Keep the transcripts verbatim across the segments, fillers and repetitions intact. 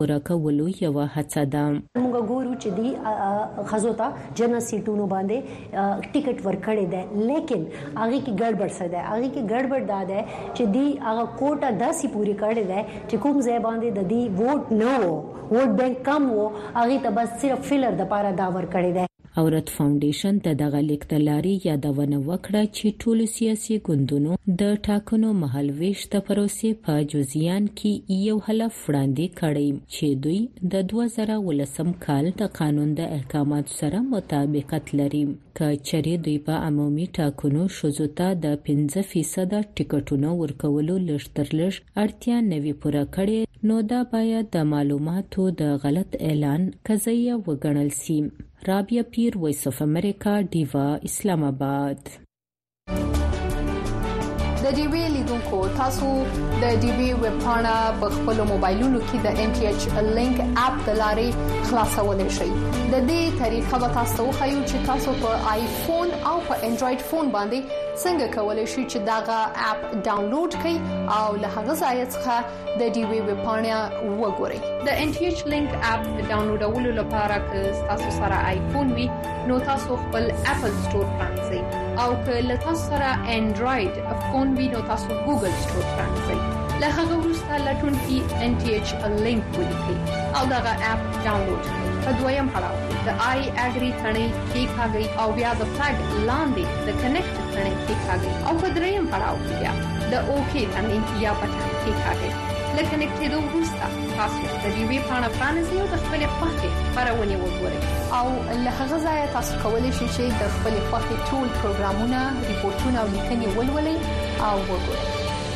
ورکولو یو هڅه ده. موږ ګورو چې دی خزوتا جنرال سیټونو باندې ټیکټ ورکړی دی، لیکن هغه کې ګډوډ څه ده، هغه کې ګډوډ دا ده چې دی هغه کوټه داسې پوری کړی دی چې کوم ځای باندې د دی ووټ نه وو، ووټ بینک کم وو، هغه ته بس صرف فلر د پاره دا ورکړی دی. اورت فاونډیشن ته دغه لیکتلاري یادونه وکړه چې ټول سیاسي ګوندونو د ټاکنو مهالويش د پروسې په جزئیان کې یو هدف وړاندې کړی چې دوی د دوه زره ولسم کال د قانون د احکاماتو سره مطابقت لري. که چېرې دوی په عمومي ټاکنو شوزو ته د پنځه فیصد ټیکټونو ورکولو لږ تر لږ اړتیا نوي پوره کړي، نو دا باید د معلوماتو د غلط اعلان قضیه وګڼل شي. رابعه پیر، وایس اف امریکا، ډیوا، اسلام آباد. د ډي وی لیدونکو تاسو د ډي وی ویب پاڼه په خپل موبایلونو کې د ان ټي ایچ لینک اپ د لارې خلاصولای شئ. د دې طریقه به تاسو خو چې تاسو په آیفون او په انډراید فون باندې څنګه کولای شئ چې داغه اپ ډاونلوډ کړئ او له هغه ځای څخه د ډي وی ویب پاڼه وګورئ. د ان ټي ایچ لینک اپ ډاونلوډولو لپاره که تاسو سره آیفون وي نو تاسو خپل اپل سٹور پرانځئ، او که له تاسو سره انډراید فون وي نو تاسو ګوګل سٹور پرانځئ. له هغه وروسته لټون کې ان ټي ایچ لینک ولیکئ او دغه اپ ډاونلوډ کړئ. په دویم پړاو د آی اګری ثنې کې کاږي او بیا د فلګ لاندې د کنیکټ ثنې کې کاږي، او په دریم پړاو کې بیا د اوکی ثنې یا بټن کې کاږي. لکه کنیکټېدو وروسته تاسو د ډي وی پاڼه پرانیزئ او د خپل خوښې خبرونه وګورئ، او له هغه ځایه تاسو کولی شئ چې د خپل خوښې ټول پروګرامونه، ریپورتونه او لیکنې ولولئ او وګورئ.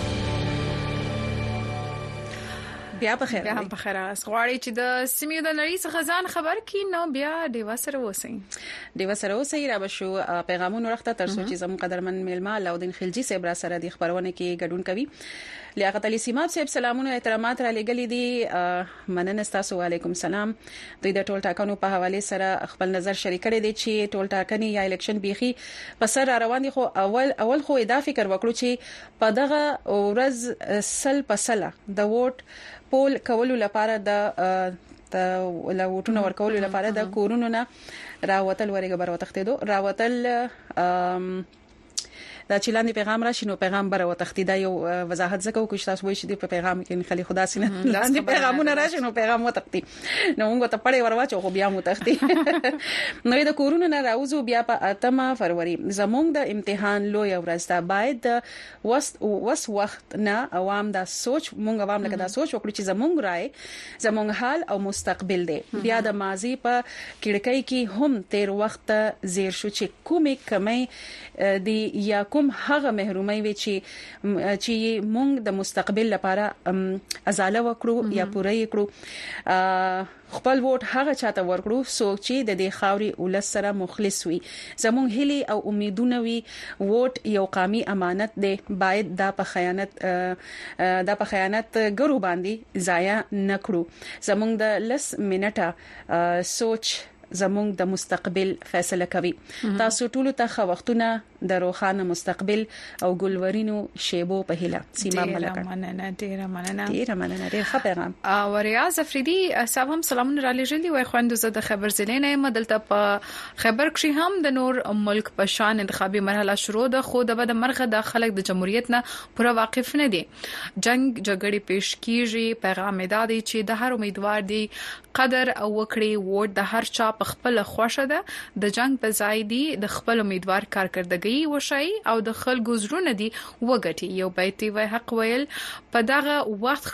بیا په خیر بیا هم په خیر غواړي چې د سیمې د نړۍ څخه ځان خبر کړي، نو بیا ډیوا سره وسی ډیوا سره وسی را بشو پیغامونه ورخته تر څو چې زموږ قدرمن میلمه علاودین خلجی صاحب را سره د خبرونه کې ګډون کوي. لیاقت علي سیماب صاحب سلامونه احترامات را لګلې دي. مننه تاسو، وعلیکم السلام. دوی د ټول ټاکنو په حواله سره خپل نظر شریک کړي دي چې ټول ټاکنې یا الیکشن بيخي په سر روان دي، خو اول اول خو دا فکر وکړو چې په دغه ورځ سل پسله د ووټ پول کولو لپاره د د ووټونو ورکولو لپاره د کورونو نه راوتل ورګه بر وتختیدو راوتل دا چې لاندې پیغام راشي نو پیغام بر وتختی دا یو وضاحت زکو کوم تاسو وایي چې په پیغام کې خلی خدا سینه لاندې پیغامونه راشي نو پیغام وتختی نو موږ ته پړې ورواچو خو بیا مو تختی نو د کورونو نه راوځو بیا په اتمه فروری زموږ د امتحان لوی ورځ دا باید وس وس وخت نه عوام دا سوچ مونږ عوام لکه دا سوچ وکړو چې زموږ رائے زموږ حال او مستقبل دی. بیا د ماضی په کړکۍ کې هم تیر وخت زیر شو چې کومې کمې دی یا کوم هغه محرومي وي چې چې مونږ د مستقبل لپاره ازاله وکړو یا پوره کړو. خپل ووټ هغه چاته ورکړو سوچي د دې خاوري ولس سره مخلص وي. زموږ هلي او امیدونه وي ووټ یو قومي امانت دی، باید دا په خیانت دا په خیانت ګرو باندې ضایع نکړو. زموږ د لس منټه سوچ زموږ د مستقبل فیصله کوي. تاسو ټول ته خو وختونه د روخانه مستقبل او ګلورینو شیبو په هله سیمه ملک. مننه ډیره مننه ډیره مننه ډیر ښه پیغام. او ریاض افریدي صاحب هم سلامونه را لېږلي وای خوندو زه د خبر زلینه مدلته په خبر کې هم د نور ملک په شان انتخابي مرحله شروع ده، خو د بد مرغه د خلک د جمهوریت نه پوره واقف نه دي. جنگ جګړې پیش کیږي، پیغام دا دی چې د هر امیدوار دی قدر او وکړي ووټ د هر چا په خپل خوښه ده، د جنگ په ځای دی د خپل امیدوار کارکردګي وشي او د خلکو زړونه دي وګټي. یو بیت وی حق ویل په دغه وخت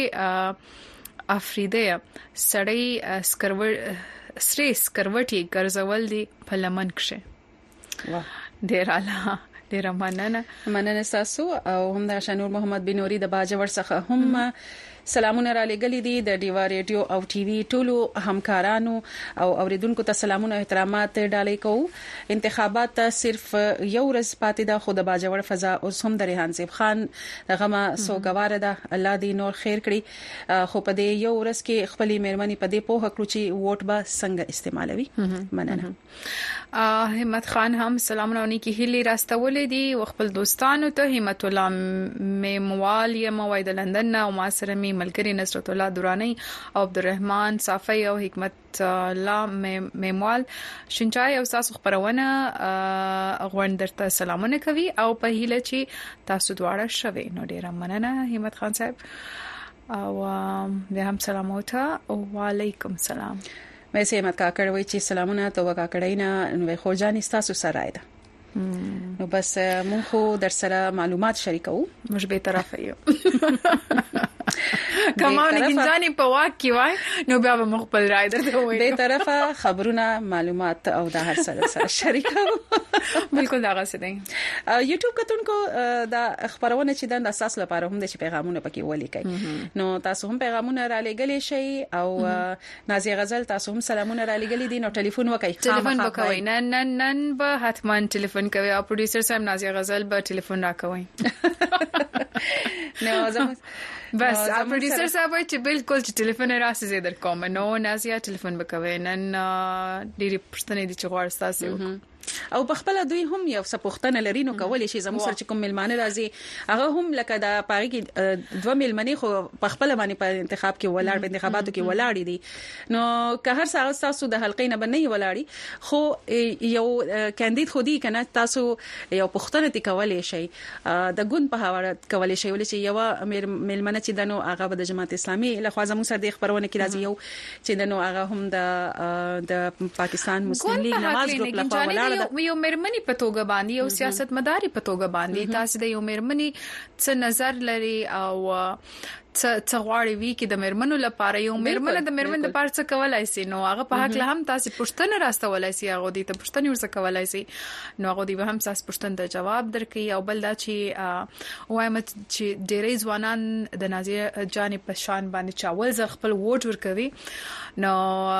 کې افریدی سړی سکرور سری سکروټي ګرځول دي په لمن کې. واه ډیر اعلی، ډیر مننه مننه تاسو. او هم د شنور محمد بنوري د باجوړ څخه هم سلامونه را لګلې دي د ډیوا ریډیو او ټي وي ټولو همکارانو او اوریدونکو ته سلامونه او احترامات ډالۍ کوو. انتخابات صرف یو ورځ پاتې ده، خو د باجوړ فضا اوس هم د ریحان زیب خان دغه سوګوار ده، الله دې نور خیر کړي. خو په دې یو ورځ کې خپلې مېرمنې په دې پوهه کړو چې ووټ به څنګه استعمالوي. مننه. همت خان هم سلامونه ونیکی هلی راستولې دي او خپل دوستانو ته همت الله میموال یم وای د لندن او ما سره می دراني ملګری نصرت الله دراني او عبدالرحمن صافي او حکمت الله میموال شنچای او تاسو خبرونه غوندرته سلامونه کوي او په هیله چې تاسو دواړه شوي نو ډیره مننه همت خان صاحب او بیا هم سلام وته او وعلیکم سلام مې سه همت کاکړ وی چې سلامونه تو کاکړینا نو خو جان تاسو سره ده نو بس مونږ خو در سره معلومات شریکو مش به طرف یو کماونه ګنځاني په واکي وای نو بیا به مخبل راي درته وای به طرفه خبرونه معلومات او د هر سره سره شریکو بالکل دا غسه دي یوټیوب کتونکو دا خبرونه چې د اساس لپاره هم د پیغامونه پکې ولیکي نو تاسو هم پیغامونه را لګلې شي او نازیه غزل تاسو هم سلامونه را لګلې دي نو ټلیفون وکړئ ټلیفون وکوي نن نن نن به حتمان ټلیفون کوي او پروډوسر صاحب نازیه غزل به ټلیفون راکوي نو زموږ بس پروډوسر صاحب چې بالکل چې ټلیفون راسي زیدر کوم نو نازیه ټلیفون وکوي نن ډېری پښتنې دي چې غواړي تاسو او په خپل دوی هم یو څه پوښتنه لري نو کولای شي زموږ سره چې کوم ملمانه راځي هغه هم لکه دا پاره کې دوه ملمنې خو په خپل باندې په انتخاب کې ولاړ په انتخاباتو کې ولاړ دي نو که هر څه تاسو د حلقې نه باندې ولاړی خو یو کاندید خو دي کنه تاسو یو پوښتنه تی کولای شي د ګوند په حواله کولای شي ولې چې یو ملمنه چې دنو هغه د جماعت اسلامي له خوا زموږ سره د خبرونه کې راځي یو چې دنو هغه هم د د پاکستان مسلم لیگ نواز ګروپ له خوا ولاړ یو مېرمنی په توګه باندې یو سیاست مداري په توګه باندې تاسو د یو مېرمنی څه نظر لري او څه غواړي وی کې د مېرمنو لپاره یو مېرمنه د مېرمن د پاره څه کولای شي نو هغه په حق له هم تاسو پښتنه راستولای شي هغه دې ته پښتنه ورڅ کولای شي نو هغه دې هم تاسو پښتنه ته جواب درکې او بل دا چې وایم چې ډېرې ځوانان د نازیه جانې په شان باندې چاول ز خپل ووټ ورکوي نو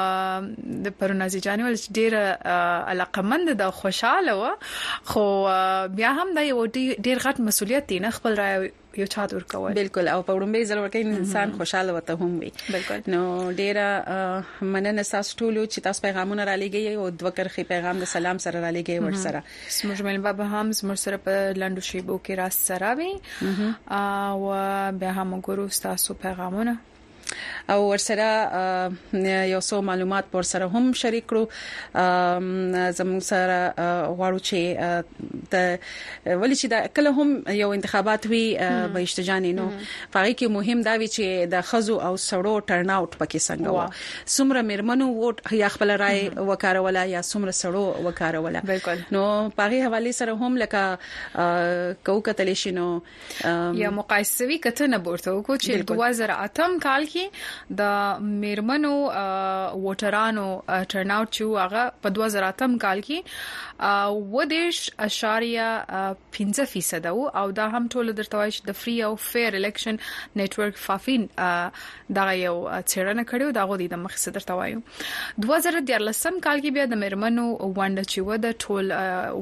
د پرونازي جانې ول ډېر علاقمند د خوشاله و خو بیا هم دا یو ډېر غټ مسولیت دی نه خپل رائے یو چات ورکوي بالکل او په وړاندې ځل ورکې انسان خوشاله وته هم وي بالکل نو ډېر مننه تاسو ټول چې تاسو پیغامونه را لګي او د وکرخي پیغام د سلام سره را لګي ور سره سمج مل بابا هم سمج سره په لاندو شیبو کې راس سره وي او بیا هم ګورو تاسو پیغامونه او ورسره یو څو معلومات پر سره هم شریک کړو زموږ سره غواړو چې د ولې چې د کله هم یو انتخابات وي به اشتجانې نو پاره کې مهم دا وی چې د خزو او سړو ټرن اوټ پکې څنګه و سمره مېرمنو ووټ یا خپل رائے وکاروله یا سمره سړو وکاروله بالکل نو پاره حواله سره هم لکه کو کتل شي نو یا مقایسوي کته نه ورته کو چې دوه هزار اتم کال کې د میرمنو ووټرانو ټرن اوټ چې هغه په دوه هزار اتم کال کې و دیش اشاریه پنځه فیصد او دا هم ټول درته وایي د فری او فیر الیکشن نتورک فافین دا یو څېړنه کړو دا غوډي د مقصد درته وایو دوه هزار دیارلسم کال کې بیا د میرمنو وانډ چې و د ټول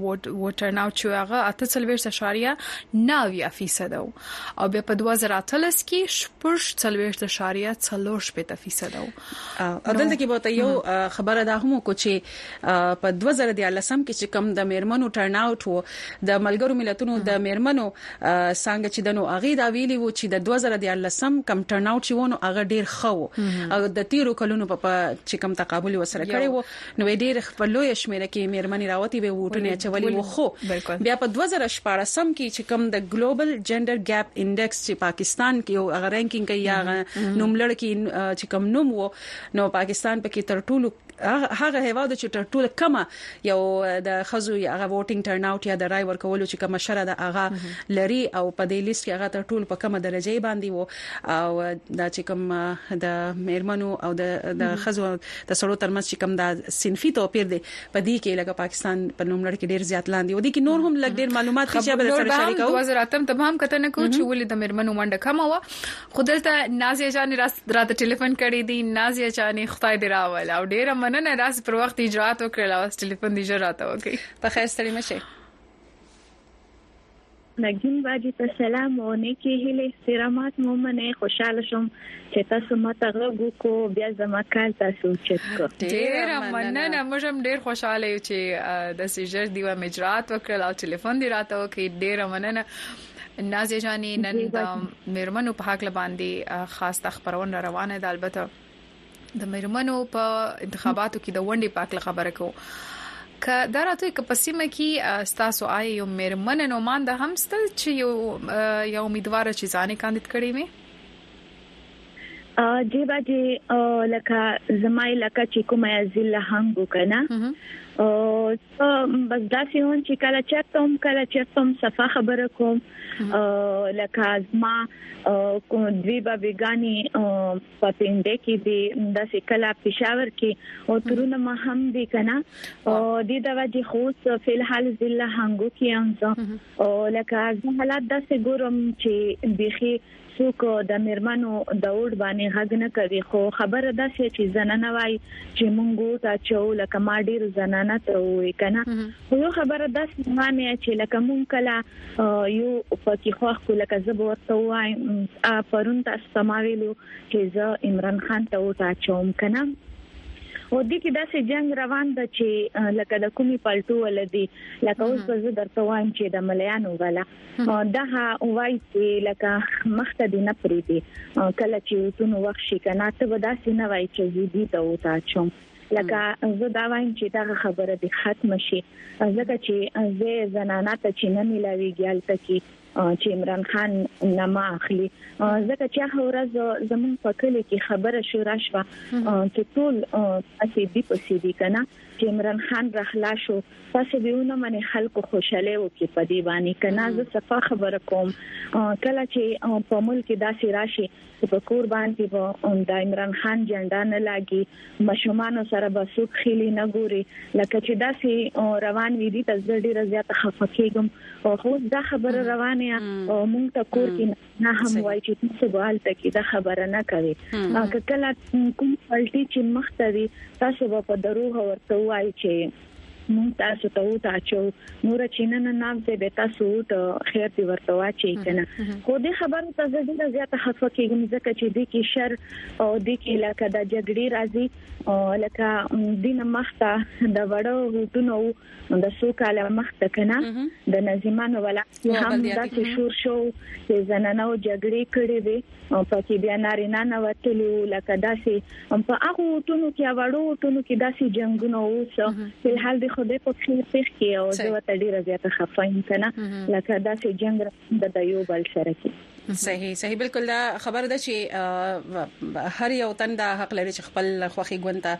ووټر ناو چې هغه اته څلوېښت اشاریه نوي فیصد او بیا په دوه هزار اتلس کې شپږ څلوېښت اشاریه څلور شپږ فیصد او دلته کې به یو خبره ده هم کو چې په دوه هزار دیارلسم کې چې کم د میرمنو ټرن اوټ وو د ملګرو ملتونو د میرمنو څنګه چې دنو اغه دا ویلي وو چې د دوه هزار دیارلسم کم ټرن اوټ چې ونه اغه ډیر خو او د تیرو کلونو په چې کم تقابل وسره کړی وو نو ډیر خپل لوی شمیره کې میرمنې راوتی به وټونه چولي وو خو بیا په دوه هزار شپږم کې چې کم د ګلوبل جندر ګیپ انډیکس چې پاکستان کې یو اغه رینکینګ کوي یا نوملړ کې چې کم نوم وو نو پاکستان پکې تر ټولو هغه هیواد چې تر ټولو کم یو د خزو هغه ووټینګ ټرن اوټ یا د رای ورکولو چې کوم شره د هغه لري او په دې لیست کې هغه تر ټولو په کومه درجه باندې وو او دا چې کوم د میرمنو او د د خزو د سړو ترمنځ چې کوم د صنفي توپیر دی په دې کې لکه پاکستان په نوملړ کې ډیر زیات لاندې و دي کې نور هم لګ ډیر معلومات چې به سره شریکو دوه هزار اتم ته هم کته نه کو چې ولې د میرمنو منډه کم و خودلته نازیه جان راته ټلیفون کړی دی نازیه جان خدای دې راول او ډیر مننه راس پر وخت اجرات وکړل او ټلیفون دی جراته وکي په خیر ستړي مشه نګین باجی ته سلام او نیکی هله استرامات مومنه خوشاله شم چې تاسو ماته غوږ کو بیا زما کال تاسو چت کو ډیر مننه موږ هم ډیر خوشاله یو چې د سیجر دیو مجرات وکړل او ټلیفون دی راته وکي ډیر مننه نازیه جاني نن د میرمنو په حق باندې خاص خبرونه روانه ده. البته د میرمنو په انتخاباتو کې د ونډې پاک خبره کو ک دا راته ک پسیمه کې ستاسو آی یو میرمن نومانده هم ست چې یو یو امیدوار چې ځانې کاندید کړي مې ا جی باجی لکه زمای لکه چې کومه ځله هنګو کنه او بس دا سيون چې کله چتم کله چتم صفه خبره کوم لکه ازما دوی به ویګانی په پینډه کې دي د سکلا پېښور کې او ترونه ما هم دي کنه او د دې وجه خو په الحال ځله هنګو کې انځه او لکه ازما حالات د سګورم چې بيخي څوک د میرمنو د وډ باندې غږ نه کوي خو خبره ده چې زنانه وای چې مونږ ته چو لکه ما ډیر زنانه ته وې کنه خو یو خبره ده معنی چې لکه مونږ کله یو پکې خو خو لکه زه ورته وایم پرون تاسو سماویلو چې زه عمران خان ته وتا چوم کنه او د کې داسې جنگ روان ده چې لکه د کومي پالتو ولدي لکه اوس په درته وایم چې د مليانو غلا دا وای چې لکه مخته دي نه پریدي کله چې تونو وخت شي کنه ته داسې نه وای چې دې ته وتا چوم لکه زه دا وایم چې دا خبره دې ختم شي ځکه چې زه زنانه ته چې نه ملاويږي البته کې چې عمران خان نما اخلي ځکه چې هغه ورځ زمون په کلی کې خبره شو راشوه چې ټول اسی دی په سي دي کنه چې عمران خان راخلا شو تاسو دیونه باندې خلکو خوشاله وکي په دی باندې کنه زه صفه خبره کوم کله چې په ملک داسې راشي په کور باندې د عمران خان جنډا نه لاګي مشومان سره بسوک خېلی نه ګوري لکه چې داسې روان وي دي تاسو ډیره زیاته خفقېږم او خو دا خبره روانه او مونږ ته کور کې نه هم وایي چې څه بوال ته کې دا خبره نه کوي که کله کوم پلټي چې مختوي تاسو په دروغ ورته وایي چې مونږ تاسو ته وتا چو نور چې نن نام ته به تاسو ته خیر دی ورته واچي کنه خو دې خبره ته زړه زیاته خفه کېږم ځکه چې دې کې شر او دې کې لکه د جګړې راځي لکه دین مخته د وړو هوټونو د سوکاله مخته کنه د نظیمانو ولا هم داسې شور شو چې زنانو جګړې کړې دي او پکې بیا نارینه نه وتلو لکه داسې په هغه هوټونو کې وړو هوټونو کې داسې جنگونه اوس په الحال د خوده په خیر کې او زه ته ډیره زیاته خفایم کنه لکه داسې جنگ د یو بل سره کې صحیح صحیح بالکل دا خبر ده چې هر یو تن دا حق لري چې خپل خوخي ګونتا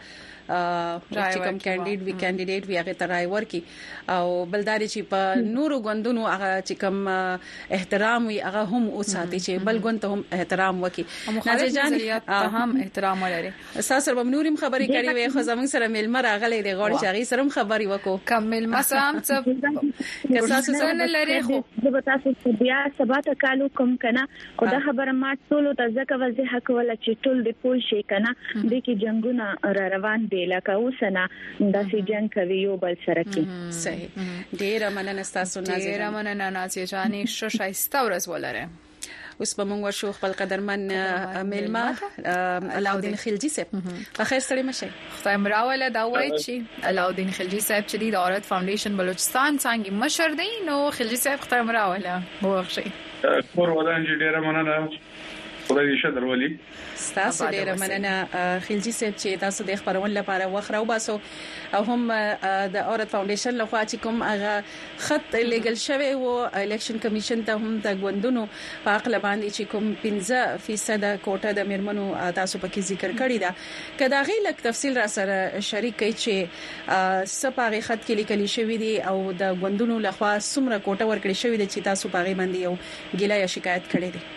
چې کوم کینډیډیټ وی کینډیډیټ وی هغه ترای ورکی او بلداري چې په نورو غوندونو هغه چې کوم احترام وي هغه هم اوساتي چې بل غوند ته هم احترام وکي نازیه جان ته هم احترام ولري اساس سره بمنورم خبري کوي وي خو زمون سره ملمر راغلي دی غوړ چاغي سره خبري وکړو کمل مسام څه کساس سره لري خو زه تاسو بیا سبا ته کالو کوم کنه خدا خبره ما ټول ته ځکه وځي حق ولا چې ټول دی پوه شي کنه د کې جنگونه را روان دي لکه اوسنه داسې جنگ کوي یو بل سره کې صحیح ډیر مننه تاسو نازیه ډیر مننه نازیه جاني شوشایسته ورځ ولره اوس په موږ ورشو خپل قدرمن میلما علاودین خلجی صاحب په خیر سره مشه خدای مراوله دا وایي چې علاودین خلجی صاحب چې د عورت فاونډیشن بلوچستان څنګه مشر دی نو خلجی صاحب خدای مراوله وښی کور ودان چې ډیره مننه خدای دې ښه درولي تاسو ډیره مننه خلجی صاحب چې تاسو د خبرون لپاره وخره وباسو او هم د عورت فاونډیشن لخوا چې کوم هغه خط لیګل شوی او الیکشن کمیشن ته هم د غوندونو په عقل باندې چې کوم پنځه فیصد کوټه د میرمنو تاسو پکې ذکر کړی دا کدا غي لک تفصیل را سره شریک کړي چې سپاغه خط کې لیکل شوی دی او د غوندونو لخوا څومره کوټه ورکړی شوی دی چې تاسو پاغي باندې یو ګیلا یا شکایت کړی دی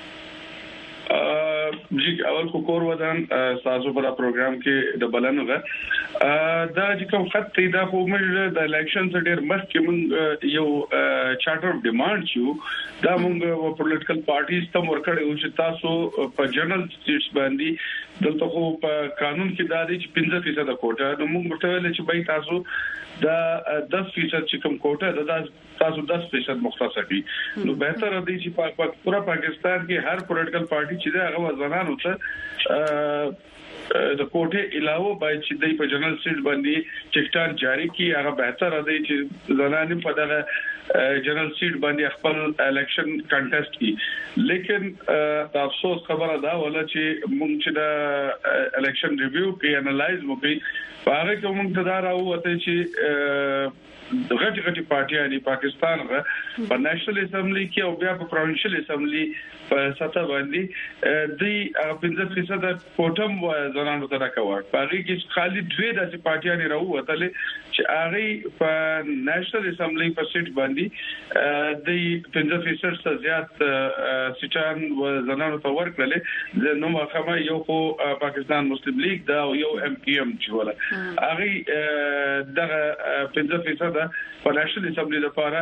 جی اول کو کور ودان تاسو په پروګرام کې د بلنغه دا چې کوم خط دا خو موږ د الیکشن څخه ډیر مخکې موږ یو چارټر اف ډیماند شو دا موږ پولیټیکل پارټیز ته ورکړو چې تاسو په جنرال سټیټس باندې دلته خو په قانون کې دا دی چې پنځه فیصد کوټه نو موږ ورته ویل چې بای تاسو دا دس فیصد چې کوم کوټه دا تاسو دس فیصد مختص کړئ نو بهتر دی چې په پورا پاکستان کې هر پولیټیکل پارټي چې دا هغه ځانانو ته د کوټه علاوه باید چې د په جنرال سټیټ باندې چکټان جاری کی هغه بهتر دی چې ځانانه په دغه جنرال سیټ باندې خپل الیکشن کنټیسټ کی لیکن د افسوس خبره دا ولا چې موږ چې د الیکشن ریویو کې انالایز وکړي هغه کوم ته دا راوته چې غټ غټ پارټیان د پاکستان په نېشنل اسمبلی کې او بیا په پروینشل اسمبلی په سطح باندې د پنځه فیصد کوټم زنانو ته راکوي په کې خالي دوی د پارټیان راوته چې هغه په نېشنل اسمبلی په سیټ باندې د پنځه فیصد څخه زیات سیټان زنانو ته ورکړل نو مخه یو خو پاکستان مسلم لیگ دا یو ام پی ام چې ولا هغه دغه پنځه فیصد په نېشنل اسمبلی لپاره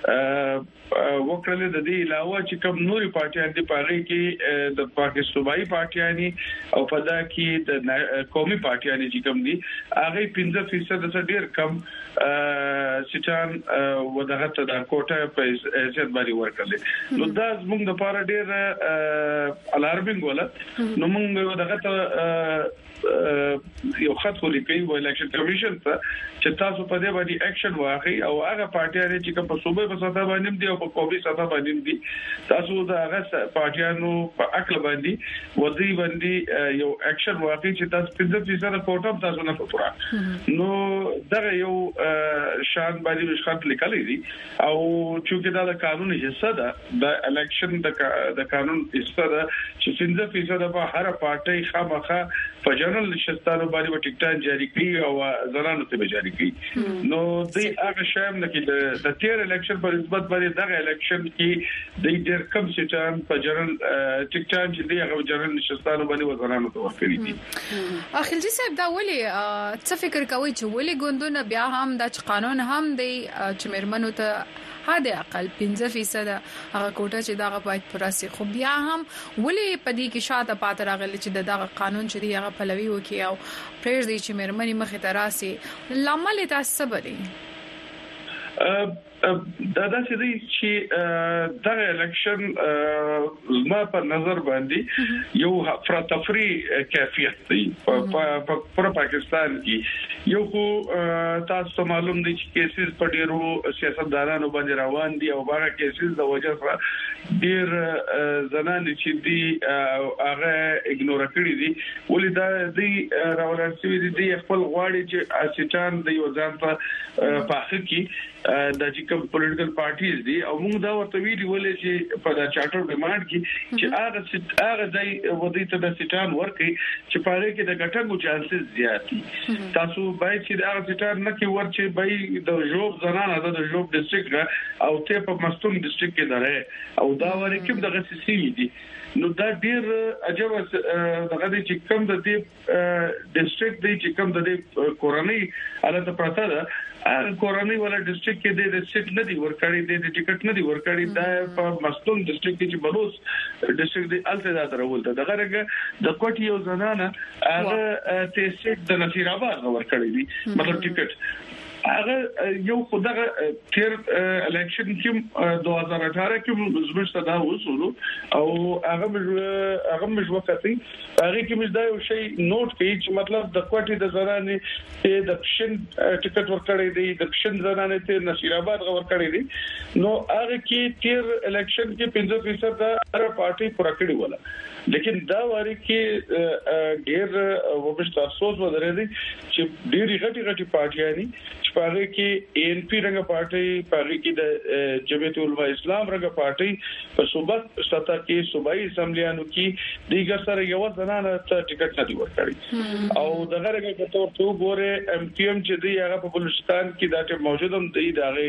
وکړل د دې علاوه چې کوم نوري پارټیان دي په هغه کې د پاکستان صوبایي پارټیانی او په دا کې د قومي پارټیانی چې کوم دي هغه پنځه فیصد څخه ډیر کم سیټان ودغه ته د کوټه په حیثیت باندې ورکړل نو دا موږ د لپاره ډیر الارمینګ ولا نو موږ دغه ته یو خط ولیکي و الیکشن کمیشن ته چې تاسو په دې باندې اکشن واخلئ او هغه پارټیان چې کوم په صوبې په سطح باندې دي او په قومي سطح باندې دي تاسو دا هغه پارټیانو په عقل باندې ودی باندې یو اکشن واخلئ چې تاسو پنځه فیصد کوټم تاسو نه پوره نو دا یو شان باندې مشخص لیکلي دي او چې دا د قانون حصہ ده د الیکشن د قانون حصہ ده چې پنځه فیصد په هر پارټي خامخا په جنرال نشستانو باندې ټیکټان جاری کړي او زنانو ته جاری کړي نو د هغه شام نه کې د تیر الیکشن په نسبت باندې دغه الیکشن کې د ډېر کم سیټان په جنرال ټیکټان چې دی هغه جنرال نشستانو باندې زنانو ته ورکړي دي خلجی صاحب دا ولي څه فکر کوي چې ولي ګوندونه بیا هم د قانون هم دی چې مرمنو ته هدا اقل پنځه فیصد هغه کوټه چې دغه باید پراسي خو بیا هم ولې پدې کې شاته پاتې راغلي چې دغه قانون چې دی هغه پلوي وکي او پرېږ دی چې مرمنې مخې ته راسي لامل تاسو بری دا دا چې دی چې دغه الیکشن زما په نظر باندې یو فراتفری کیفیت دی په پر پاکستان کې یو خو تاسو معلوم دي چې کیسز په ډیرو سیاستدانانو باندې روان دي او هغه کیسز د وجه سره ډیر زنان چې دی هغه اګنور کړی دي ولې دا دی راولل شوی دي خپل غواړي چې اسټان د یو ځان په پاخه کې د چې کوم پولیټیکل پارټیز دي او موږ دا ورته ویلي ولې چې په دا چارټر ډیماند کې چې هغه هغه ځای ودی ته د سټان ورکي چې پاره کې د ګټنګو چانسز زیات دي تاسو باید چې دا سټان نه کې ورچې به د جوب زنانه د جوب ډیسټریکټ او ته په مستون ډیسټریکټ کې درې او دا ورې کې د غسیسي دي نو دا ډیر عجب دغه چې کوم د دې ډیسټریکټ دی چې کوم د دې کورنۍ حالت پراته ده کورنۍ ولا ډیسټریکټ کې د سیټ نه دی ورکړی د ټیکټ نه دی ورکړی دا په مستون ډیسټریکټ کې چې بلوس ډیسټریکټ دی الته دا درولته دغه رګه د کوټ یو زنانه هغه ته سیټ د نصیر آباد ورکړی دی مطلب ټیکټ هغه یو خدغه تیر الیکشن کې دوه هزار اټھارہ کې زموږ صدا وصول او هغه هغه مې وکړی هغه کې مې دا یو شی نوٹ کړی چې مطلب د کوټې د زنانې ته د پښین ټیکټ ورکړی دی د پښین زنانې ته نصیر آباد ورکړی دی نو هغه کې تیر الیکشن کې پنځه فیصد هر پارټي پوره کړی ولا لیکن دا واری کې ډیر وبشت افسوس ودرې دي چې ډیر غټي غټي پارټیانی چې په هغه کې ان پی رنګ پارټي په هغه کې د جمعیت العلماء اسلام رنګ پارټي په صوبه سطح کې صوبایي اسمبلیانو کې دیګر سره یو ځنانه ته ټیکټ نه دی ورکړی او دغه رنګ په تور ته ګوره ام پی ام چې دی هغه په بلوچستان کې دا ټیم موجودم دی دغه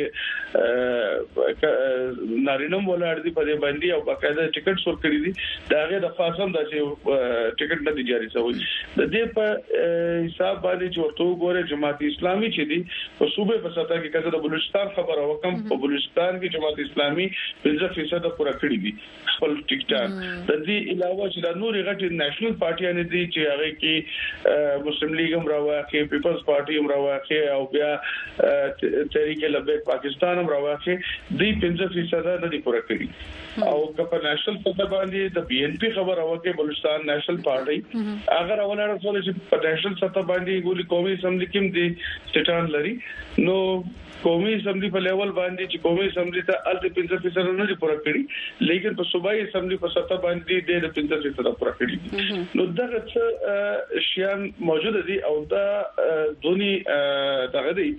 نارینم ولر دی په دې باندې او باقاعده ټیکټ ورکړي دي دغه د خاصم د ټیکټ نه دی جاری شوی د دې په حساب باندې چې ورته ګوره جماعت اسلامي چې دی په صوبې په سطح کې کله د بلوچستان خبره وکم په بلوچستان کې جماعت اسلامي پنځه فیصد پوره کړی دي خپل ټیکټان د دې علاوه چې د نوري غټي نېشنل پارټیان دي چې هغه کې مسلم لیگ هم راوخی پیپلز پارټي هم راوخی او بیا تحریک لبیک پاکستان هم راوخی د پنځه فیصد نه دي پوره کړی او په نېشنل سطح باندې د بي ان پی خبره وکړي بلوچستان نېشنل پارټي اگر اولاد سره چې په نېشنل سطح باندې ګولي قومي اسمبلی کې دي سټان لري نو قومي اسمبلی په لیول باندې چې قومي اسمبلی ته الته پنځه فیصد نه دي پوره کړی لیکن په صوبایي اسمبلی په سطح باندې د پنځه فیصد پوره کړی نو دغه څه شیان موجود دي او دا دونی دغه دي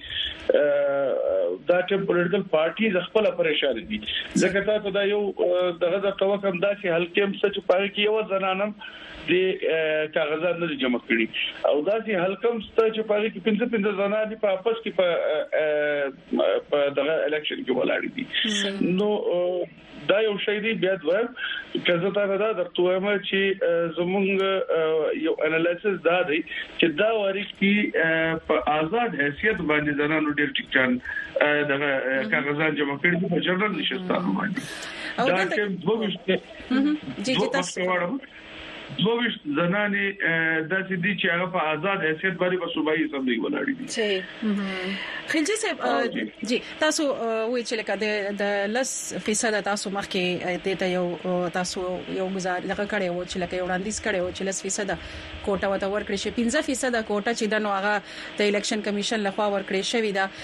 دا چې پولیټیکل پارټي خپل پریشان دي ځکه تاسو دا یو دغه د توکم داسې حلقې هم څه پاره کې یو ځنانم د کاغذات نه جمع کړي او دا چې حلقم ست چې پاره کې پنځه پنځه ځنا دي په اپس کې په په دغه الیکشن کې ولاړ دي نو دا یو شی دی بیا دویم کزه تا نه دا درته ما چې زمونږ یو انالیسس دا دی چې دا واری کې په آزاد حیثیت باندې ځانانو ډیر ټیکچان دغه کاغذات جمع کړي په جنرال نشستانو باندې دا چې دوه جی جی تاسو دویش زنانه د دې چې هغه په آزاد حیثیت باندې په صوبایي اسمبلی ولاړ دي صحیح خلجی صاحب جی تاسو وی چې لکه د لس فیصد تاسو مخکې ته یو تاسو یو گزار لکه کړي و چې لکه وړاندیز کړي و چې لس فیصد کوټه وته ورکړي شي پنځه فیصد کوټه چې د نو هغه د الیکشن کمیشن لخوا ورکړي شوی دا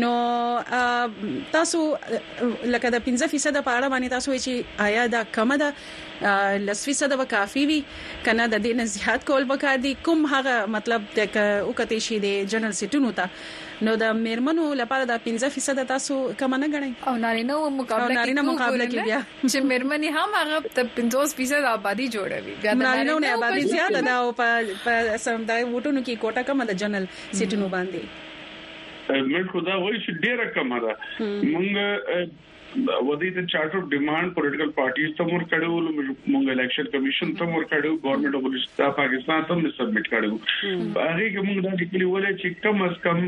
نو تاسو لکه د پنځه فیصد په اړه باندې تاسو چې آیا دا کم ده لس فیصد به کافی وي کنه د دې نه زیات کول وکړ دي کوم هغه مطلب د او کته شي د جنرال سیټونو ته نو د میرمنو لپاره د پنځه فیصد تاسو کم نه غنئ او نارینه او مقابله کې نارینه مقابله کې بیا چې میرمنې هم هغه د پنځوس فیصد آبادی جوړوي بیا د نارینه نه آبادی زیاته ده او په سم د وټونو کې کوټه کم ده جنرال سیټونو باندې مې خدا وایي چې ډیره کم ده مونږ ودی د چارټر اف ډیماند پولیټیکل پارټیز ته مور کړو مونږ الیکشن کمیشن ته مور کړو ګورنمنت اف بلوچستان پاکستان ته سبمټ کړو هغه کې مونږ دا لیکلي ولې چې کم از کم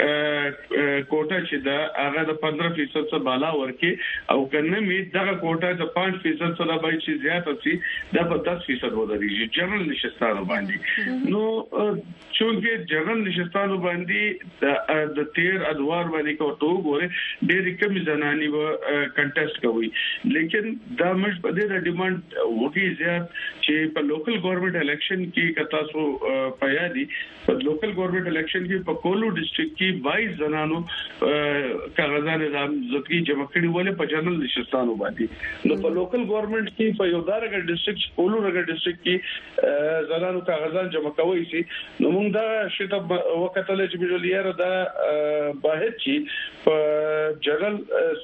کوټه چې دا هغه د پندرہ فیصد څخه بالا ورکې او کنه می دغه کوټه د پنځه فیصد څخه به چې زیات شي دا په دس فیصد ودرېږي جنرال نشستانو باندې نو چې جنرال نشستانو باندې د تیر ادوار باندې کوټو غوړي ډېر کم ځنانی و کنټیسټ کوي لیکن دا مش په دې د ډیماند وږي زیات چې په لوکل ګورنمنت الیکشن کې کتا سو پیا دي په لوکل ګورنمنت الیکشن کې په کولو ډسټریکټ کې باییس زنانو کاغذات نظام ځکه جمع کړي ولې په جنرال نشستانو باندې نو په لوکل ګورنمنت کې په یو دارګر ډسټریکټ کولو رګر ډسټریکټ کې زنانو کاغذات جمع کوي سي نو موږ دا شته وخت له چې بجلیره دا باهد چې په جنرال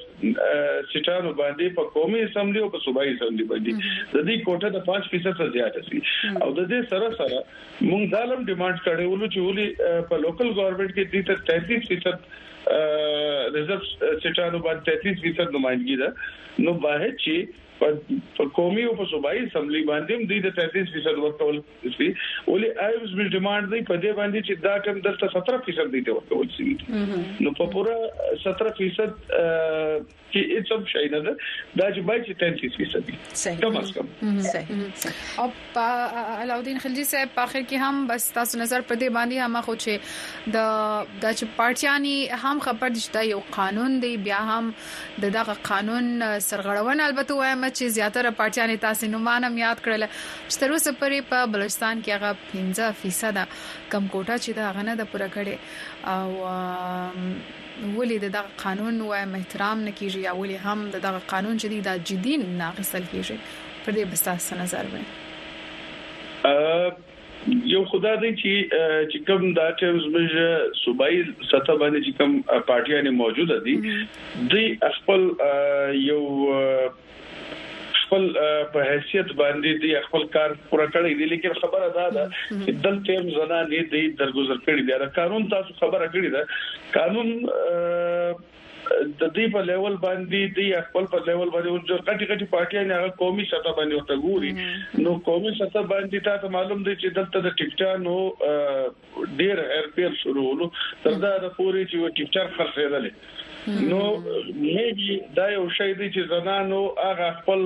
سټانو باندې په قومي اسمبلی او په صوبایي اسمبلی باندې د دې کوټه د پنځه فیصد څخه زیات شي او د دې سره سره موږ دالم ډیماند کړو چې ولې په لوکل ګورنمنت کې د تینتیس فیصد ریزرو سټانو باندې تینتیس فیصد نمائندګي ده نو باهد چې په قومي او په صوبایي اسمبلی باندې د تینتیس فیصد ورکول شي ولې ایمز بل ډیماند دی په دې باندې چې دا ټیم د ستر فیصد دی ورکول شي نو په پورا ستر فیصد کې هیڅ هم شي نه ده دا چې باید چې تینتیس فیصد دی کم از کم صحیح او علاؤالدین خلجی صاحب په اخر کې هم بس تاسو نظر په دې باندې هم خو چې د د چې پارټیانی هم خبر دي چې یو قانون دی بیا هم د دغه قانون سرغړونه البته وایم چې زیاتره پارټیانی تاسو نومانم یاد کړل چې تر اوسه پورې په بلوچستان کې هغه پنځه فیصد کم کوټه چې دا غنه د پوره کړي او ولې د قانون او احترام نه کیږي یا ولې هم د دغه قانون چې دا جدي نه غسل کیږي پر دې بس تاسو نظر وای یو خدا دی چې چې کوم دا ټیمز مې صوبایي سطح باندې چې کوم پارټیانه موجوده دي د خپل یو خپل په حیثیت باندې دی خپل کار پوره کړی دی لیکن خبره دا ده چې دل ټیم زنا نه دی درگذر کړی دی دا قانون تاسو خبره کړی ده قانون د دې په لیول باندې دی خپل په لیول باندې چې کټي کټي پارټیان هغه قومي سطح باندې ورته ګوري نو قومي سطح باندې تاسو معلوم دی چې دلته د ټیکټانو ډیر هرپیر شروع ولو تر دا د پوری چې ټیکټر خرڅېدل نو میبي دا یو شی دی چې زنانو هغه خپل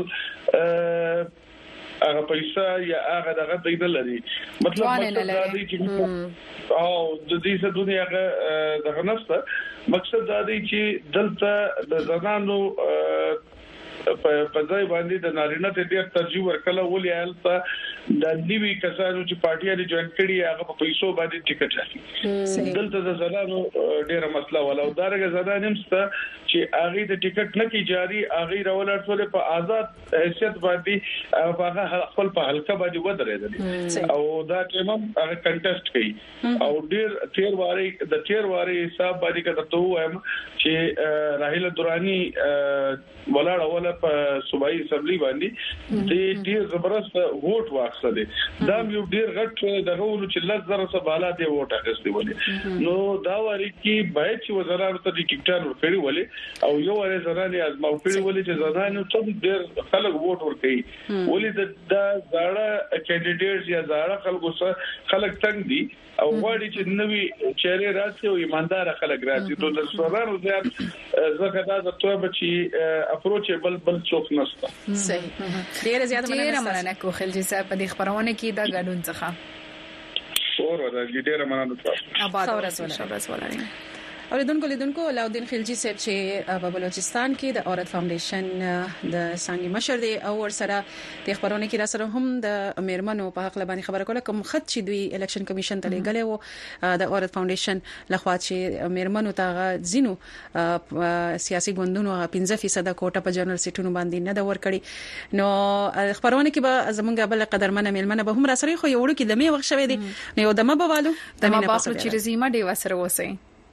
هغه پیسې یا هغه دغه دی نه لري مطلب مقصد دا دی چې او د دې څه دنیا هغه دغه نفسه مقصد دا دی چې دلته د زنانو په ځای باندې د نارینه ته ډیر ترجیح ورکړه ولې البته د نیوی کسانو چې پارټیانه جوړ کړي هغه په پیسو باندې ټیکټ اخلي دلته د زنانو ډیره مسله ولا او دارګه زنانم ست چې هغه د ټیکټ نه کی جاری هغه راولټول په آزاد حیثیت باندې هغه خپل په حلقه باندې ودرېدل او دا ټیم هغه کنټیسټ کوي او ډیر تیر واري د تیر واري حساب باندې کته ته وایم چې راهیل دورانی ولاړ اوله په صوبایي اسمبلی باندې د ډیر زبردست ووټ واخصه دي دا یو ډیر غټ دغه ورو چې لږ زره سباله دی ووټ اخیستي ولې نو دا وری کې باید چې وزارت ته ټیکټر ورکړي ولې او یو وری زرانه ازمو کړي ولې چې زرانه څو ډیر خلک ووټ ورکړي ولې د زاړه کینډیډیټس یا زاړه خلکو سره خلک تنګ دي او غواړي چې نوې چهره راشي او ایماندار خلک راشي نو د سرانو زیات زکه دا د توبه چې اپروچبل بل څوک نشته صحیح ډیر زیات مننه کوم خلجی صاحب په دې خبرونه کې دا غډون څخه اور ورته ډیر مننه تاسو آباد ورسول شاباس ولري اوریدونکو لیدونکو علاؤالدین خلجی صاحب چې په بلوچستان کې د عورت فاونډیشن د څنګه مشر دی او ورسره د خبرونه کې را سره هم د میرمنو په حق لبانې خبره کوله کوم خط چې دوی الیکشن کمیشن ته لګلې وو د عورت فاونډیشن لخوا چې میرمنو ته زینو سیاسي ګوندونو پنځه فیصد کوټه په جنرال سیټونو باندې نه دا ور کړی نو خبرونه کې به زمونږ بل قدرمنه میرمنه به هم را سره خو یو وړو کې د می وخت شوی دی نو د ما بوالو د ما باخلو چې رزيمه دی وسره وسی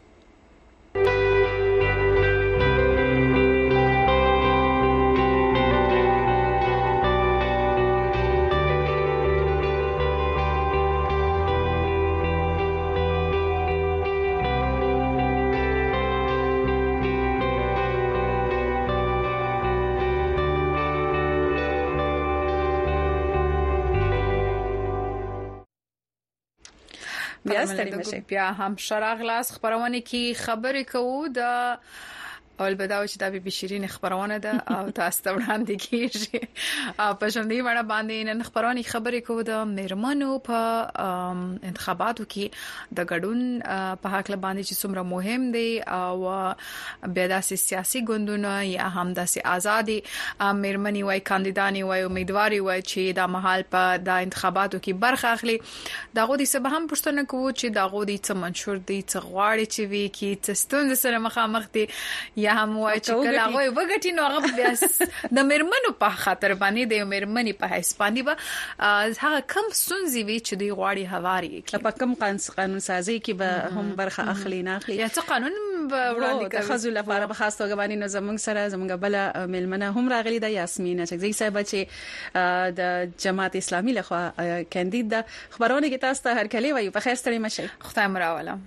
بیا ستړي مشه بیا هم شراغ لاس خبرونه کې خبرې کوو د اول بداوي چې د بي بي شيرين خبرونه ده او تاسو ته وړاندې کیږي په شاندې وړه باندې نن خبرونه خبرې کوو د میرمنو په انتخاباتو کې د ګډون په حق باندې چې څومره مهم دي او بیا د سیاسي ګوندونو یا هم د آزادي میرمنې وای کاندیدانی وای امیدواري وای چې د محل په د انتخاباتو کې برخه اخلي دغه د سبا هم پښتنه کوو چې دغه د څه منشور دي څه غواړي چې وی کې څه ستونزې سره مخامخ دي یا هم وای چې کله هغه وګټي نو هغه بیا د میرمنو په خاطر باندې د میرمنې په حساب باندې به هغه کم ستونزې وی چې دی غواړي هواري په کم قانون سازي کې به هم برخه اخلي نه اخلي یا څه قانون وړاندې کوي خزو لپاره په خاص توګه باندې زمونږ سره زمونږ بل میلمنه هم راغلي د یاسمین چغزي صاحب چې د جماعت اسلامي لخوا کاندید ده خبرونه کې تاسو ته هر کله وایو په خیر ستړي مشه خدای مراوله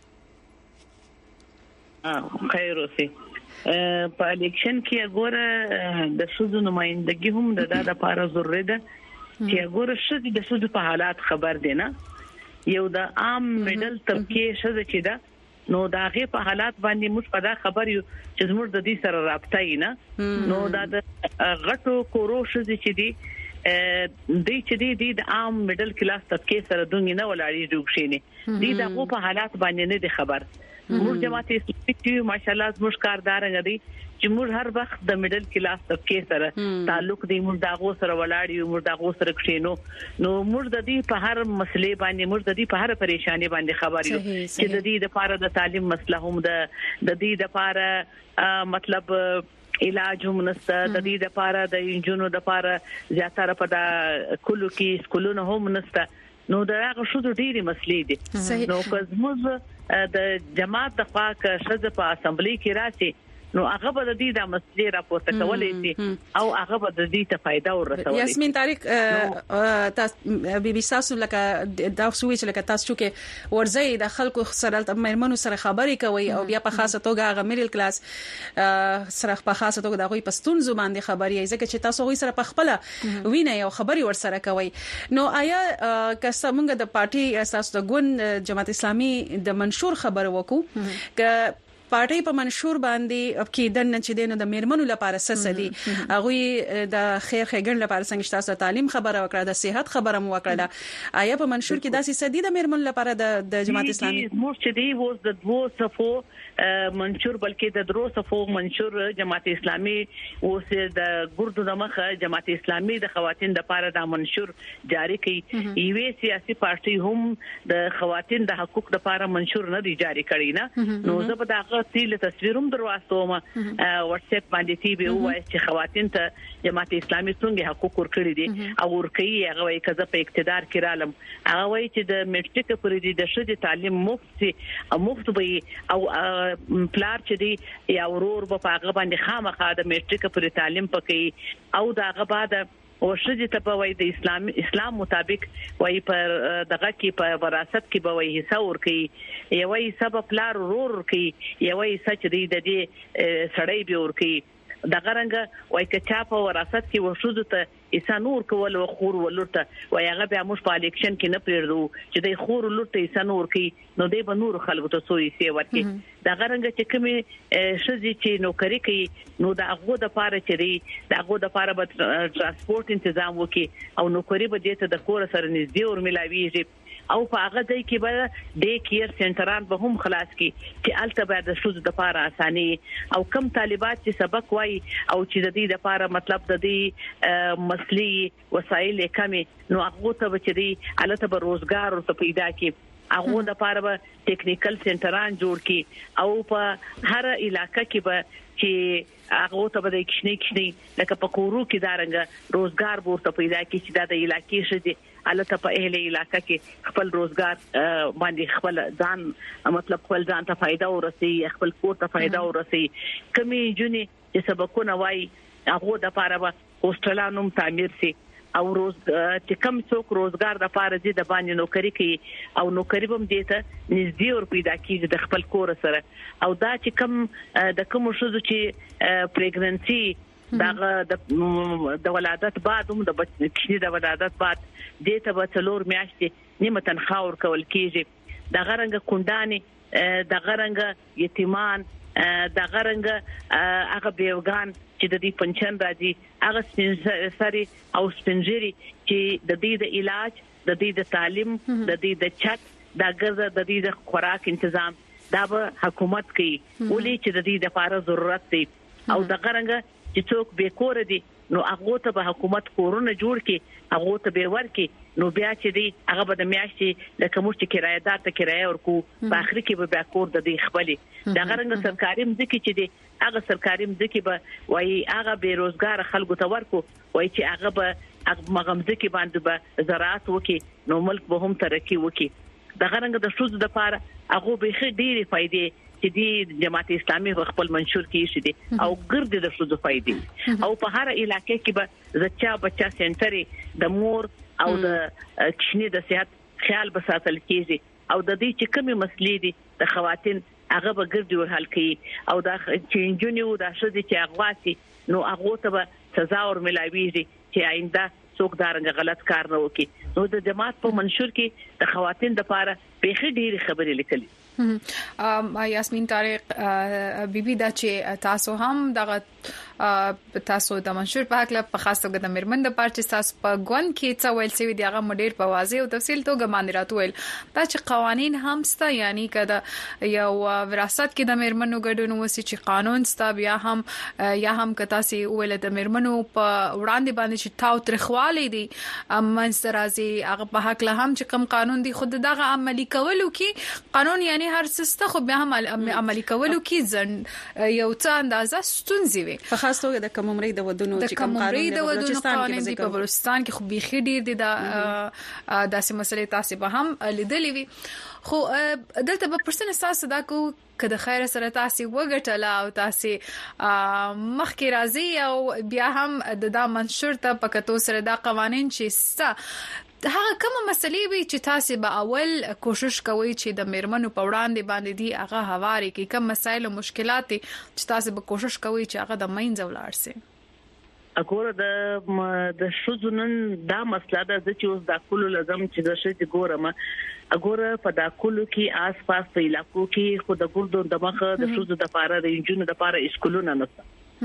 اه خیر اوسه په الیکشن کې وګوره د سوزو نمائندګي هم د دا د لپاره ضروري ده چې وګوره شې د سوزو په حالات خبر دي نه یو د عام میډل طبقه شې چې دا نو داغه په حالات باندې موږ په دا خبر یو چې زموږ د دې سره رابطه یې نه نو دا د غټو کورو شې چې دي د چې دي د عام میډل کلاس طبقه سره دونګ نه ولاړی جوړ شي دي دغه په حالات باندې نه دي خبر موږ جماعت اسلامي چې ماشاءالله موږ کاردار غدي چې موږ هر وخت د میډل کلاس طبقه سره تعلق دی موږ دغه سره ولاړ یو موږ دغه سره کښینو نو موږ د دې په هر مسلې باندې موږ د دې په هر پریشانی باندې خبر یو چې د دې لپاره د تعلیم مسله هم د د دې لپاره مطلب علاج هم نسته د دې لپاره د انجونو لپاره زیاتره په د کلو کې سکولونو هم نسته نو دا هغه شو د ډېری مسلې دي نو کومه د جماعت د خوا کې شذ په اسمبلی کې راشي نو هغه به د دې د مسلې راپورته کولای شي او هغه به د دې ته فائدہ ورسوي یاسمین طارق تاسو بي بي تاسو لکه دا سوي چې لکه تاسو کې ورځي د خلکو سره مېرمنو سره خبرې کوي او بیا په خاصه توګه هغه میډل کلاس سره په خاصه توګه د غوي پستون زبان دي خبرې ځکه چې تاسو غوي سره په خپل ویني او خبري ور سره کوي نو آیا که څنګه د پارټي اساس د ګوند جماعت اسلامي د منشور خبر وکړو ک پارټي په منشور باندې کې د نن چې دینو د میرمنو لپاره سسدي هغه د خیر خېګن لپاره څنګه تاسو تعلیم خبره وکړه د صحت خبره مو وکړه آیا په منشور کې داسې سدي د میرمنو لپاره د جماعت اسلامي موږ چې دی وو د دوه صفو منشور بلکې د درو صفو منشور جماعت اسلامي اوس د ګردو د مخه جماعت اسلامي د خواتین د لپاره د منشور جاری کړي ایوي سیاسي پارټي هم د خواتین د حقوق د لپاره منشور نه دی جاری کړی نه نو زه په دغه تیل تصویروم دروازتوم واتس اپ باندې تی بي وایي چې خواتین ته جماعت اسلامي څنګه حقوق ورکړي دي او ورکړي هغه وایي کزه په اقتدار کې رالم هغه وایي چې د میټریک پرې د شې تعلیم مفت او مفت به او پلار چې دی یا ورور په هغه باندې خامخا د میټریک پرې تعلیم پکې او داغه بعد او شې ته په وای د اسلام اسلام مطابق وای پر دغه کې په وراثت کې به وای حصہ ورکي یوه حصہ پلار ورور ورکي یوه حصہ چې دی د دې سړی به ورکي دغه رنګ وای کچا په وراثت کې وشوځ ته انسانور کول او خور ولرته وای هغه بیا موږ په الیکشن کې نه پیړو چې د خور ولرته انسانور کې نو دی به نور خلکو ته سوې سی ورکي دغه رنګ چې کومي شذي چې نوکری کوي نو د هغه د پاره چې دی د هغه د پاره به ترانسپورت تنظیم وکي او نوکری به دې ته د کور سره نږدې ور ملاويږي او په هغه ځای کې به د کیر سنټران به هم خلاص کی چې الته به د شوز د پاره اساني او کم طالبات چې سبق وای او چې د دې د پاره مطلب د دې مسلې وسایل کمي نو هغه ته به چې دی الته به روزګار او پیدا کی هغه د پاره به ټیکنیکل سنټران جوړ کی او په هر علاقې کې به چې هغه ته به د کښنی کښنی لکه په کورو کې دارنګ روزګار ورته پیدا کی چې د علاقې شې الته په اهله علاقې کې خپل روزګار باندې خپل ځان مطلب خپل ځان ته فائدہ ورسي خپل کور ته فائدہ ورسي کمی جونی چې سبقونه وای هغه د پاره به هوسټلانوم تعمیر سي او روز چې کم څوک روزګار د پاره دي د باندې نوکری کوي او نوکری هم دي ته نږدې ور پیدا کیږي د خپل کور سره او دا چې کم د کوم شوزو چې پریګننسي دغه د ولادت بعد هم د بچی د ولادت بعد د ته به څلور میاشتې نیمه تنخواه ورکول کیږي د غرنګ کندانې د غرنګ یتیمان د غرنګ هغه بیوګان چې د دې پنشن راځي هغه سپینسري او سپینجری چې د دې د علاج د دې د تعلیم د دې د چت د غزه د دې د خوراک تنظیم دا به حکومت کوي ولې چې د دې د لپاره ضرورت دی او د غرنګ چې څوک به کور دي نو هغه ته به حکومت کورونه جوړ کړي هغه ته به ورکي نو بیا چې دی هغه به د میاشتې د کومشت کرایدار ته کرایه ورکو په اخر کې به بیا کور د دې خپلې د غرنګ سرکاري مځکه چې دی هغه سرکاري مځکه به وایي هغه بیروزګار خلکو ته ورکو وایي چې هغه به هغه مغمزه کې باندې به زراعت وکي نو ملک به هم ترقی وکي د غرنګ د شوز د پاره هغه به ډېری فائدې چې دی جماعت اسلامي خپل منشور کې شي دي او ګرد د شوز فائدې او په هر علاقې کې به زچا بچا سنټري د مور او د کښنی د صحت خیال به ساتل کیږي او د دې چې کومي مسلې دي د خواتین هغه به ګرځي ور حل کړي او دا چې جنونی او د شذ چې اغواسي نو هغه ته به سزا ور ملاويږي چې آینده څوک دارنګ غلط کار نه وکړي نو د جماعت په منشور کې د خواتین د لپاره به ډېری خبرې لیکلي ام یاسمین طارق بیبي دا چې تاسو هم دغه تاسو د منشور په حق له خاص توګه د مرمن د پارچ تاسو په ګون کې څه ویل سوي دی هغه مډیر په واضح او تفصیل توګه باندې راتویل دا چې قوانين هم ستا یعنی کده یو وراثت کې د مرمنو ګډون وسی چې قانون ستا بیا هم یا هم کتا سي ویل د مرمنو په وړاندې باندې چې تاو ترخوالي دي منسترازي هغه په حق له هم چې کوم قانون دی خود دغه عملی کولو کې قانون یعنی هر سسته خو به هم عملی کولو کې ځن یو څه اندازه ستونزي وي په خاص توګه د کومري د ودونو چې کوم قانون د بلوچستان کې په بلوچستان کې خو بيخي ډیر دي دا داسې مسلې تاسو به هم لیدلې وي خو دلته په پرسن اساس دا کو کله خیر سره تاسو وګټلا او تاسو مخکې راځي او بیا هم د دا منشور ته پکتو سره دا قوانين چې ستا هغه کومه مسلې وي چې تاسو به اول کوشش کوئ چې د میرمنو په وړاندې باندې دی هغه هواري کې کوم مسایل او مشکلات چې تاسو به کوشش کوئ چې هغه د مینځ ولاړ سي اګوره د د شوزنن دا مسله ده چې اوس د کولو لازم چې د شې ګورم اګوره په دا کولو کې آس پاس په علاقو کې خود د ګردو د مخه د شوز د پاره د انجونو د پاره اسکولونه نشته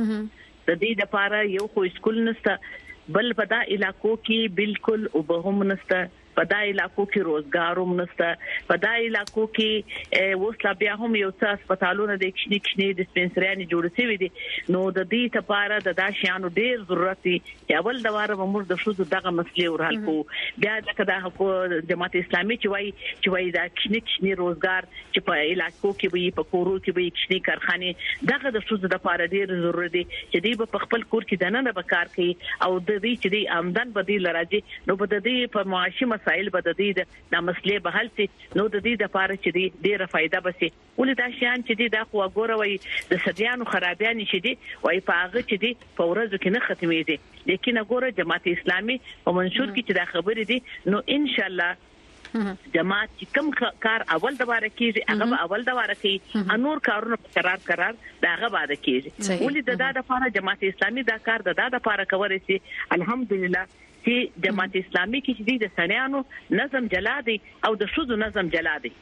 د دې د پاره یو خو اسکول نشته بل په دا علاقو کې بالکل وبهم نشته په دا علاقو کې روزګار هم نشته په دا علاقو کې وسلا بیا هم یو څه هسپتالونه د کښنی کښنی ډیسپنسریانې جوړ شوي دي نو د دې لپاره د داشيانو ډیر ضرورت دی چې اول د واره موږ د شوزو دغه مسلې ورحل کو بیا لکه د حکومت جماعت اسلامي چې وایي چې وایي دا کښنی کښنی روزګار چې په علاقو کې وي په کورو کې وي کښنی کارخانه دغه د شوزو لپاره ډیر ضرورت دی چې دوی په خپل کور کې دنه به کار کوي او د دې چې د آمدن بدیل راځي نو په دې په معاشي مسایل به د دې د مسلې به حل شي نو د دې د لپاره چې ډیره فائدہ بسي ولې دا شیان چې دا خو وګوروي د سديانو خرابيان شي دي وای په هغه چې دي په ورځو کې نه ختمي دي لیکن وګوره جماعت اسلامي په منشور کې چې دا خبرې دي نو ان شاء الله جماعت چې کوم کار اول د واره کېږي هغه اول د واره کوي انور کارونه قرار قرار دا هغه باندې کېږي ولې د دا د لپاره جماعت اسلامي دا کار د دا د لپاره کولای شي الحمدلله چې جماعت اسلامي کې چې د سنیانو نظم جلا دي او د شوزو نظم جلا دي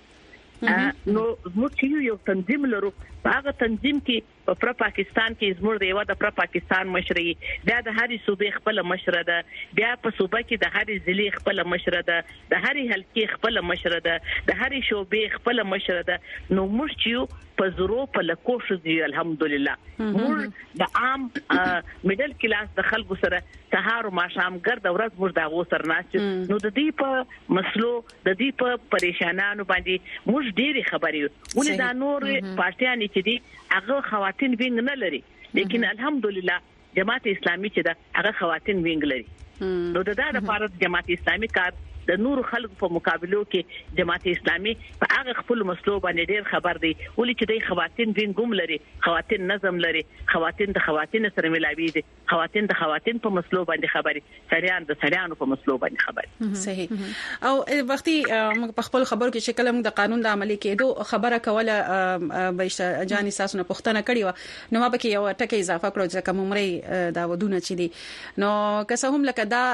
نو موږ یو تنظیم لرو هغه تنظیم کې په پاکستان کې زموږ د یو د پر پاکستان مشري بیا د هرې صوبې خپل مشره ده بیا په صوبه کې د هرې ضلع خپل مشره ده د هرې حلقې خپل مشره ده د هرې شوبې خپل مشره ده نو موږ چې په زرو په لکو شو دي الحمدلله موږ د عام میډل کلاس د خلکو سره سهار او ماښام ګرد ورځ موږ دا وسر ناست نو د دې په مسلو د دې په پریشانانو باندې موږ ډېری خبرې ولې دا نور پارټیان چې دي هغه خواتین وینګ نه لري لیکن الحمدلله جماعت اسلامي چې دا هغه خواتین وینګ لري نو دا د لپاره جماعت اسلامي کار د نور خلکو په مقابلو کې جماعت اسلامي په هغه خپل مسلو باندې ډېر خبر دي ولې چې د خواتین وینګوم لري خواتین نظم لري خواتین د خواتین سره ملاوي دي خواتین د خواتین په مسلو باندې خبري سړيان د سړيانو په مسلو باندې خبري صحیح او وختي موږ په خپل خبرو کې شکل موږ د قانون د عملي کېدو خبره کوله به جاني ساسونه پښتنه کړی و نو ما به کې یو ټکی اضافه کړو چې کوم عمرې دا ودونه چې دي نو که څه هم لکه دا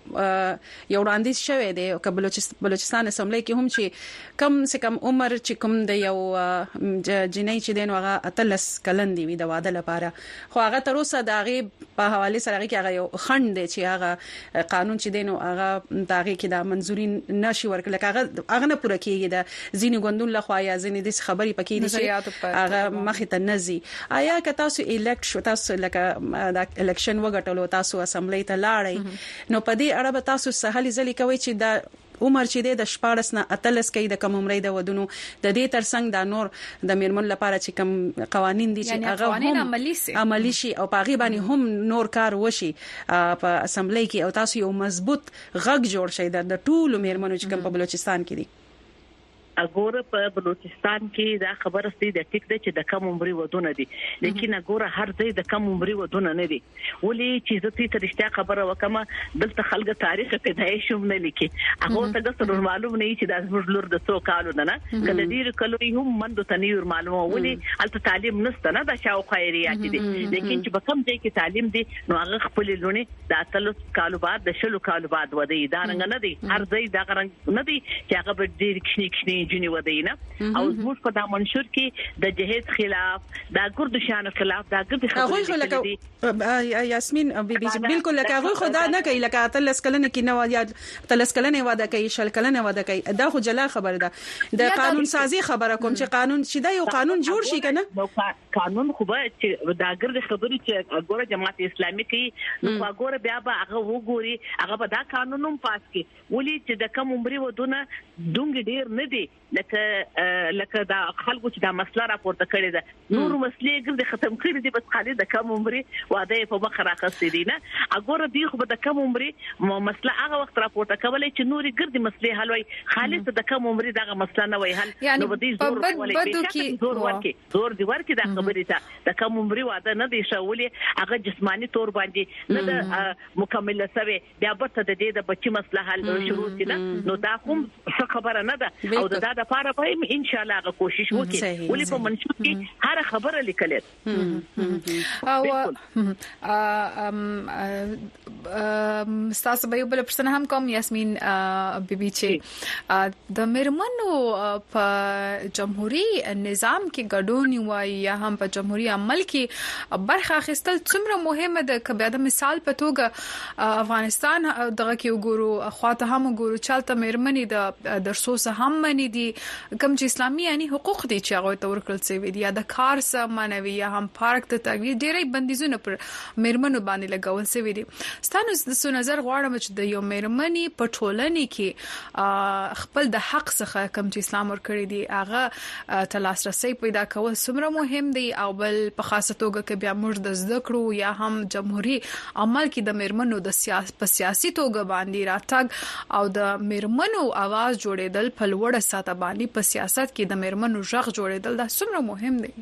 یو وړاندیز شوی دی او بلوچستان اسمبلی کې هم چې کم سے کم عمر چې کوم د یو جنۍ چې دین هغه اتلس کلن دی وي د واده لپاره خو هغه تر اوسه د هغه په حواله سره هغه کې هغه یو خند دی چې هغه قانون چې دین هغه دغه کې د منځوري نشي ورکړل هغه هغه نه پوره کیږي د زینې غوندون لخوا یا زینې د خبري پکې دي چې هغه مخې ته نزي آیا که تاسو الیکټ شو تاسو لکه د الیکشن وګټلو تاسو اسمبلی ته لاړی نو په دې اړه به تاسو سهالي ځلې کوي چې د عمر چې د شپارس نه اتلس کې د کوم عمرې د ودونو د دې ترڅنګ د نور د میرمن لپاره چې کوم قوانين دي چې هغه قوانين عملی شي عملی شي او پاغي باندې هم نور کار وشي په اسمبلی کې او تاسو یو مضبوط غږ جوړ شئ د ټولو میرمنو چې کوم په بلوچستان کې دي اګوره په بلوچستان کې دا خبره ستې د ټیک ده چې د کم عمرې ودونه دي لیکن اګوره هر ځای د کم عمرې ودونه نه دي ولې چې زه ته رښتیا خبره وکم دلته خلک تاریخ پیدایش هم نه لیکي هغه ته څه معلوم نه چې د زموږ لور د څو کالو نه کله ډیر کلو هم مند ته نه معلومه ولې البته تعلیم نشته نه د شاو خیریات دي لیکن چې په کم ځای کې تعلیم دي نو هغه خپل لونه د اتلس کالو بعد د شلو کالو بعد ودی دا رنګ نه دي هر ځای دا رنګ نه دي چې هغه به ډیر کښنی کښنی جنې ودی نه او زموږ په دا منشور کې د جهاد خلاف دا ګرد شان خلاف دا ګرد خبرې دي یاسمین بیبي بالکل لکه هغه خدا نه کوي لکه تلس کلنه کې نو یا تلس کلنه واده کوي شل کلنه واده کوي دا خو جلا خبره ده د قانون سازي خبره کوم چې قانون چې دا یو قانون جوړ شي کنه قانون خو به چې دا ګرد خبرې چې وګوره جماعت اسلامي کې نو وګوره بیا به هغه وګوري هغه به دا قانون هم پاس کړي ولې چې د کم عمرې ودونه دونګ ډیر نه دي لکه لکه دا خلکو چې دا مسله راپورته کړې ده نور مسلې ګرځي ختم کړې دي بس خالي د کم عمرې واده په مخ راخستې دي نه اګوره دی خو د کم عمرې مسله هغه وخت راپورته کولای چې نوري ګرځي مسلې حل وي خالص د کم عمرې دغه مسله نه وي حل نو بده زور ولې زور ورکي زور دی ورکي دا خبرې ته د کم عمرې واده نه دي شولې هغه جسمانی تور باندې نه د مکمل سوي بیا برته د دې د بچي مسله حل شروع دي نو دا کوم څه خبره نه ده او د دا د لپاره به ان شاء الله غو کوشش وکړي ولې په منشور کې هر خبره لیکل او ام تاسو به یو بل پرسن هم کوم یاسمین بیبي چې د مرمنو په جمهوریت نظام کې ګډون وای یا هم په جمهوریت عمل کې برخه اخیستل څومره مهمه ده؟ کبه د مثال په توګه افغانستان دغه کې وګورو خواته هم وګورو چالت مرمنې د درسوسه هم منی دي کوم چې اسلامي یعنی حقوق دي چې هغه تور کړل سوي دي یا د کار سم مانوي یا هم پارک ته تغوی ډېرې بندیزونه پر مرمنو باندې لګول سوي دي. ستاسو د سو نظر غواړم چې د یو مرمنې په ټولنې کې خپل د حق څخه کوم چې اسلام ورکړي دي هغه تلاسرسي پیدا کول څومره مهم دي او بل په خاصه توګه کې بیا موږ د زده کړو یا هم جمهوریت عمل کې د مرمنو د سیاست په سیاسي توګه باندې راتګ او د مرمنو आवाज جوړېدل په لوړه ساته باندې په سیاست کې د مرمنو ژغ جوړېدل دا څومره مهم دي؟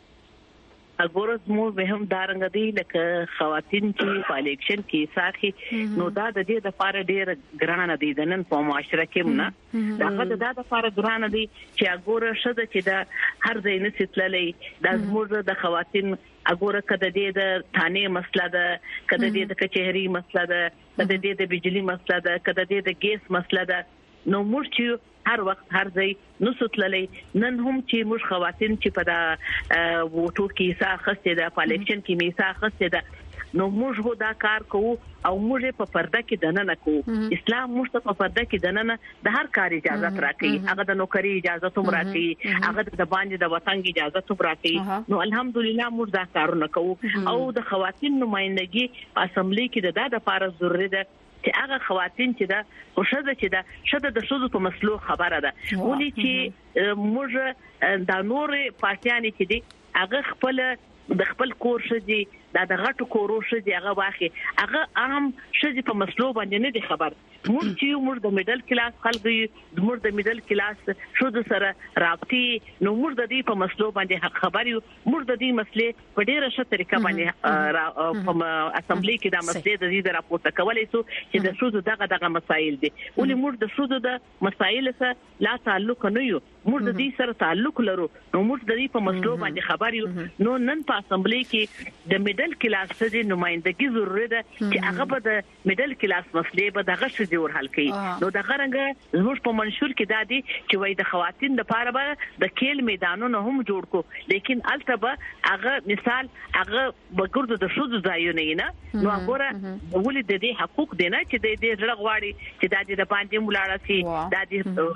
اګورز مو به هم دارنګ دي لکه خواتین چې په الیکشن کې ساخي نو دا د دې د لپاره ډېر ګرانه دي د نن په معاشره کې نه دا د دا د لپاره ګرانه دي چې اګوره شته چې دا هر ځای نه ستللې د زموږ د خواتین اګوره کده دې د ثاني مسله ده کده دې د کچهري مسله ده کده دې د بجلی مسله ده کده دې د ګیس مسله ده نو موږ چې هر وخت هر ځای نو ستللې نن هم چې موږ خواتین چې په دا ووټو کې ساخسته ده په الیکشن کې می ساخسته ده نو موږ هو دا کار کوو او موږ په پرده کې دننه کوو. اسلام موږ ته په پرده کې دننه د هر کار اجازه راکړي هغه د نوکری اجازه هم راکړي هغه د باندې د وطن اجازه هم راکړي نو الحمدلله موږ دا کارونه کوو او د خواتین نمائندګي په اسمبلی کې د دا د لپاره ضروري ده چې هغه خواتین چې دا او شته چې دا شته د شوزو په مسلو خبره ده ولې چې موږ د نورې پارتيانې چې دي هغه خپل د خپل کور شدي دا د غټو کورو شدي هغه واخی هغه عام شدي په مسلو باندې نه دي خبر موږ چې موږ د میډل کلاس خلک موږ د میډل کلاس شو د سره رابطي نو موږ د دې په مسلو باندې خبر یو موږ د دې مسلې په ډیره ښه طریقه باندې په اسمبلی کې د مسلې د دې راپورته کولای شو چې د شو دغه دغه مسایل دي ولې موږ د شو د مسایل سره لا تعلق نه یو موږ د دې سره تعلق لرو نو موږ د دې په مسلو باندې خبر یو نو نن په اسمبلی کې د میډل کلاس د نمائندګي ضروري ده چې هغه به د میډل کلاس مسلې به دغه شې ور حل کړي نو د غرنګ زموږ په منشور کې دا دي چې وای د خواتین د لپاره به د کېل میدانونو هم جوړ کو لیکن البته هغه مثال هغه بګرد د شوز ځایونه نه نو هغه ولې د دې حقوق دی نه چې د دې ځړ غواړي چې د دې د باندې مولاړه سي د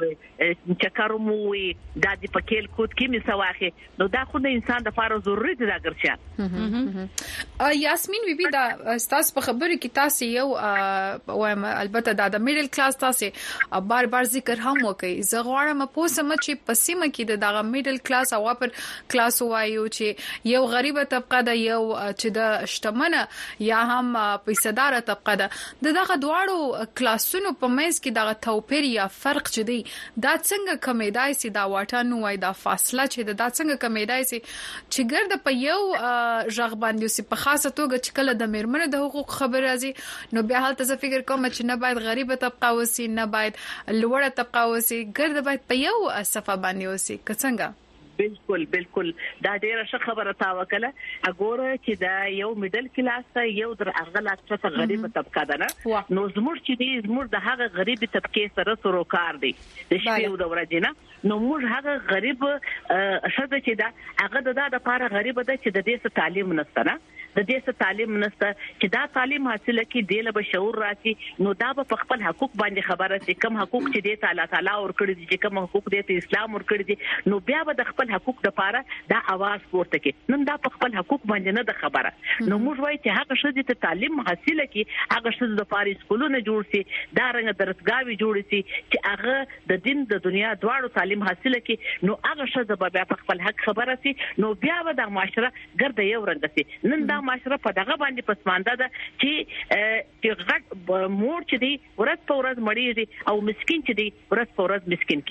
دې چکرمو وي د دې په کېل کوټ کې مسواخي نو دا خو د انسان د لپاره ضروري دي دا ګرځي. یاسمین بیبي دا تاسو په خبرو کې تاسو یو وایم البته دا د میډل کلاس تاسو بار بار ذکر هم وکړي زه غواړم په سم چې په سیمه کې د دغه میډل کلاس او اپر کلاس وایو چې یو غریبه طبقه ده یو چې د شتمنه یا هم پیسدار طبقه ده د دغه دواړو کلاسونو په منځ کې دغه توپیر یا فرق چې دی دا څنګه کمیدای سي دا واټن وای دا فاصله چې دا څنګه کمیدای سي چې ګرد په یو ژغ باندې سي په خاصه توګه چې کله د میرمنو د حقوق خبر راځي نو بیا حالت زه فکر کوم چې نه باید غریبه طبقه وسی نه باید لوړه طبقه وسی ګرد باید په یو صفه باندې وسی څنګه بالکل بالکل دا ډیره ښه خبره تا وکړه اګوره چې دا یو میډل کلاس ته یو در اغلات څخه غریبه طبقه ده نه نو زموږ چې دې زموږ د هغه غریبي طبقه سره سروکار دی د شپې او د ورځې نه نو موږ هغه غریب شته چې دا هغه د دا د لپاره غریب ده چې د دې څخه تعلیم نشته نه د دې څخه تعلیم نشته چې دا تعلیم حاصله کړي د له شعور راځي نو دا په خپل حقوق باندې خبره سي کوم حقوق چې د تعالی تعالی ور کړی دي چې کوم حقوق د اسلام ور کړی دي نو بیا به د خپل حقوق د پاره دا आवाज پورته کړي نن دا په خپل حقوق باندې نه د خبره نو موږ وایي چې هغه شې د تعلیم حاصله کړي هغه شې د پاره سکولونه جوړ سي دا رنګ درسګاوي جوړ سي چې هغه د دین د دنیا دواړو تعلیم حاصله کړي نو هغه شې د بیا په خپل حق خبره سي نو بیا به د معاشره ګرد یو رنګ سي نن دا معاشره په دغه باندې پسمانده ده چې چې غټ مور چې دی ورځ په ورځ مړیږي او مسکین چې دی ورځ په ورځ مسکین کیږي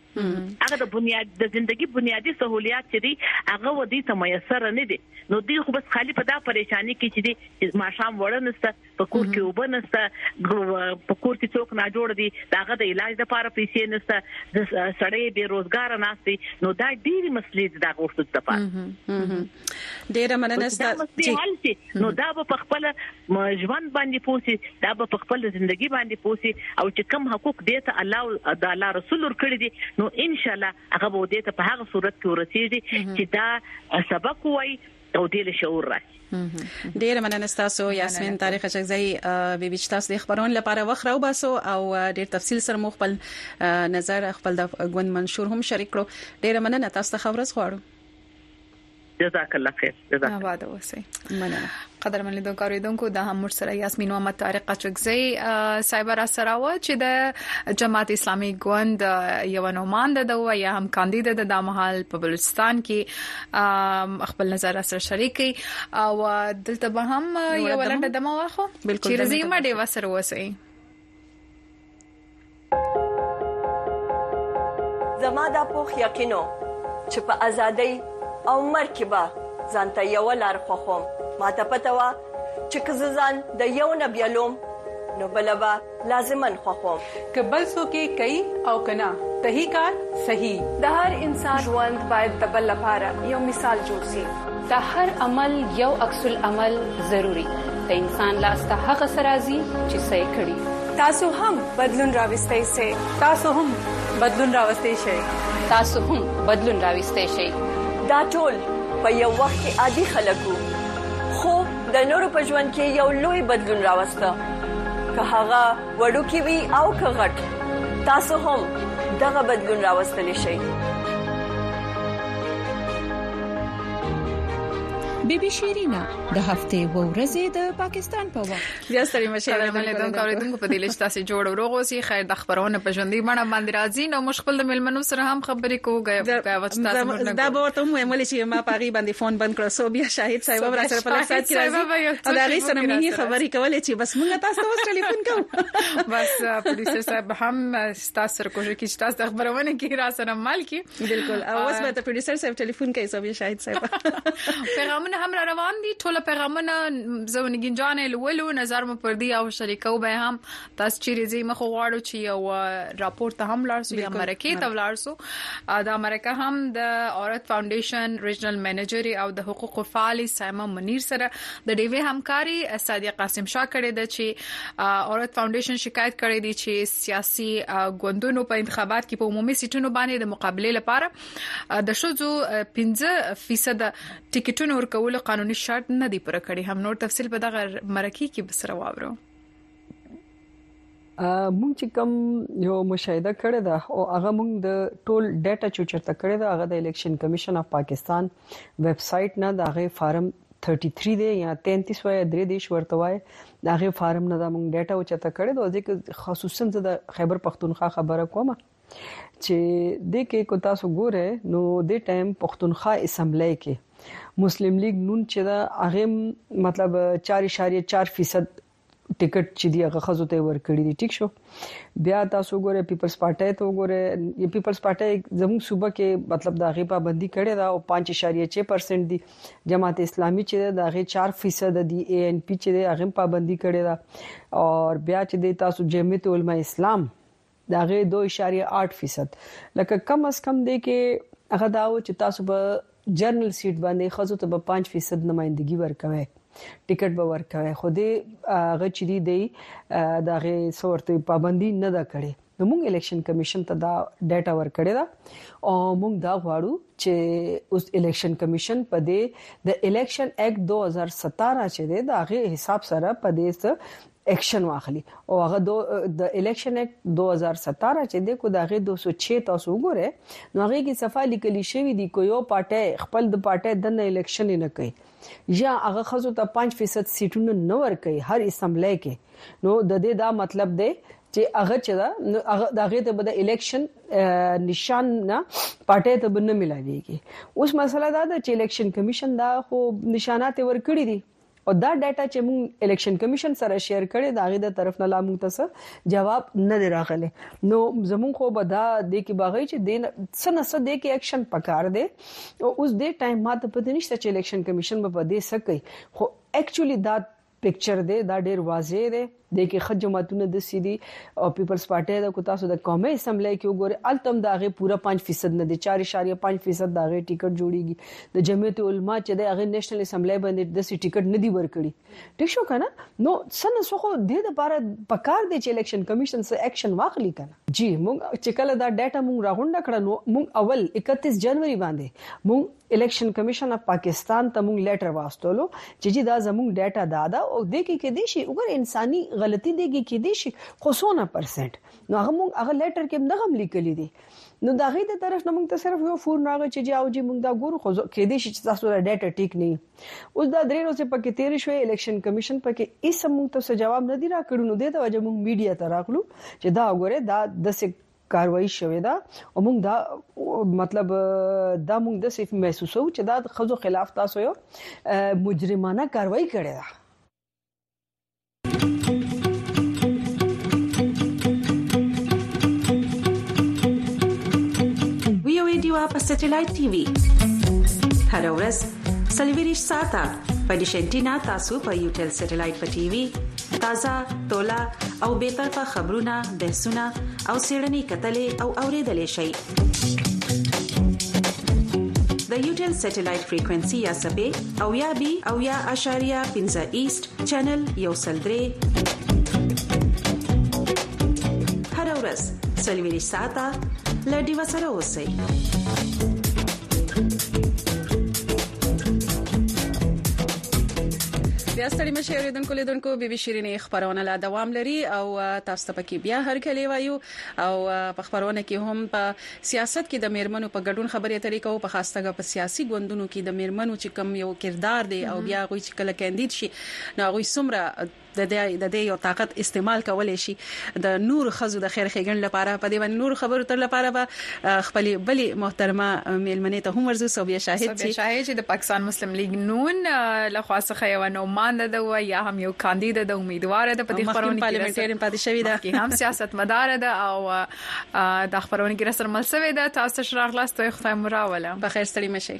هغه د بنیاد د ژوندۍ بنیادی سہولیات چې دي هغه ودی ته میسر نه دي نو دوی خو بس خالی په دا پریشانی کې چې دي ماشام وړنسته په کور کې وبنسته په کور کې څوک نه جوړ دي داغه د علاج لپاره پیسې نسته د سړی بیروزګار ناشتي نو دا ډېری مسلې دا غوښتل ته پات ډېر مننه ستاسو نو دا په خپل ژوند باندې پوسی دا په خپل ژوندۍ باندې پوسی او چې کوم حقوق دي ته الله د الله رسول ورکړي دي نو ان شاء الله هغه به دې ته په هغه صورت کې ورسېږي چې دا سبق وای او دې له شعور راشي. ډیر مننه تاسو یاسمین تاریخ چغزی بي بي تاسو د خبرون لپاره وخت راو باسو او ډیر تفصیل سره مخبل نظر خپل د غوند منشور هم شریک کړو. ډیر مننه تاسو خبرز غواړو. جزاک الله خیر. جزاک الله. آباد اوسئ. مننه. قدرمن لیدونکو اوریدونکو د هم سره یاسمین محمد طارق چغزی سایبر سراوه چې د جماعت اسلامي ګوند یو نوماند د و یا هم کاندید د مهال په بلوچستان کې خپل نظر سره شریکي او دلته به هم یو ولنده دمو واخو چې رزيمه دی وسره وسئ. زما د پوخ یقینو چې په ازادۍ او مرکبه ځانته یو لار خوخم ماته پته وا چې کززان د یو نبیلوم نو بلبا لازمن خوخم کبل سو کې کوي او کنا صحیح کار صحیح د هر انسان ژوند باید د بل لپاره یو مثال جوړ شي د هر عمل یو عکس العمل ضروری د انسان لاسته هغه سرازي چې صحیح کړي تاسو هم بدلون راوستئ سي تاسو هم بدلون راوستئ شئ تاسو هم بدلون راوستئ شئ دا ټول په یو وخت کې عادي خلکو خو د نورو په ژوند کې یو لوی بدلون راوسته که هغه وړوکی وي او که غټ تاسو هم دغه بدلون راوستلی شئ. بیبي شیرینا د هفته و ورځې د پاکستان په وخت بیا ستړي مشه د اوریدونکو په دې لښت تاسو جوړ وروغو سي خیر د خبرونه په ژوندۍ باندې باندې راځي نو مشغول د ملمنو سره هم خبرې کوو غا وخت تاسو دا به ورته مو مل شي ما پاري باندې فون بند کړو سو بیا شاهد صاحب را سره په لاسات کې راځي او دا غي سره مینی خبرې کولې چې بس موږ تاسو ته ټلیفون کوو بس پولیس صاحب هم تاسو سره کوشش کوي چې تاسو د خبرونه کې را سره مال کې بالکل او اوس به ته پروډوسر صاحب ټلیفون کوي سو بیا شاهد صاحب پیغامونه هم روان دي ټول پیغامونه زونګین جان لولو نظر مو پر دی او شریکو به هم تاسو چې ریزي مخ غواړو چې یو راپور ته هم لارسو یا امریکا ته لارسو د امریکا هم د عورت فاونډیشن ریجنل منیجر او د حقوق فعال سایما منیر سره د ډیوی همکاري صادق قاسم شاه کړی د چې عورت فاونډیشن شکایت کړی دی چې سیاسي ګوندونو په انتخابات کې په عمومي سیټونو باندې د مقابله لپاره د شوزو پنځه فیصد ټیکټونو ورکول قانوني شرط نه دی پر کړی. هم نور تفصیل په دغه مرکه کې بسره واورو. مونږ چې کوم یو مشاهده کړی دا او هغه مونږ د ټول ډیټا چې چرته کړی دا هغه د الیکشن کمیشن اف پاکستان ویب سټ نه دا غي فارم تینتیس دی یا تینتیس وای درې دیش ورته وای دا غي فارم نه دا مونږ ډیټا او چرته کړی دا ځکه خصوصا د خیبر پختونخوا خبره کومه چې د کې کو تاسو ګوره نو د ټایم پختونخوا اسمبلی کې مسلم لیگ نون چې دا هغه مطلب چار اشاریه چار فیصد ټیکټ چې دی هغه خزو ته ورکړی دی ټیک شو. بیا تاسو ګوره پیپلز پارټي ته وګوره ی پیپلز پارټي زموږ صوبه کې مطلب دا غي پابندي کړي دا او پنځه اشاریه چھ پرسنټ دی. جماعت اسلامي چې دا غي چار فیصد دی اے ان پی چې دی هغه پابندي کړي دا او بیا چې دی تاسو جمعیت علماء اسلام دا غي دو اشاریه آٹھ فیصد لکه کم از کم دی کې هغه دا و چې تاسو به جرنل سیټ باندې خزو ته به پنځه فیصد نمائندګي ورکوي ټیکټ به ورکوي خو دې هغه چې دی دا غي صورت پابندي نه دا کړي. نو موږ الیکشن کمیشن ته دا ډیټا ورکړی دا او موږ دا غواړو چې اوس الیکشن کمیشن په دې د الیکشن ایکټ دو هزار سترہ چې دی دا غي حساب سره په دې ایکشن واخلي او هغه د الیکشن ایکټ دو هزار سترہ چې د کو دغه دو سو چھ تاسو وګوره نو هغه کې صفه لیکلی شوی دی کو یو پارټي خپل د پارټي د الیکشن نه کوي یا هغه خزو ته پنځه فیصد سیټونه نه ور کوي هر اسمبلی کې نو د دې دا مطلب دی چې هغه چې دا هغه دغه ته د الیکشن نشان نه پارټي ته بنه ملایږي. اوس مسله دا ده چې الیکشن کمیشن دا خو نشانات ور کړی دي او دا ډاټا چې موږ الیکشن کمیشن سره شیر کړي دا غي د طرف نه لا موږ ته جواب نه راغلی نو زمون خو به دا د کی باغی چې دین سنسه د کی اکشن پکار دی او اوس د ټایم ماته پته نشته چې الیکشن کمیشن به دې سکي خو اکچولی دا پکچر دی دا ډیر واضح دی د کی خد جماعتونه د سیدی او پیپلز پارټي د کو تاسو د قومي اسمبلی کې وګوره التم داغه پورا پنځه فیصد نه دي چار اشاریه پنځه فیصد داغه ټیکټ جوړیږي د جمعیت علما چې د هغه نېشنل اسمبلی باندې د سی ټیکټ نه دی ورکړي ټیک شو کنه نو سن سخه د لپاره پکار دی چې الیکشن کمیشن سره اکشن واخلي کنه جی مونږ چې کله دا ډاټا مونږ راغونډه کړو نو مونږ اول اکتیس جنوري باندې مونږ الیکشن کمیشن اف پاکستان ته مونږ لیټر واستولو چې جی دا زمونږ ډاټا دادا او د کی کې دي شي وګور انساني غلطي دیږي کې دي شي خو څونه پرسنټ نو هغه مونږ هغه لیټر کې دغه لیکلي دي نو دا غي د طرف نه مونږ ته صرف یو فور راغی چې جاو جی مونږ دا ګورو خو کې دي شي چې تاسو دا ډاټا ټیک نه اوس دا درې ورځې پکې تیر شوې الیکشن کمیشن پکې هیڅ مونږ ته جواب نه دی راکړو نو د وجه مونږ میډیا ته راغلو چې دا وګوره دا د کاروایی شوې ده او موږ دا مطلب دا موږ د صرف محسوسو چې دا د خزو خلاف تاسو یو مجرمانه کاروایی کړې ده ویو ایډیو په سټلایټ ټي وي هر ورځ سلیویریش ساته په ډیشنټینا تاسو په یوټل سټلایټ په ټي وي تازه تولا او به طرفه خبرونه بحثونه او سیړنی کتلې او اوریدلې شي د یوټل سټلایټ فریکوئنسي یا سبې او یا بي او یا اشاریه پنځه ایست چینل یو سلدري هر ورځ سلیویریش ساته لډي وسره اوسئ بیا ستړي مشه اوریدونکو لیدونکو بي بي شيرینې خبرونه لا دوام لري او تاسو ته پکې بیا هر کلی وایو او په خبرونه کې هم په سیاست کې د میرمنو په ګډون خبرې طریقو په خاصه په سیاسي ګوندونو کې د میرمنو چې کم یو کردار دی او بیا غوي چې کله کاندید شي نو غوي سمره د دې د دې یو طاقت استعمال کولای شي د نور خزو د خیر خېګن لپاره په دې باندې نور خبرو تر لپاره به خپل بلی محترمه میلمنې ته هم ورزو صوبیا شاهد چې شاهد چې د پاکستان مسلم لیگ نون له خاصه یو نو مان ده یا هم یو کاندید د امیدوار ده په دې خبرونه پارلیمنټرین پاتې شوی ده کې هم سیاست مدار ده او د خبرونه کې رسر ملسوي ده تاسو شراغ لاستو خدای مراوله په خیر ستړي مشه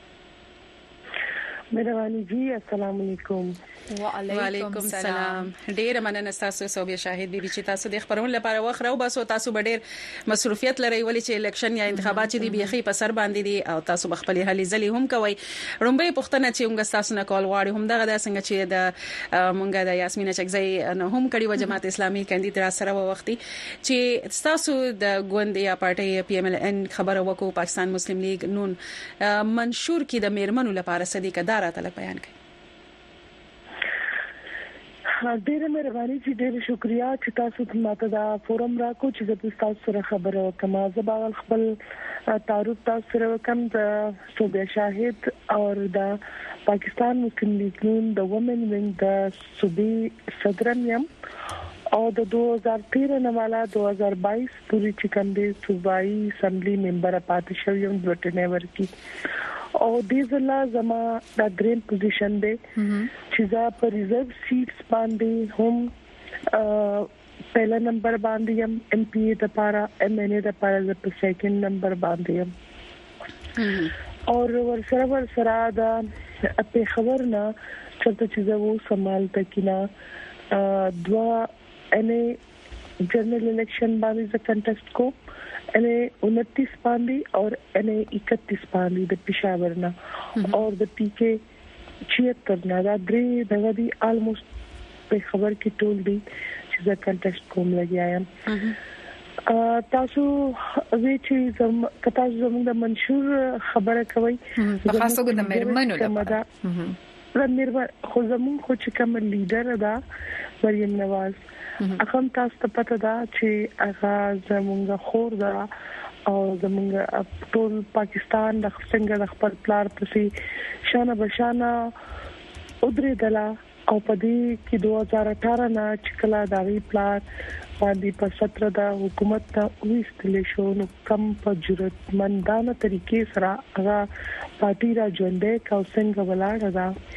مهرباني جی السلام علیکم وعلیکم السلام ډیر مننه تاسو صوبیا شاهد بي چې تاسو د خبرونو لپاره وخت راو باسو تاسو به ډیر مسؤلیت لري ولې چې الیکشن یا انتخابات دي بيخي په سر باندې دي او تاسو خپل هلي ځلې هم کوي رومبه پښتنه چې موږ تاسو نه کول واړی هم دغه د څنګه چې د مونږه د یاسمینه چکزي نه هم کړي و جماعت اسلامي کاندید را سره وختي چې تاسو د ګوند یا پارټي پی ام ال ان خبره وکړو پاکستان مسلم لیگ نون منشور کې د میرمنو لپاره صدیقه دارا تل بیان کړي ډیره مهرباني چې ډیره شکریا چې تاسو ماته دا فورم راکو چې تاسو سره خبره وکم زه به خپل تعارف تاسو سره وکم د صوبیا شاهد او د پاکستان مسلم لیگ د وومن وینګ د صوبې صدر یم او د دو هزار تیرہ نه والا دو هزار بائیس پوری چې کوم دی صوبایي اسمبلی ممبر پاتې شوم د وټنه ورکی او دې ځلا زما د ګرین پوزیشن دی چې زه په ریزرو سیټس باندې هم پہلا نمبر باندې يم ام پی ای د لپاره ام ان ای د لپاره په سیکنډ نمبر باندې يم او ورسره ورسره دا په خبرنا چې چې زه وو سمال تکینا دوا ان جنرال الیکشن باندې ز کنټیسټ کو ان उनतीस باندې او ان इकतीस باندې د پېښور نه او د پی کې छिहत्तर نه دا درې دغه دی الموست په خبر کې ټول دی چې زه کنټیسټ کوم لګیایم تاسو وی چې زم کتا زموږ د منشور خبره کوي په خاصه د میرمنو لپاره د میرمن خو زموږ خو چې کوم لیډر دا مریم نواز اخم تاسو ته پته دا چې هغه زموږ خور دا او زموږ ټول پاکستان د څنګه د خپل پلار پسې شانه بشانه ودري دلا او په دې کې دو هزار اٹھارہ نه چې کله د وی پلان باندې په ستر د حکومت ته وېستل شو نو کم په جرأت مندانه طریقې سره هغه پارټي را ژوندې کا څنګه ولاړه دا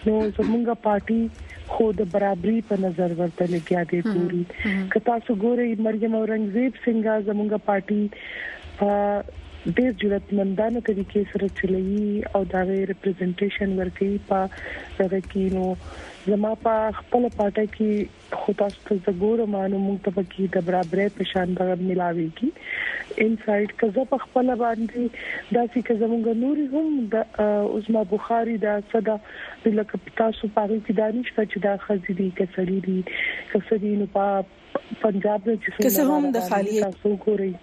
نو زمونږه پارټي خو د برابرۍ په نظر ورته لګیا دی پوری کتا سو ګورې مریم اورنګزیب څنګه زمونږه پارټي ډېر ضرورتمندانه طریقې سره چلوي او دا ریپرزنټیشن ورکوي په دغه کې نو زما په خپل پټه کې خو تاسو ته زګور مانو موږ ته کې د برابرۍ په شان دغه ملاوي کې انسایډ کزه په خپل باندې داسې کزه موږ نوري هم د عثمان بخاری دا صدا د لکه تاسو په کې دانش چې دا خزيدي کسري دي کسري نو په پنجاب کې کسه هم د خالی تاسو ګوري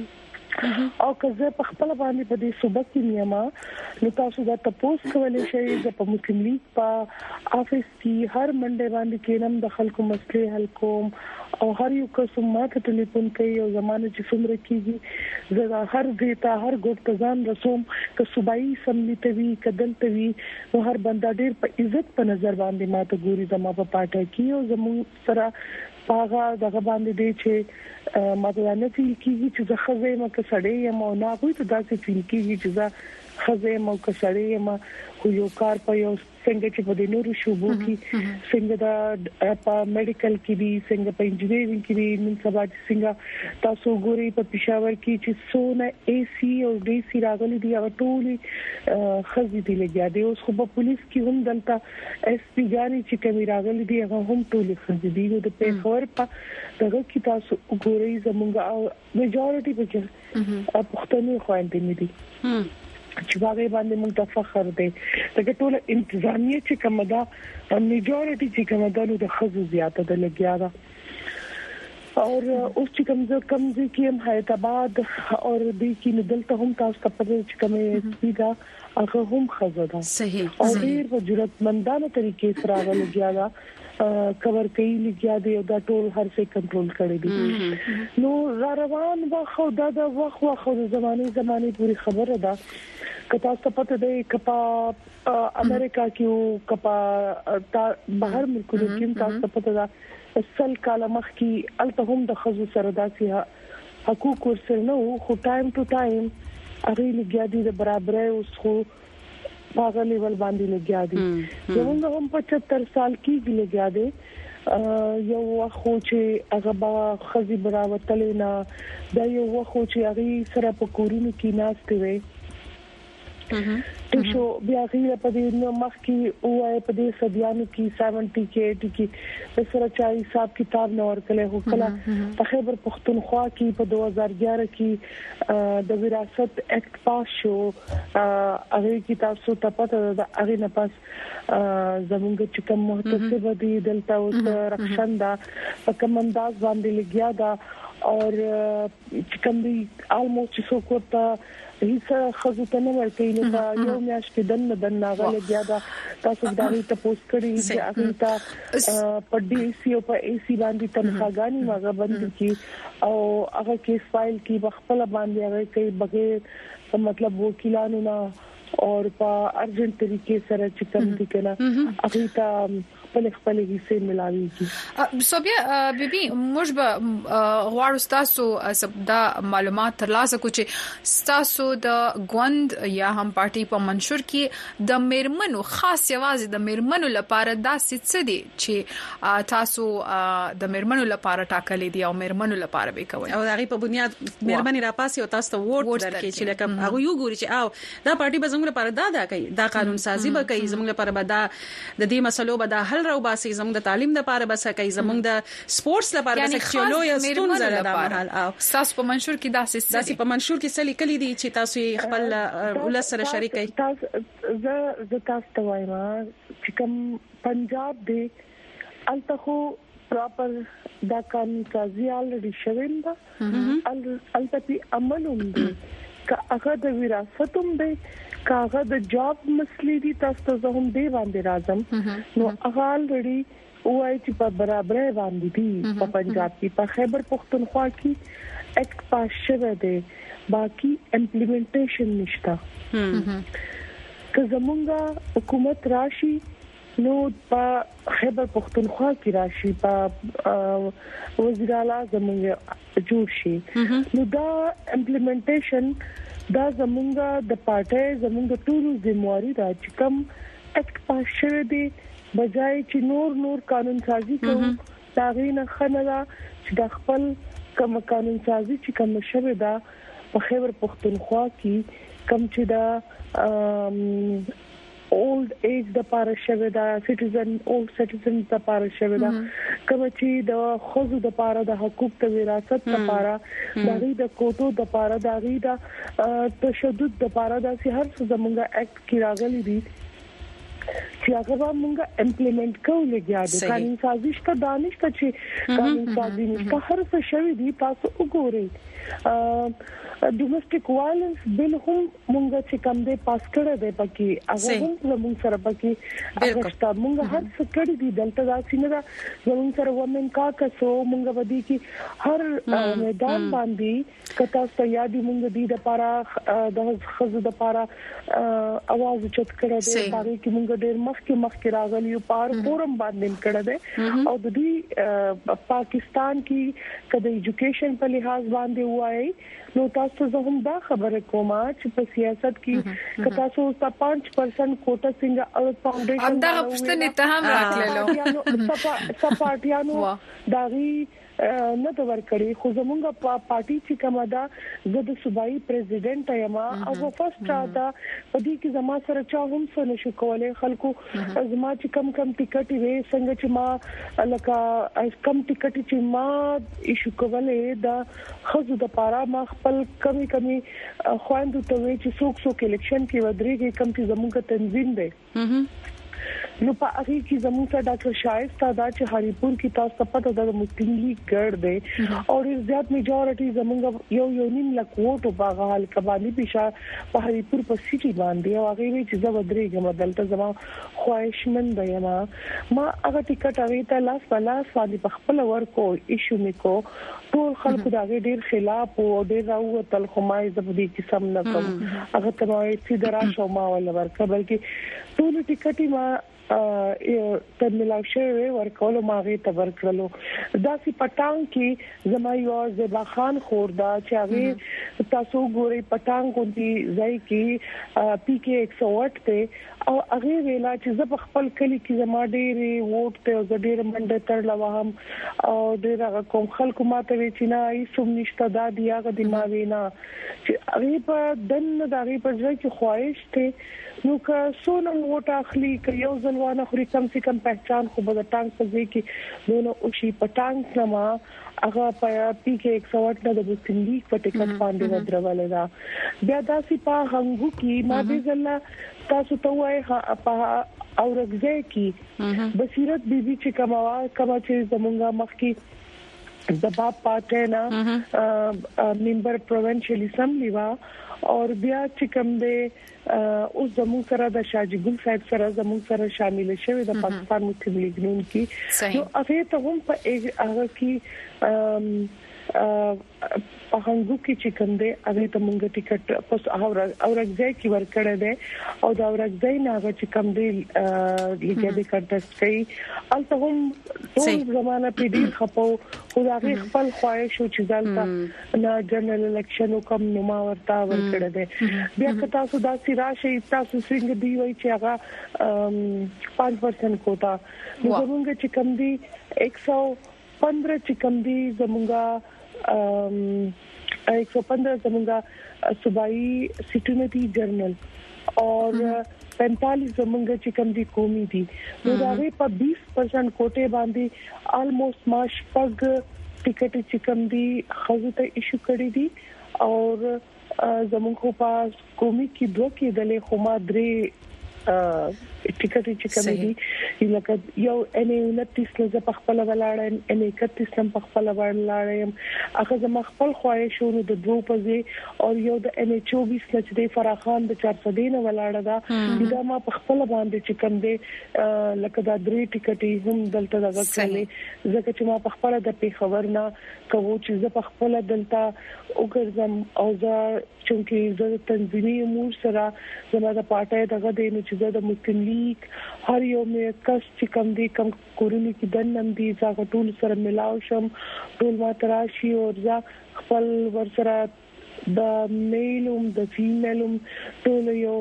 او کزه په خپل باندې په دې صوبه کې نیمه نو تاسو دا تاسو کولای شئ چې په مسلم لیگ په افیس کې هر منډه باندې کېنم د خلکو مسلې حل کوم او هر یو قسم ماته ټلیفون کوي او زمانه چې څومره کیږي زه هر دیتا هر ګوت ځان رسوم ک صوبایي سملی ته وی کدل ته وی نو هر بندا ډیر په عزت په نظر باندې ماته ګوري زما په پټه کې او زمو سره پاغه دغه باندې دی چې ماته نه فیل کیږي چې زه خزه ما ک سړی یم او نه کوئی ته داسې فیل کیږي چې زه خزه ما ک سړی یم خو یو کار په یو څنګه چې په دې نورو شوبو کې څنګه دا په میډیکل کې دي څنګه په انجینرینګ کې دي نن سبا څنګه تاسو ګوري په پېښور کې چې سونه اي سي او ډي سي راغلي دي او ټولي خزي دي لګیا دي اوس خو په پولیس کې هم دلته اس پی ګانی چې کوي راغلي دي هغه هم ټولي خزي دي د پېښور په دغه کې تاسو ګوري زمونږ میجورټي په پښتني خويندې دي چې باغې باندې موږ ته فخر دی دا ټول انتظامیه چې کومه دا میجورټي چې کومه دا د خزو زیاته ده لګیا ده او اوس چې کوم ځکه کوم ځکه هم حیدرآباد او دې کې ندلته هم تاسو ته پدې چې کومه سپیدا هغه هم خزو ده صحیح او ډیر په ضرورتمندانه طریقې سره لګیا ده کور کوي لګیا دی او دا ټول هر څه کنټرول کړی دي نو روان واخو دا د وخت وخت د زمانه زمانه پوری خبره ده کتا څه پته دی کپا امریکا کې کپا بهر ملکونو کې تاسو پته ده اصل کاله مخ کې الته هم د خزو سره داسې حقوق ورسره نو خو ټایم ټو ټایم هغه لګیا دي د برابرۍ اوس خو باغ لیول باندې لګیا دي زموږ هم پچهتر سال کې لګیا دي یو وخت چې هغه با خزي براوتل نه دا یو وخت چې هغه سره په کورونو کې ناشته وي شو بیا غیر په دې نو مخ کې او په دې صدیانو کې سبعین کې اسی کې سره چا حساب کتاب نور کله هو کله په خیبر پختونخوا کې په دو هزار اګیارہ کې د وراثت اکټ پاس شو هغه کې تاسو ته پته ده هغه نه پاس زمونږ چې کوم محتسب دي دلته اوس رخصنده په کوم انداز باندې لګیا دا اور چې کوم دي الموست څو کوته هیڅ خزو ته نه ورته نه یو میاش کې دنه دنه غل بیا دا تاسو دا ته پوسټ کړی چې هغه ته په ډي سي او په اي سي باندې تنخواګانی ماغه بند کی او هغه کیس فایل کې بخپل باندې هغه کوي بغیر مطلب وکیلانو نه اور په ارجنټ طریقې سره چې کوم دي کنه هغه ته خپل خپل حصے ملاويږي صوبیا بیبي موږ به غواړو تاسو سبدا معلومات ترلاسه کوو چې تاسو د غوند یا هم پارټي په منشور کې د میرمنو خاص یوازې د میرمنو لپاره داسې څه دي چې تاسو د میرمنو لپاره ټاکلې دي او میرمنو لپاره به کوي او دغه په بنیاد میرمنې راپاسي او تاسو ته ووټ درکې چې لکه هغه یو ګوري چې او دا پارټي به زموږ لپاره دا دا کوي دا قانون سازي به کوي زموږ لپاره به دا د دې مسلو به دا حل راو باسي زموږ د تعلیم لپاره بس کوي زموږ د سپورتس لپاره بس چې لوی ستونزه ده د محل او تاسو په منشور کې داسې داسې په منشور کې څه لیکلي دي چې تاسو خپل ولس سره شریک کړئ تاسو زه زه تاسو ته وایم چې کوم پنجاب دی التخو پراپر دا قانون سازي الریډي شوین دا التپی عملوم دی کا هغه د وراثتوم دی کاغه د جاب مسلې دي تاسو ته هم دی باندې راځم نو هغه الریډي وای چې په برابرۍ باندې دي په پنجاب کې په خیبر پختونخوا کې اکټ پاس شوه دی باقي امپلیمنټیشن نشته که زمونږه حکومت راشي نو په خیبر پختونخوا کې راشي په وزیر اعلی زمونږ جوړ شي نو دا امپلیمنټیشن دا زمونږه د پارټي زمونږ ټول ذمہواری ده چې کوم اکټ پاس شوی دی بجای چې نور نور قانون سازي کوي دا غینه خنلا چې د خپل کوم قانون سازي چې کوم شوی دا په خیبر پختونخوا کې کوم چې دا اولډ ایج د پاره شوی دا سټیزن اولډ سټیزن د پاره شوی دا کوم چې د خوځو د پاره د حقوق ته وراثت د پاره د غي د کوټو د پاره د غي د تشدد د پاره د هر څه زمونږه اکټ کې راغلي دي چې هغه موږ امپلیمنٹ کوو لګیا دي قانون سازي شته دانش ته چې قانون سازي نشته هر څه شوی دي تاسو وګورئ ډومېسټک وایلنس بل هم موږ چې کوم دې پاس کړی دی پکې هغه هم موږ سره پکې هغه شته موږ هر څه کړی دي دلته دا سینه دا موږ سره ومن کا کسو موږ ودی کې هر میدان باندې کتا سیادي موږ دې د پاره د خزو د پاره आवाज چت کړی دی پاره کې موږ ډېر مخکې مخکې راغلی یو پار فورم باندې کړی دی او د دې پاکستان کې کله ایجوکیشن په لحاظ باندې وایي نو تاسو زه هم دا خبره کوم چې په سیاست کې که تاسو تا پنځه پرسنټ کوټه څنګه او فاونډیشن ام دا پښتنې ته هم راتللو سپاټیانو داغي نه دا ورکړي خو زمونږه پارټي چې کومه دا د صوبایي پریزیډنټ یم او فرست دا په دې کې زما سره چا هم څه نشو کولای خلکو زما چې کم کم ټیکټ وي څنګه چې ما لکه کم ټیکټ چې ما ایشو کولای دا خزو د پاره ما خپل کمی کمی خواندو ته وی چې څوک څوک الیکشن کې ودرېږي کم چې زمونږه تنظیم دی نو په هغه کې زموږ ته ډاکټر شایسته دا چې هریپور کې تاسو پته د مسلم لیگ ګړ دی او زیات میجورټي زموږ یو یو نیم لک ووټ په حال کبالي پېښه په هریپور په سيټي باندې او هغه وی چې زه ودرېږم دلته زما خواهشمند یم ما هغه ټیکټ هغه ته لاس پلاس باندې په خپل ورکو ایشو میکو ټول خلکو دا ډېر خلاف او ډېر راو تل خمای زبدي قسم نه کوم هغه ته نو چې دراشو ما ولا ورکه بلکې ټول ټیکټي ما ته ملاو شوی ورکول ماغه ته ورکړلو دا سی پټان کې زما یو زبا خان خوردا چې هغه تاسو ګوري پټان کوتي ځای کې پی کې ایک سو آٹھ ته او هغه ویلا چې زب خپل کلی کې زما ډېر ووټ ته زډېر منډه تر لوهم او ډېر هغه کوم خلکو ماته وی چې نه ای سم نشته دا دی هغه دی ما وینا چې هغه په دن د هغه په ځای کې خواهش ته نو که سونه ووټ اخلي ک یو ځلوانه خوري کم سي کم پہچان خو به ټانګ په ځای کې نو او شي پټانګ سما هغه په پی کې ایک سو آٹھ د مسلم لیگ په ټیکټ باندې ودرول دا بیا داسې په هنګو کې ما دې ځله تاسو ته وایي په اورګځه کې بصیرت بیبي چې کماوا کما چې زمونږه مخ کې د باب پاتې نه ممبر پروینشل اسمبلی وا اور بیا چې کوم دې اوس زموږ سره د شاجي ګل صاحب سره زموږ سره شامل شوی د پاکستان مسلم لیگ نون کې نو هغه ته هم په هغه کې په هغه کې چې کوم دې هغه ته مونږ ټیکټ پس اورګځای کې ورکړه ده او دا اورګځای نه هغه چې کوم دې لیګي د کنټیسټ کوي البته هم ټول زمانہ په دې خپو خو هغه خپل خواهش او چې ځلته نه جنرال الیکشن کوم نو ما ورتا ورکړه ده بیا که تاسو دا سراشه تاسو څنګه دی وای چې هغه پنځه پرسنټ کوټا نو زمونږ چې کوم دې ایک سو پندرہ چې کوم دې زمونږه ایک سو پندرہ زمونږه صوبائی سټیونټي جرنل اور پینتالیس زمونږه چې کوم دي قومي دي نو دا غي په بیس پرسنټ کوټه باندې آلموست ماش پګ ټیکټ چې کوم دي خزو ته ایشو کړی دي اور زمونږ په قومي کې دوه کې دلې خما درې ټیکټ چې کوم دي لکه یو ان انتیس نه په خپل ولاړم ان اکتیس نه په خپل ولاړم هغه زما خپل خواهشونه د دوه پځې او یو د ان چوبیس نه چې د فراخان د چار سو دینه ولاړه دا دا ما په خپل باندې چې کوم دي لکه دا درې ټیکټي هم دلته دغه کړلې ځکه چې ما په خپل د پیښور نه کوو چې زه په خپل دلته وګرځم او زه چې زه تنظیمي امور سره زما د پارټي دغه د چې د مسلم لیگ هر یو مې کس چې کم دي کم کورونی کې دنم دي ځکه ټول سره ملاو شم ټول ما تراشي او ځکه خپل ورسره د میلوم د فیمیلوم ټول یو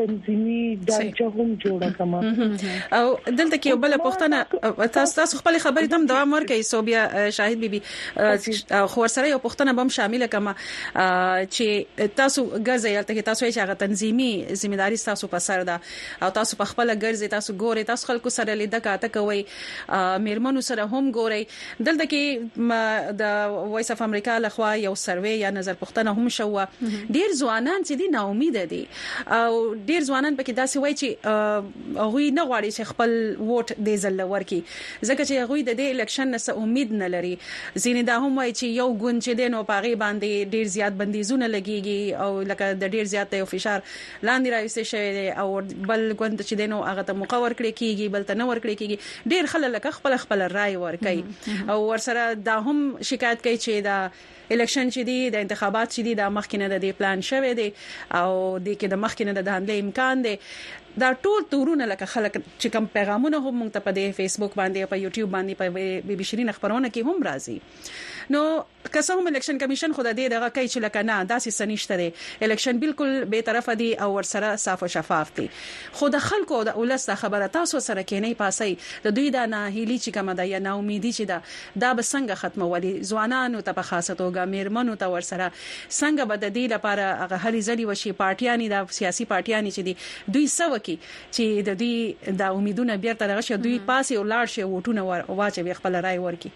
تنظیمي ډانچه هم جوړه کما. او دلته کې بل پښتنه تاسو تاسو خپل خبرې تم دوام ورکړئ صوبیا شاهد بیبي خو سره یو پښتنه بم شامل کما چې تاسو ګرځي تلته تاسو یې هغه تنظیمي ځمېداري تاسو په سر ده او تاسو په خپل ګرځي تاسو ګوري تاسو خلکو سره لیدل کاته کوي میرمنو سره هم ګوري. دلته کې د وایس اف امریکا لخوا یو سروې یا نظر پښتنه هم شو ډیر ځوانان چې دي نا امید دي او ډیر ځوانان پکې داسې وایي چې هغه نه غواړي چې خپل ووټ دې ځل ورکي ځکه چې هغه د دې الیکشن نه امید نه لري. ځینې دا هم وایي چې یو ګوند چې دینو پاغي باندې ډیر زیات بندیزونه لګيږي او لکه د ډیر زیات یو فشار لاندې راوستي شوی او بل ګوند چې دینو هغه ته مقور کړی کیږي بل ته نه ور کړی کیږي. ډیر خلک خپل خپل رائے ورکړي او ورسره دا هم شکایت کوي چې دا الیکشن چې دی د انتخابات چې دی د مخکنه د دې پلان شوه دی او د کې د مخکنه د حمله امکان دی. دا ټول تورونه لکه خلک چې کوم پیغامونه هم مونږ ته په فیسبوک باندې په یوټیوب باندې په بي بي شيرین خبرونه کې هم راځي. نو که هم الیکشن کمیشن خود دې دغه کوي چې لکه نه داسې سنشته دی الیکشن بالکل به طرفه دی او ورسره صاف او شفاف دی. خو د خلکو د اولس خبره تاسو سره کې نه پاسي د دوی د نه هیلي چې کوم ده یا نه امیدي چې دا دا به څنګه ختمولي ځوانانو ته په خاصه توګه میرمنو ته ورسره څنګه به د دې لپاره هغه هلي ځلي وشي پارټیانی د سیاسي پارټیانی چې دي دوی سو کې چې د دې د امیدونو بیرته راغشي دوی پاسي او لاړ شي وټونه واچي خپل رائے ورکي.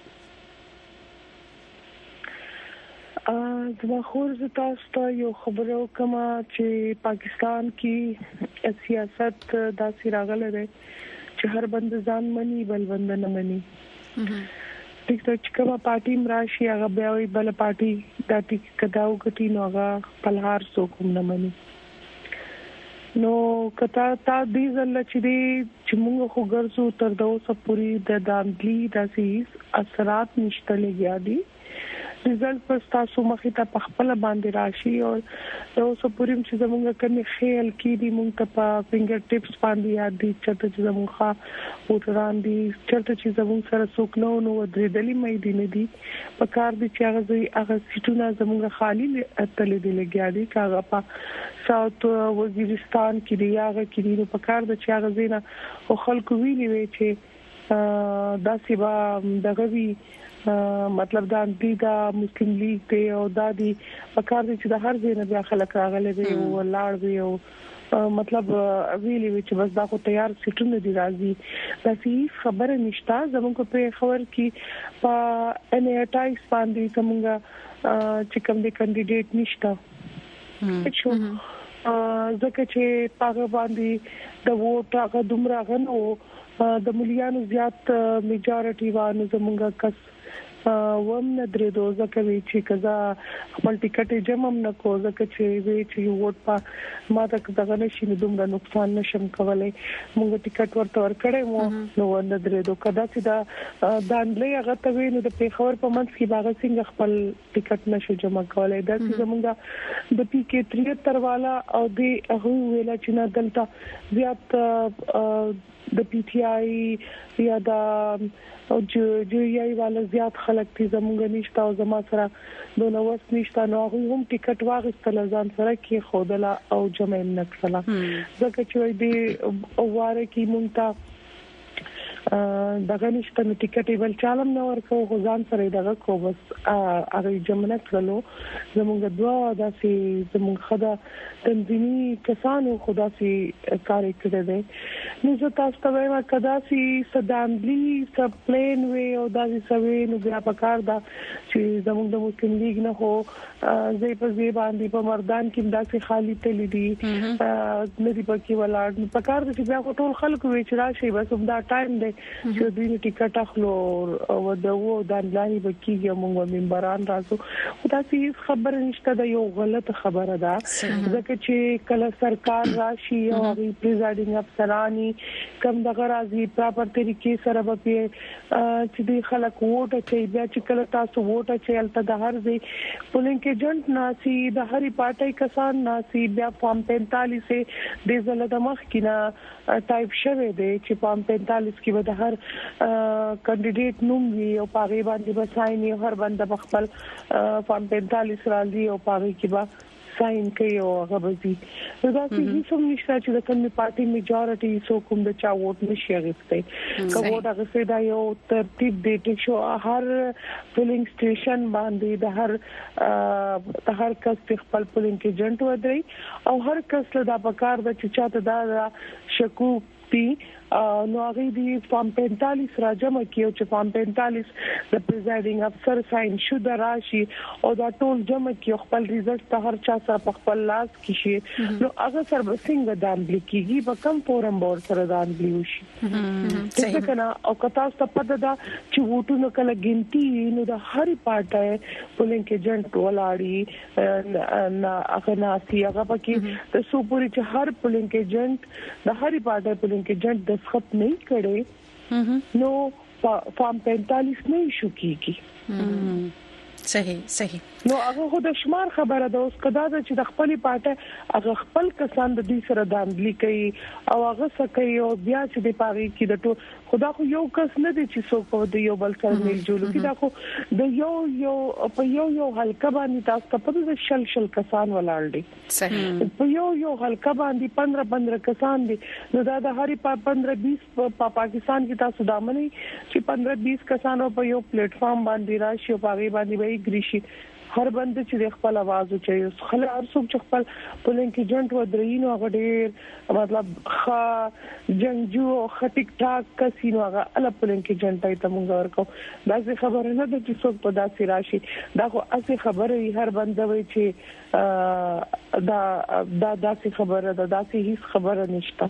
ا زما خور ز تاسو ته یو خبرو کما چې پاکستان کې سیاست داسې راغله ده چې هر بند ځان مني بل بند نه مني. ټیک ټاک چې کومه پارټي مراشي هغه بیا وي بل پارټي د ټیک کداو غټي نو هغه پلهار سو کوم نه مني. نو کتا تا دې زل چې دې چې موږ خو ګرځو تر دا اوسه پوری د دامدلی داسې اثرات نشته لګیا دي. رزلټ پر تاسو مخې ته په خپل باندې راشي او دا اوسه پوری چې زموږ کمی خیال کې دي موږ ته په فینګر ټیپس باندې یاد دي چې زموږ ښه وټران دي چې زموږ سره څوک نو نو درېدلې مې دي نه دي په کار دي چې هغه هغه سټونه زموږ خالی تلې دي لګیا دي کاغه په ساوث وزیرستان کې دی هغه کې دی په کار د چې هغه زینا او خلکو ویلي وي چې داسې با دغه وی مطلب دا د مسلم لیگ ته او د دې په کار دي چې د هر ځای نه بیا خلک راغلي وي او لاړ وي او مطلب ویلي وي چې بس دا خو تیار سټونه دي راځي تاسو خبره نشته زموږ په خبر کې په ان ای ټایس باندې کومه چې کوم دي کاندیدټ نشته. چې ځکه چې پاغه باندې د ووټ هغه دومره غنو د مليانو زیات میجارټي وانه زمونږه کس ووم نه درې دوزه کوي چې کزا خپل ټیکټ جمع نه کو ځکه چې وی چې ووټ په ما ته دغه نشي دومره نقصان نشم کولای موږ ټیکټ ورته ورکړې مو نو نه درې دوه کدا چې دا دانلې هغه ته ویني د پیښور په منځ کې باغ څنګه خپل ټیکټ نشو جمع کولای دا چې زمونږه د پی کې تریهتر والا او د هغه ویلا چې نه دلته زیات د پی ټی آی یا د او چې جوړیای والا زیات خلک دي زمونږ نشته او زما سره د نوښت نشته نو هغه هم ټیکټ واغستل ځان سره کې خودلا او جمع نه کړلا ځکه چې دې اواره کې مونږ ته دغه نشته نو ټیکټ بل چالم نه ورکو غزان سره دغه کو بس هغه جمع نه کړلو زمونږ دوا داسې زمونږ خدا تنظیمي کسانو خدا سي کار کړی دی. نو زه تاسو ته وایم کدا سي صداملی سب پلین وی او داسې سوي نو بیا پکار دا چې زموږ د مسلم لیگ نه هو زې په زی باندې په مردان کې داسې خالی تللی دي ندی پکې ولاړ پکار د چې بیا ټول خلک وی چې راشي بس دا ټایم دی چې دوی ټیکټ اخلو او دغه د انلای بکیږي موږ منبران راځو دا چې خبره نشته دا یو غلط خبره ده ځکه چې کله سرکار راشي او پریزایډینګ افسرانی کم دغه راځي پراپر طریقې سره به چې د خلک ووټ اچي بیا چې کله تاسو ووټ اچي البته د هر ځای پولینګ ایجنټ ناسي د هرې پارټي کسان ناسي بیا فارم پینتالیس د زله د مخ کینه ټایپ شوه دی چې فارم پینتالیس کې به د هر کاندیډیټ نوم وي او پاغي باندې بسایني هر بنده خپل فارم پینتالیس راځي او پاغي کې به ساين کوي او هغه بزي دا چې هیڅ هم نشته چې د کومې پارټي میجورټي سو کوم د چا ووټ نشي غوښتي که ووټ هغه څه دا یو ترتیب دی چې شو هر پولینګ سټیشن باندې د هر د هر کس خپل پولینګ ایجنټ ودرې او هر کس له دا پکار د چې چاته دا شکو پی نو هغه دی فارم پینتالیس راجمه کیو چې فارم پینتالیس د پریزایډینګ افسر ساين شو د راشي او دا ټول جمع کیو خپل ریزلټ ته هر چا سره خپل لاس کې شي نو هغه سره څنګه دامبلي کیږي په کم فورم بور سره دامبلي وشي څنګه کنه او کتا ست پد دا چې ووټونو کله ګنتی نو د هر پارټي پولینګ ایجنټ ولاړی نه هغه ناسي هغه پکې د سوپوري چې هر پولینګ ایجنټ د هر پارټي پولینګ ایجنټ خط نه کړي نو فارم پینتالیس نه شو کیږي صحیح صحیح نو هغه خو د شمار خبره ده اوس کدا چې د خپل پاټه هغه خپل کسان د دې سره دامبلي کوي او هغه سکه یو بیا چې د پاري کې د ټو خدا خو یو کس نه دی چې څوک د یو بل سره میل جوړ کړي دا خو د یو یو په یو یو حلقه باندې تاسو په دې شل شل کسان ولاړ دي صحیح په یو یو حلقه باندې پندرہ پندرہ کسان دي نو دا د هرې په پندرہ بیس په پاکستان کې تاسو دامنې چې پندرہ بیس کسانو په یو پلیټ فارم باندې راشي او پاغي باندې وي ګریشي هر بند چې خپل आवाज وچي خل ارسوب چې خپل پولینګ ایجنټ ودرینو هغه ډېر مطلب ښه جنگجو خټیک ټاک کسینو هغه ال پولینګ ایجنټ ته موږ ورکو دا څه خبره نه ده چې څوک په داسې راشي دا خو اصلي خبره هر بند وي چې دا دا داسې خبره ده داسې هیڅ خبره نشته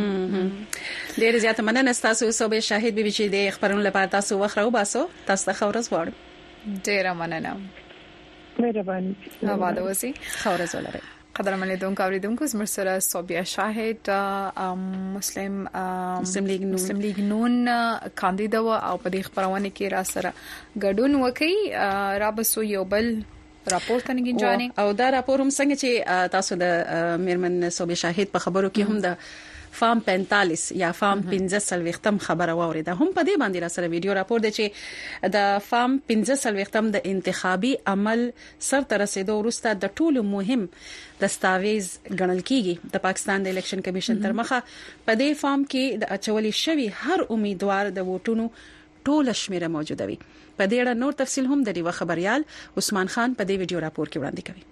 ډېر زیاته مننه تاسو صوبې شاهد به چې د خبرونو لپاره تاسو وخت راو باسو تاسو ته خبرز وړم ډېر مننه مهرباني آباد اوسئ خورز ولرئ قدرمن لیدونکو اوریدونکو زموږ سره صوبیا شاهد مسلم مسلم لیگ نون مسلم لیگ نون کاندید او په دې خبرونه کې را سره ګډون وکي را بسو یو بل راپور ته نګنجاني او دا راپور هم څنګه چې تاسو د میرمن صوبیا شاهد په خبرو کې هم د فارم پینتالیس یا فارم پنځه سلويختم خبره واوریده هم په دې باندې را سره ویډیو راپور دی چې د فارم پنځه سلويختم د انتخابي عمل سر تر رسیدو وروسته د ټولو مهم دستاویز ګڼل کیږي د پاکستان د الیکشن کمیشن تر مخه په دې فارم کې د اچولي شوی هر امیدوار د ووټونو ټوله شمیره موجوده وي په دې اړه نور تفصیل هم د ریو خبريال عثمان خان په دې ویډیو راپور کې وړاندې کوي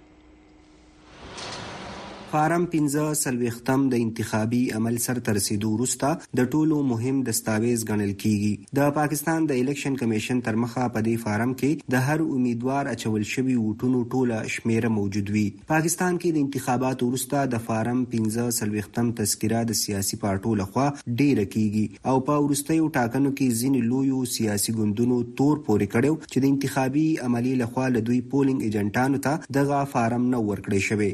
فارم پنځه سلويختم د انتخابي عمل سر تر رسیدو وروسته د ټولو مهم دستاویز ګڼل کیږي د پاکستان د الیکشن کمیشن تر مخه په دې فارم کې د هر امیدوار اچول شوی ووټونو ټوله شمیره موجود وي پاکستان کې د انتخاباتو وروسته د فارم پنځه سلويختم تذکره د سیاسي پارټو لخوا ډیره کیږي او په وروستیو ټاکنو کې ځینې لویو سیاسي ګوندونو تور پورې کړو چې د انتخابي عملی لخوا له دوی پولینګ ایجنټانو ته دغه فارم نه ورکړی شوی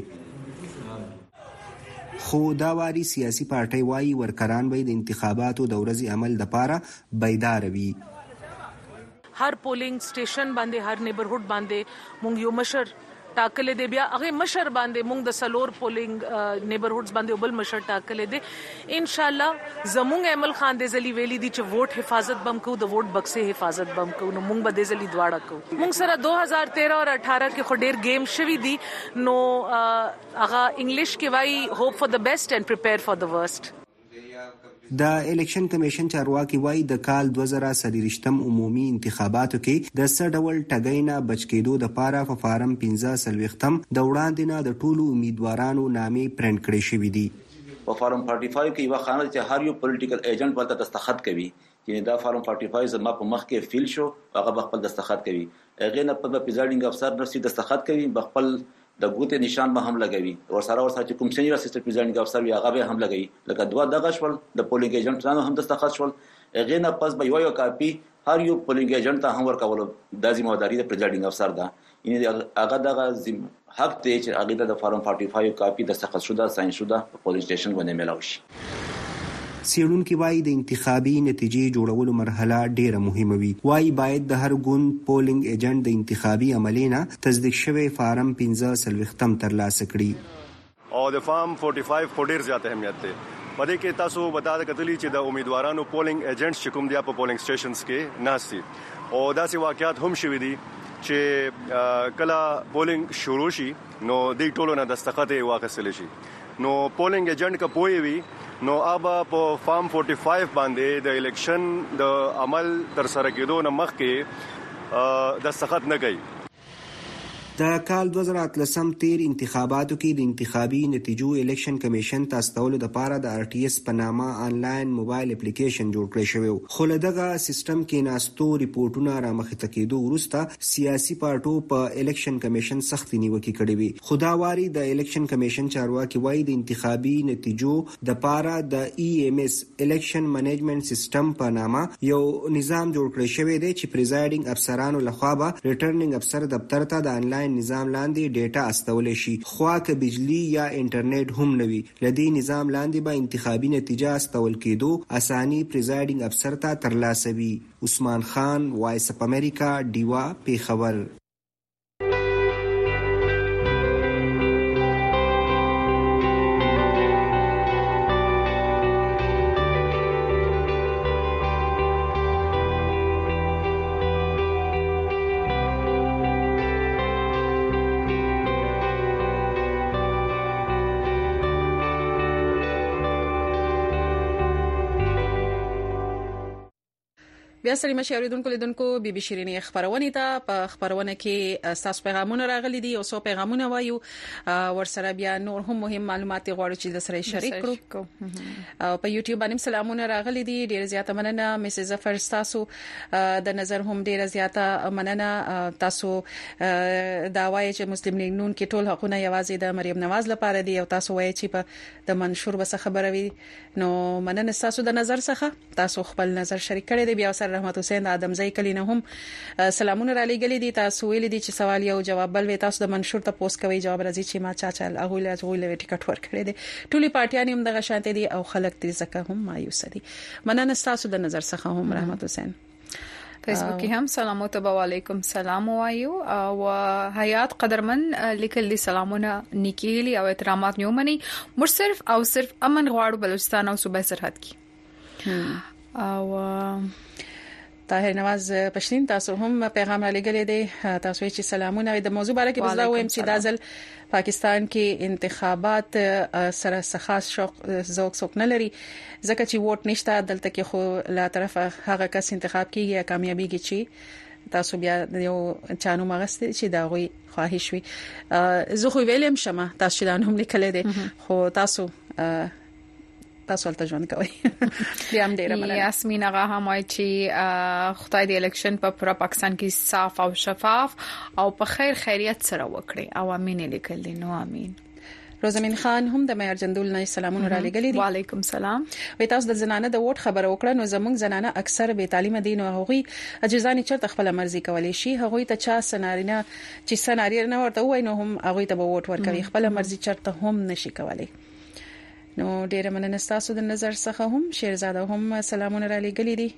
خو دا واری سیاسي پارټي وایي ورکران به د انتخاباتو د ورځې عمل لپاره بیدار وي هر پولینګ سټیشن باندې هر نیبرهود باندې مونږ یو مشر ټاکلې دی بیا هغه مشر باندې مونږ د سلور پولینګ نیبرهودز باندې بل مشر ټاکلې دی ان شاء الله زمونږ عمل خان د زلی ویلي دی چې ووټ حفاظت بم کو د ووټ بکسه حفاظت بم کو نو مونږ به د زلی دواړه کو مونږ سره دو هزار تیرہ اور اٹھارہ کې خو ډیر گیم شوی دی نو هغه انګلیش کې وای هوپ فار د بیسټ اینڈ پریپیر فار د ورست د الیکشن کمیشن چارواکي وایي د کال دوه زره څلوېښتم عمومي انتخاباتو کې د څه ډول ټګۍ نه بچ کېدو لپاره په فارم پنځه څلوېښتم د وړاندې نه د ټولو امیدوارانو نامې پرنټ کړې شوې دي په فارم چالیس کې یو خانه چې هر یو پولیټیکل ایجنټ ورته دستخط کوي چې دا فارم چالیس زما په مخ کې فیل شو هغه خپل دستخط کوي هغه نه په پریزایډینګ افسر نفسي دستخط کوي خپل د ګوتې نشان به هم لګوي ور سره ور سره چې کوم سینیئر اسسټنټ پریزایډینګ افسر وي هغه به هم لګوي لکه دوه دغه شول د پولینګ ایجنټانو هم دستخط شول هغه نه پس به یو یو کاپی هر یو پولینګ ایجنټ ته هم ورکول د ذمہواری د پریزایډینګ افسر ده یعنی هغه دغه حق دی چې هغه د فارم پنځه کاپی دستخط شوه ساين شوه په پولیس سټیشن باندې ملاوي شي سیړونکو وايي د انتخابي نتیجې جوړولو مرحله ډیره مهمه وي وايي باید د هر ګوند پولینګ ایجنټ د انتخابي عملینا تصدیق شوی فارم پنځه سلويختم ترلاسه کړي او د فارم پنځه په ډیر زیات اهمیت دی په دې کې تاسو بتا د کتلی چې د امیدوارانو پولینګ ایجنټ چې کوم دی په پولینګ سټیشنز کې ناشتي او داسې واقعیات هم شوي دي چې کله پولینګ شروع شي نو د ټولو نه دستخط واخیستل شي. نو پولینګ ایجنټ کا پوي وي نو ابا په فارم پنځه پنځه باندې د الیکشن د عمل تر سره کېدو نه مخکې دستخط نه کوي. د کال دوه زره اتلسم تیر انتخاباتو کې د انتخابي نتیجو الیکشن کمیشن تاسطول د پاره د آر ټي اس په نامه آنلاین موبایل اپلیکیشن جوړ کړی شوی. خو له دغه سیستم کې ناستو ریپورتونه را مخې ته کېدو وروسته سیاسي پارټو په الیکشن کمیشن سختي نیوکه کړې وي. خداواري د الیکشن کمیشن چارواکي وایي د انتخابي نتیجو د پاره د ای ایم اس الیکشن منیجمنت سیستم په نامه یو نظام جوړ کړی شوی دی چې پریزایډینګ افسرانو لخوا به ریټرنینګ افسر دفتر ته د آنلاین نظام لاندې ډیټا استول شي. خو که بجلی یا انټرنیټ هم نوي لدی نظام لاندې به انتخابي نتیجه استول کېدو اساني پریزایډینګ افسر ته ترلاسه وي. عثمان خان، وایس اپ امریکا، ډیوا، پیښور. بیا سړي مشه اوریدونکو لیدونکو بي بي شيرینې خبرونه ته په خبرونه کې تاسو پیغامونه راغلي دي او څو پیغامونه وایو ورسره بیا نور هم مهم معلومات غواړو چې د سره شریک کړو. او په یوټیوب باندې سلامونه راغلي دي، ډیر زیاته مننه مسز ظفر تاسو د نظر هم ډیر زیاته مننه. تاسو دا وایي چې مسلم لیگ نون کې ټول حقونه یوازې د مریم نواز لپاره دي او تاسو وایي چې په د منشور بس خبره وي. نو مننه تاسو د نظر څخه، تاسو خپل نظر شریک کړی دی. بیا سره رحمت حسین آدمزئی کلی نه هم سلامونه را لګلې دي. تاسو ویل دي چې سوال یو جواب بل وي، تاسو د منشور ته پوسټ کوي جواب راځي چې ما چا چل هغه له هغه له ټیکټ ورکړي دي. ټولي پارټیان هم دغه شانته دي او خلک دې زکه هم مایوس دي. مننه تاسو د نظر څخه هم رحمت حسین. فیسبوک کې هم سلامات و علیکم سلام وایو او حیات قدرمن لیکل دي سلامونه نیکیلی او احترامات نیو منی مر صرف او صرف امن غواړو بلوچستان او صوبه سرحد کې. او طاهر نواز پښتين تاسو هم پیغام را لګلې دي. تاسو چې سلامونه د موضوع باره کې بزلا وایم چې دازل پاکستان کې انتخابات سره خاص شوق ذوق څوک نه لري ځکه چې ووټ نشته دلته کې خو لا طرفه هغه کس انتخاب کیږي یا کامیابیږي چې تاسو بیا یو چانو مغست چې دا غوي خواهش وي. زه خو ویلم شمه تاسو دا هم لیکل دي خو تاسو تاسو ولته ژوند کوي. بیا هم ډیره مننه. یاسمین هغه هم وایي چې خدای دې الیکشن په پورا پاکستان کې صاف او شفاف او په خیر خیریت سره وکړي او امین لیکل دي. نو امین. روزمین خان هم د معیار جندول نه سلامونه را لګلې دي. وعلیکم سلام. وې تاسو د زنانه د ووټ خبره وکړه. نو زموږ زنانه اکثر به تعلیم دي نو هغوی اجازه چرته خپل مرزي کولی شي. هغوی ته چا سنارینه چې سنارینه ورته وای نو هم هغوی ته به ووټ ورکوي، خپل مرزي چرته هم نشي کولی. نو ډیره مننه تاسو د نظر څخه هم. شیرزاده هم سلامونه را لګلې دي.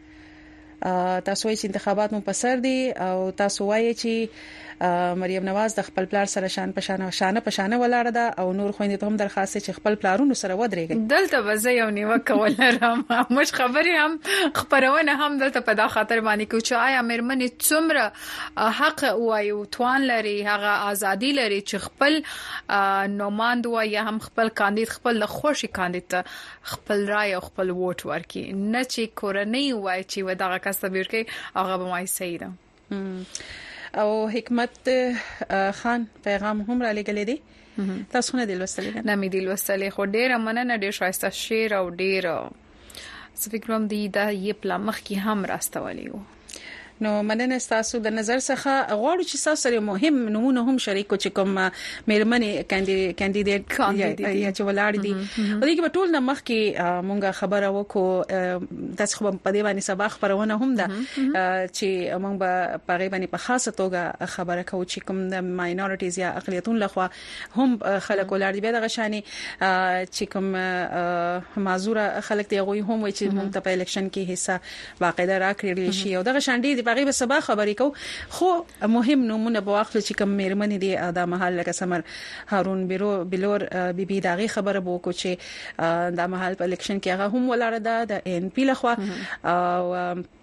تاسو یې انتخابات مو پسر دي او تاسو وایي چې مریم نواز د خپل پلار سره شان پشانه شانه پشانه ولاړه ده او نور خويندې ته هم درخواست چې خپل پلارونو سره ودرېږي. دلته وځي یو نیوکه ولرم مش خبري هم خبرونه هم دلته په دا خاطر باندې کو چې آیا مېرمنې څومره حق وایو توان لري، هغه ازادي لري چې خپل نوماند وایي هم خپل کاندید خپل خوشي کاندید خپل رائے او خپل ووټ ورکي، نه چې کورنۍ وایي چې وداغه کس تبیر کې هغه به مای سیده. او حکمت خان پیغام هم را لګلې دي. تاسو نه دی لوستلې؟ نه مې دی لوستلې خو ډېر مننه، ډېر شایسته شعر او ډېر څه فکروم دی دا یې پلمخ کې هم راستولې وو. نو مننه تاسو د نظر څخه. غواړو چې تاسو سره مهم نمونه هم شریک چې کوم مېرمنې کاندیدټ یا چې ولاړ دي او دغه په ټول نه مخ کې مونږه خبره وکړو. تاسو خو په دې باندې سبا خبرونه هم ده چې مونږ به په غیبه باندې په خاصه توګه خبره کوو چې کوم د ماینورټیز یا اقلیتون لخوا هم خلک ولاړ دي. دغه شاني چې کوم معذوره خلک دی غوي هم وي چې مونږ ته په الیکشن کې حصہ باقاعده راکړي شي او دغه شان دي باغې به سبا خبرې کو. خو مهم نمونه بواخل چې کوم مېرمنې دي دا محل لکه سمر هارون بیرو بلور بي بي داغي خبره بو کو چې دا محل په الیکشن کې هغه هم ولاړه ده د ان پی لخوا او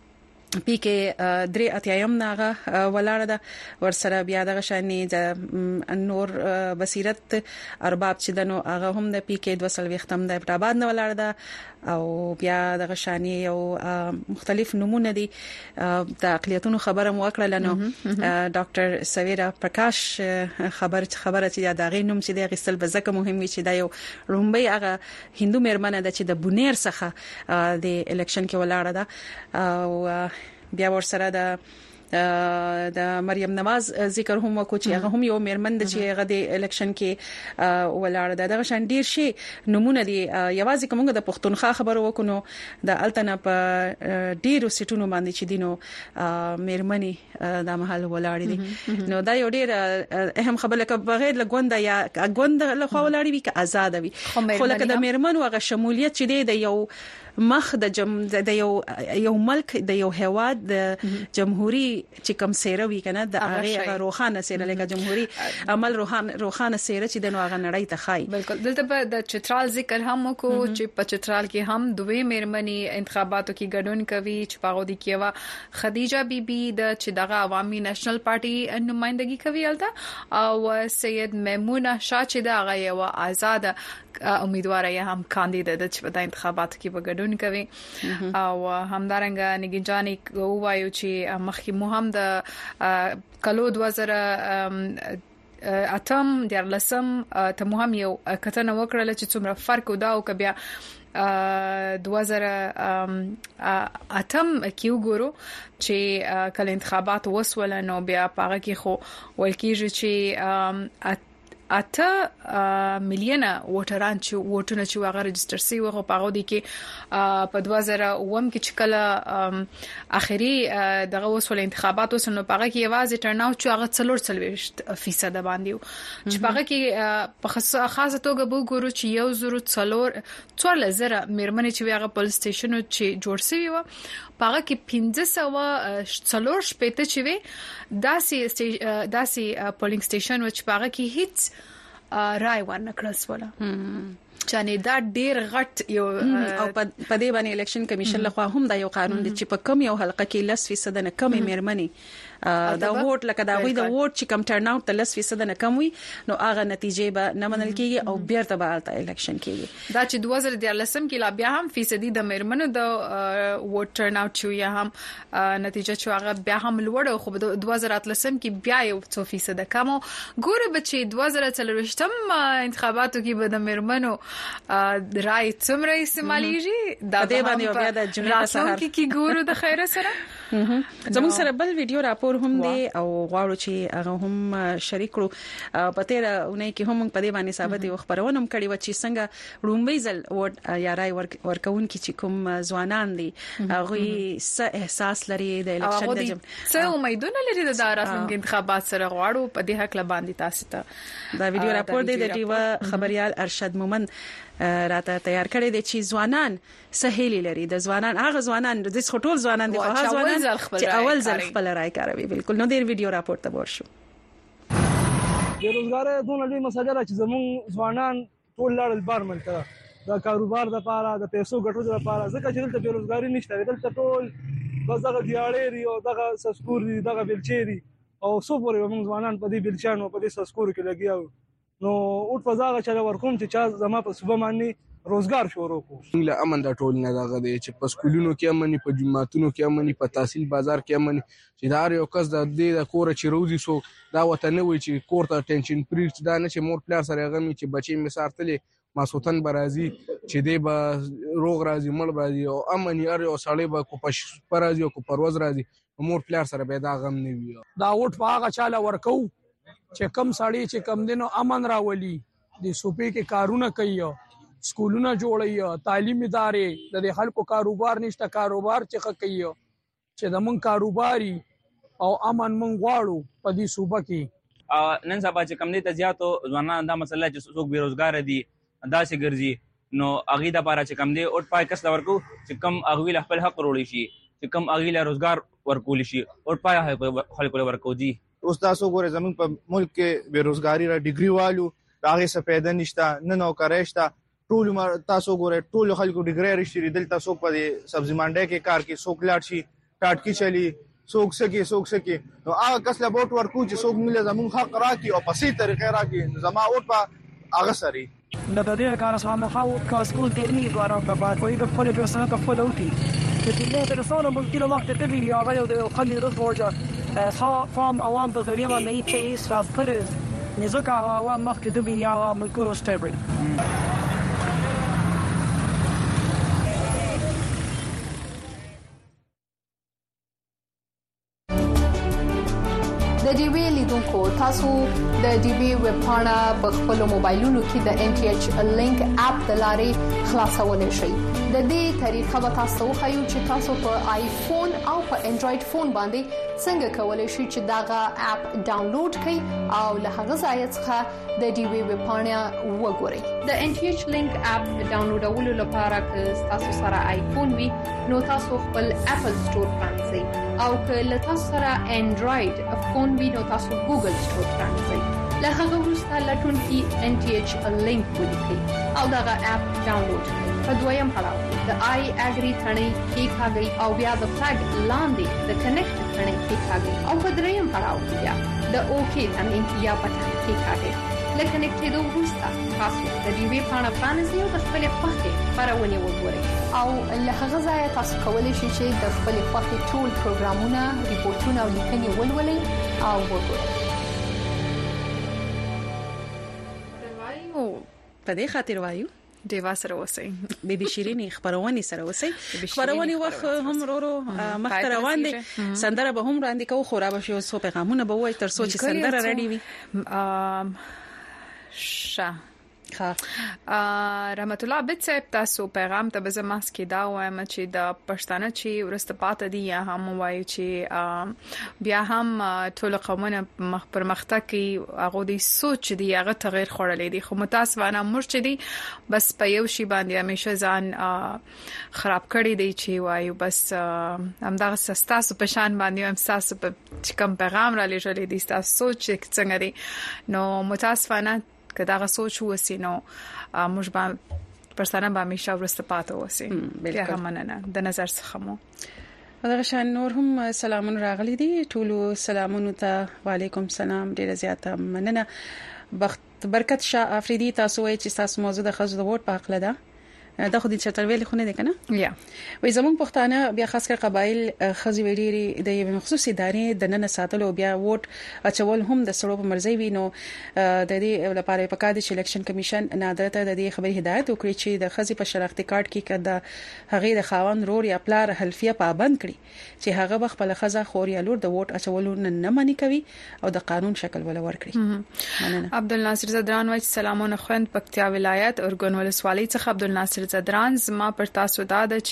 پی کې درې اتیایم ناغه ولاړه ده ورسره بیا د غشانې د نور بصیرت ارباب چې دنو هغه هم د پی کې دوه سل وختم د پټاباد نه ولاړه ده او بیا د غشانې یو مختلف نمونه دي د اقلیتونو خبره مو وکړه لنو ډاکټر سویرا پرکاش خبر خبره چې دا غي نوم چې د غسل بزکه مهم وي چې دا یو رومبي هغه هندو مېرمنه ده چې د بونیر څخه د الیکشن کې ولاړه ده او بیا ورسره د د مریم نواز ذکر هم وکړو چې هغه هم یو مېرمن د چې هغه د الیکشن کې ولاړه ده د شان ډیر شي نمونه دي یوازې کومه د پښتونخوا خبرو وکړو د التنا په ډیرو سټونو باندې چې دینو مېرمنې د محل ولاړې دي نو دا یو ډیر اهم خبره لکه بغیر لګوند یا غوند له خوا ولاړې وي که آزاد وي خو لکه د مېرمن او شمولیت چې دی د یو مخ د جم د یو یو ملک د یو هواد د جمهوریت چې کوم سیره وی کنه د هغه روخانه سیره لکه جمهوریت عمل روحان روخانه سیره چې د نوغه نړۍ ته خای بالکل دلته د چترال ذکر هم کو چې په چترال کې هم دوی مېرمنې انتخاباتو کې ګډون کوي چې پاغو دي کېوا خدیجه بیبي د چې دغه عوامي نېشنل پارټي نمائندګي کوي الته او سید میمونه شاه چې دغه یو آزاد امیدوار یا هم کاندید د چې په انتخاباتو کې وګډون کوي او همدارنګه نګجانی وایو چې مخکې مو هم د کلو دوه زره اتم د لسم ته مو هم یو کتنه وکړه چې څومره فرق ودا او کبیا دوه زره اتم کې وګورو چې کله انتخابات وسول نو بیا پاره کې خو ولکیږي چې اته میلیونه ووټران چې ووټونه چې واغ رجستر سی وغه پاغو دي کې په دوه زره اووم کې چې کله اخري دغه وسول انتخابات وسنو پاغه کې یوازې ټرن اوټ چې هغه څلور څلويشت فیصد باندې چې پاغه کې په خاصه توګه وګورو چې یو زرو څلور څوار زره مېرمنې چې واغه پولیس سټیشن چې جوړ شوی و پاغه کې پنځه سوه څلور شپته چې وي داسې داسې پولینګ سټیشن و چې پاغه کې هیڅ رای ورنکړل سواله چانه دا ډیر غټ یو او په دې باندې الیکشن کمیشن لخوا هم دا یو قانون دی چې په کم یو حلقه کې لس فیصد نه کم مېرمنې دا ووټ لکه دا وی دا ووټ چې کم ټرن اوټ لس فیصد نه کم وي نو هغه نتیجې به نه منل کیږي او بیرته به الته الیکشن کیږي دا چې دوه زره دیارلسم کې لا بیا هم فیصدي د مېرمنو د ووټ ټرن اوټ شو یا هم نتیجه چې هغه بیا هم لوړ خو د دوه زره اتلسم کې بیا یو څو فیصد کم ګوره بچي دوه زره څلويشتم انتخاباتو کې به د مېرمنو رای څومره استعماليږي دا د باندې بیا د جمعې سهار کې ګورو د خیره سره زموږ سره بل ویډیو راپور هم دی او غواړو چې هغه هم شریک کړو په تیر اونۍ کې هم په دې باندې ثابت یو خبرونه هم کړي و چې څنګه رومبي ځل ووټ یا رای ورکون کې چې کوم ځوانان دي هغه څه احساس لري د الیکشن د جم څه امیدونه لري د راتلونکي انتخابات سره غواړو په دې حق باندې تاسو ته دا ویډیو راپور دی د ټیوا خبريال ارشد مومند راته تیار کړی دی چې ځوانان سهیلی لري د ځوانان هغه ځوانان د ټول ځوانان دي هغه ځوانان چې اول ځل خپل رائے کوي بالکل نو ډیر ویډیو راپور ته ورشو بیروزګار دونه لوی مسله ده چې زموږ ځوانان ټول لاړ بار منته دا کاروبار د پاره د پیسو ګټلو لپاره ځکه چې دلته بیروزګاری نشته دلته ټول بس دغه دیاړې او دغه سسکور دي دغه بلچيري او څو پورې موږ ځوانان په دې بلچانو په دې سسکور کې لګیاو نو اوټ فزاغه چې ورکوم چې چا زما په صوبه باندې روزګار شروع کو له امن د ټول نه دغه دی چې په سکولونو کې امني په جماعتونو کې امني په تحصیل بازار کې امني چې دا یو کس د دې د کور چې روزي سو دا وته نه وي چې کور ته ټینشن پری دا نه چې مور پلار سره غمي چې بچي می سارتلې ماسوتن برازي چې دی به روغ راځي مړ راځي او امني ار او سړی به کو پش پرازي او کو پروز راځي مور پلار سره به دا غم نه وي دا وټ پاغه چاله ورکو چې کم سړی چې کم دینو امن راولي د صوبې کې کارونه کوي سکولونه جوړي تعلیمي ادارې د خلکو کاروبار نشته کاروبار چې کوي چې د مون کاروباري او امن مون غواړو په دې صوبه کې نن سبا چې کم دي ته زیاتو ځوانان دا مسله چې څوک بیروزګار دي دا سي ګرځي نو اغه د لپاره چې کم دي او پای کس ورکو چې کم اغوی خپل حق وروړي شي چې کم اغه له روزګار ورکول شي او پای خلکو ورکو دي اوس تاسو ګوره زمون په ملک کې بیروزګاری را ډیګری والو هغه څه پیدا نشته نه نوکرۍ شته ټول تاسو ګوره ټول خلکو ډیګری رښتې دل تاسو په سبزی منډي کې کار کې څوک لاړ شي ټاټکی چلی څوک سکی څوک سکی نو هغه کس له ووټ ورکو چې څوک موږ زموږ حق راکړي او په سي طریقې راکړي زما ووټ په هغه سري د دې کار سره مخاو کاسکول ټکنی دواره په بعد کوئی د خپل په سره خپل اوتي چې دې ته رسول مو کله وخت ته وی یا غو د خلي د ورجه صا فام اوام په ذریعہ باندې چې اساس پر نزکه اوام مخکې د بیا مکرو ستبري د ډي وی لیدونکو تاسو د ډي وی ویب پاڼه په خپل موبایلونو کې د ان ټي ایچ لینک اپ د لارې خلاصولای شئ. د دې طریقه به تاسو خو چې تاسو په آیفون او په انډراید فون باندې څنګه کولای شئ چې داغه اپ ډاونلوډ کړئ او له هغه ځای څخه د ډي وی ویب پاڼه وګورئ. د ان ټي ایچ لینک اپ ډاونلوډولو لپاره که تاسو سره آیفون وي نو تاسو خپل اپل سٹور پرانځئ او که له تاسو سره انډراید فون وي نو تاسو ګوګل سٹور پرانځئ. له هغه وروسته لټون کې ان ټي ایچ لینک ولیکئ او دغه اپ ډاونلوډ کړئ. په دویم پړاو د آی اګری ثنې کې کاږي او بیا د فلګ لاندې د کنیکټ ثنې کې کاږي او په دریم پړاو بیا د اوکی ثنې یا بټن کې کاږي. لکه کنیکټ دوه وروسته تاسو د دې وی پاڼه پرانځئ او د خپل خوښې خبرونه وګورئ او له هغه ځای تاسو کولی شئ چې د خپل خوښې ټول پروګرامونه ریپورتونه او لیکنې ولولئ او وګورئ. په دې خاطر وایو دیوا سره وسی بیبي شیرینی خبرونه سره وسی خبرونه وخت هم ورو مخ روان دي سندره به هم وړاندې کوو خو را به شو سو پیغامونه به وای تر سوچ سندره ریډي وي شه ها رحمت الله عبد صاحب تاسو پیغام ته به زماس کې دا وایم چې د پښتانه چې ورسته پاتې دي یا هم وایي چې بیا هم ټول قومونه مخ پر مخته کې هغه د سوچ دی هغه تغیر خورلې دي خو متاسفانه مرشدي بس په یو شی باندې همیشه ځان خراب کړی دی چې وایي بس همدغه سستاسو په شان باندې هم ساسو په کوم پیغام را لېږلې دي تاسو سوچ څنګه دی نو متاسفانه که دا سوچ وسی نو موږ به پرسانه به همیشه ورسته پاتې وسی بیا هم مننه د نظر څخه مو دا شان نور هم سلامونه راغلي دي ټولو سلامونه ته وعلیکم سلام ډیره زیاته مننه بخت برکت شاه افریدي تاسو وایي چې تاسو موضوع د خزو د ووټ په حق لده دا خو د چترویل خونه دي کنه یا وې زمون پښتانه بیا خاص کر قبایل خزي ویډيري د یو مخصوصي ادارې د نن ساتلو بیا ووټ اچول هم د سړو په مرزي وینو د دې لپاره په کار د الیکشن کمیشن نادرته د دې خبري هدایت وکړي چې د خزي په شناختی کارت کې کده هغه د خاون رور یا پلار حلفیه پابند کړي چې هغه خپل خزه خور یا لور د ووټ اچولو نه منې کوي او د قانون شکل ولا ورکړي مننه عبدالناصر زدران وایي سلامونه خوند پکتیا ولایت اورګون ولسوالۍ څخه عبدالناصر زدران زما پر تاسو دا د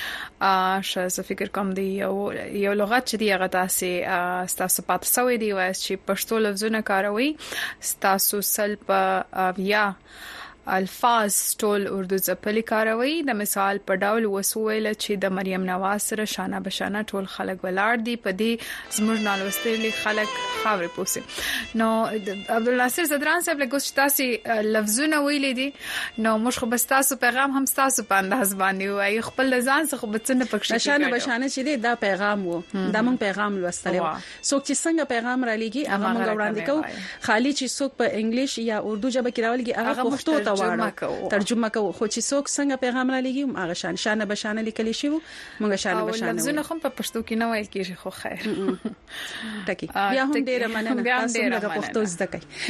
چې شاز فکر کوم دی یو یو لغت چې دی هغه تاسو تاسو پات سوې دی وایي چې پښتو لفظونه کاروي تاسو سل په بیا الفاظ ټول اردو ځپلي کاروي د مثال په ډول وسویل چې د مریم نواز سره شانه بشانه ټول خلک ولاړ دي په دې زموږ نالوستلي خلک خاورې پوسي نو عبدالناصر زدران صاحب له ګوښ تاسو لفظونه ویلې دي نو موږ خو بس تاسو پیغام هم تاسو په انداز باندې وایي خپل ځان څخه بچنه پکښه شانه بشانه چې دی دا پیغام وو دا مونږ پیغام لوستلو څوک چې څنګه پیغام را لېږي هغه مونږ وړاندې کوو خالی چې څوک په انګلیش یا اردو ژبه کې راولږي هغه پښتو ترجمه کوو خو چې څوک څنګه پیغام را لېږي هغه شان شانه بشانه لیکل شي مونږ شانه بشانه لفظونه هم په پښتو کې نه وایي کېږي خو خیر ټکی بیا هم ډیره مننه تاسو موږ پښتو زده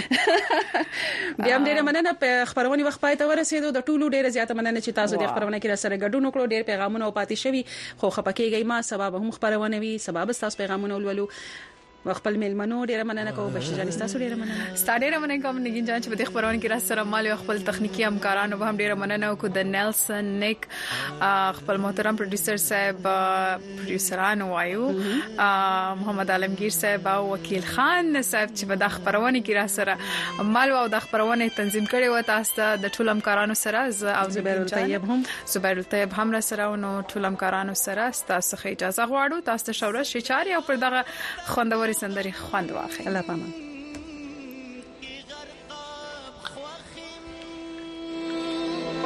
کوي بیا هم ډیره مننه په خبرونه وخت پای ته ورسېدو د ټولو ډیره زیاته مننه چې تاسو د خبرونه کې را سره ګډون وکړو ډیر پیغامونه او پاتې شوي خو خپکیږي ما سبب هم خبرونه وي سبب تاسو پیغامونه ولولو خپل میلمنو ډیره مننه کوم بشیر جان تاسو ډیره مننه ستاره ډیره مننه کوم نګین جان چې په دې خبرونه کې را سره مال او خپل تخنیکی همکارانو به هم ډیره مننه کو د نیلسن نیک خپل محترم پروډوسر صاحب پروډوسرانو وایو محمد عالمگیر صاحب او وکیل خان صاحب چې په دغه خبرونه کې را سره مال او د خبرونه تنظیم کړي و تاسو د ټول همکارانو سره او زبیر الطیب هم زبیر الطیب هم را سره نو ټول همکارانو سره تاسو خې اجازه غواړو تاسو شاوره شچاري او پر دغه خوندور سندري خوند واخلي الله پامان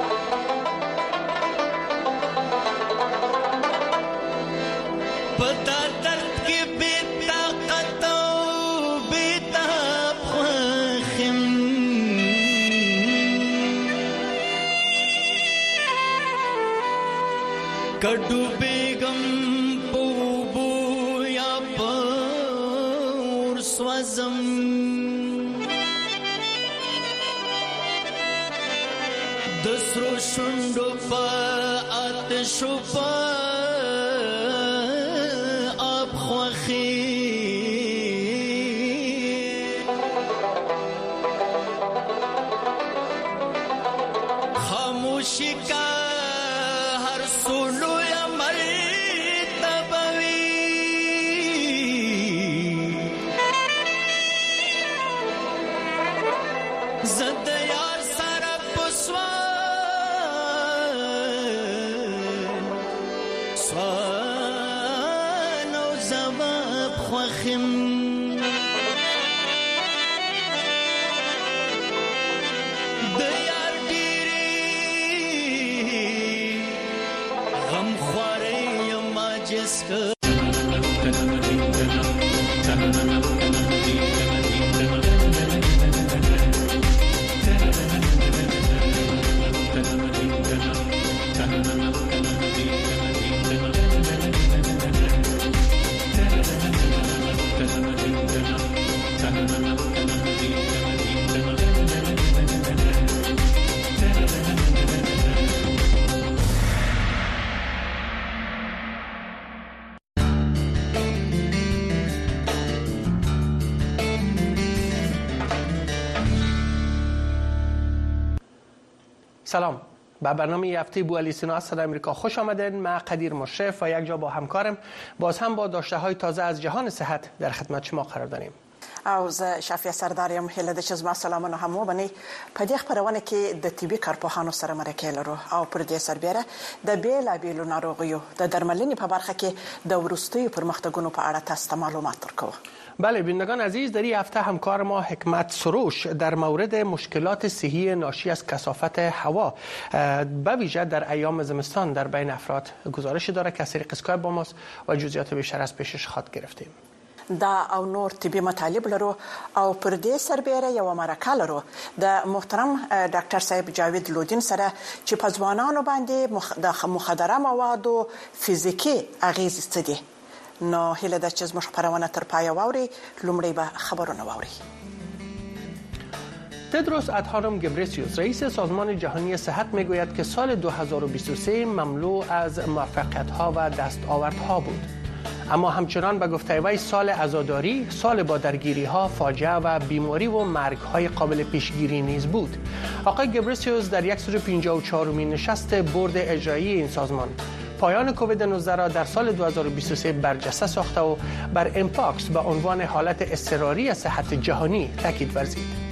پتا کډو بیگم پوبو یا پور سوزم دسرو شندو پا آتشو پا آب خواخی خاموشی کا ہر سولو یا مرتبوی زد یار سارا پسوان سوان او زواب خواخم سلام، به برنامه هفته بوالی سینا صدای آمریکا خوش آمدین. من قدیر مشرف و یک جا با همکارم باز هم با داشته های تازه از جهان صحت در خدمت شما قرار داریم. او زه شافیه سرداریم هله د چزما سلامونه هم وبني په دې خبرونه کې د طبي کارپوهانو سره مرکه لرو او پر دې سربېره د بیلا بیلو ناروغیو د درملنې په برخه کې د ورستیو پرمختګونو په اړه تاسو معلومات ورکوو. بله بینندگان عزیز، در این هفته همکار ما حکمت سروش در مورد مشکلات صحی ناشی از کثافت هوا به ویژه در ایام زمستان در بین افراد گزارش داره که از طریق اسکایپ با ماست و جزئیات بیشتر از پیشش خواهد گرفتیم. دا او نور طبي مطالب لرو او پر دې سربېره یو مرکه لرو د محترم ډاکټر صاحب جاوید لودین سره چې په ځوانانو باندې د مخدره موادو فزیکی اغیز څه دي. نو هله د چیز مش پرونه تر پای واوري لومړی به خبرونه واوري. تدروس ادهانوم گبریسیوس رئیس سازمان جهانی صحت میگوید که سال دو هزار و بیست و سه مملو از موفقیت‌ها و دستاوردها بود. اما همچنان به گفته وی سال عزاداری، سال با درگیری‌ها، فاجعه و بیماری و مرگ‌های قابل پیشگیری نیز بود. آقای گبریسیوس در صد و پنجاه و چهارمین نشست بورد اجرایی این سازمان پایان کووید نوزده را در سال دو هزار و بیست و سه برجسته ساخته و بر امپاکس به عنوان حالت اضطراری صحت جهانی تاکید ورزید.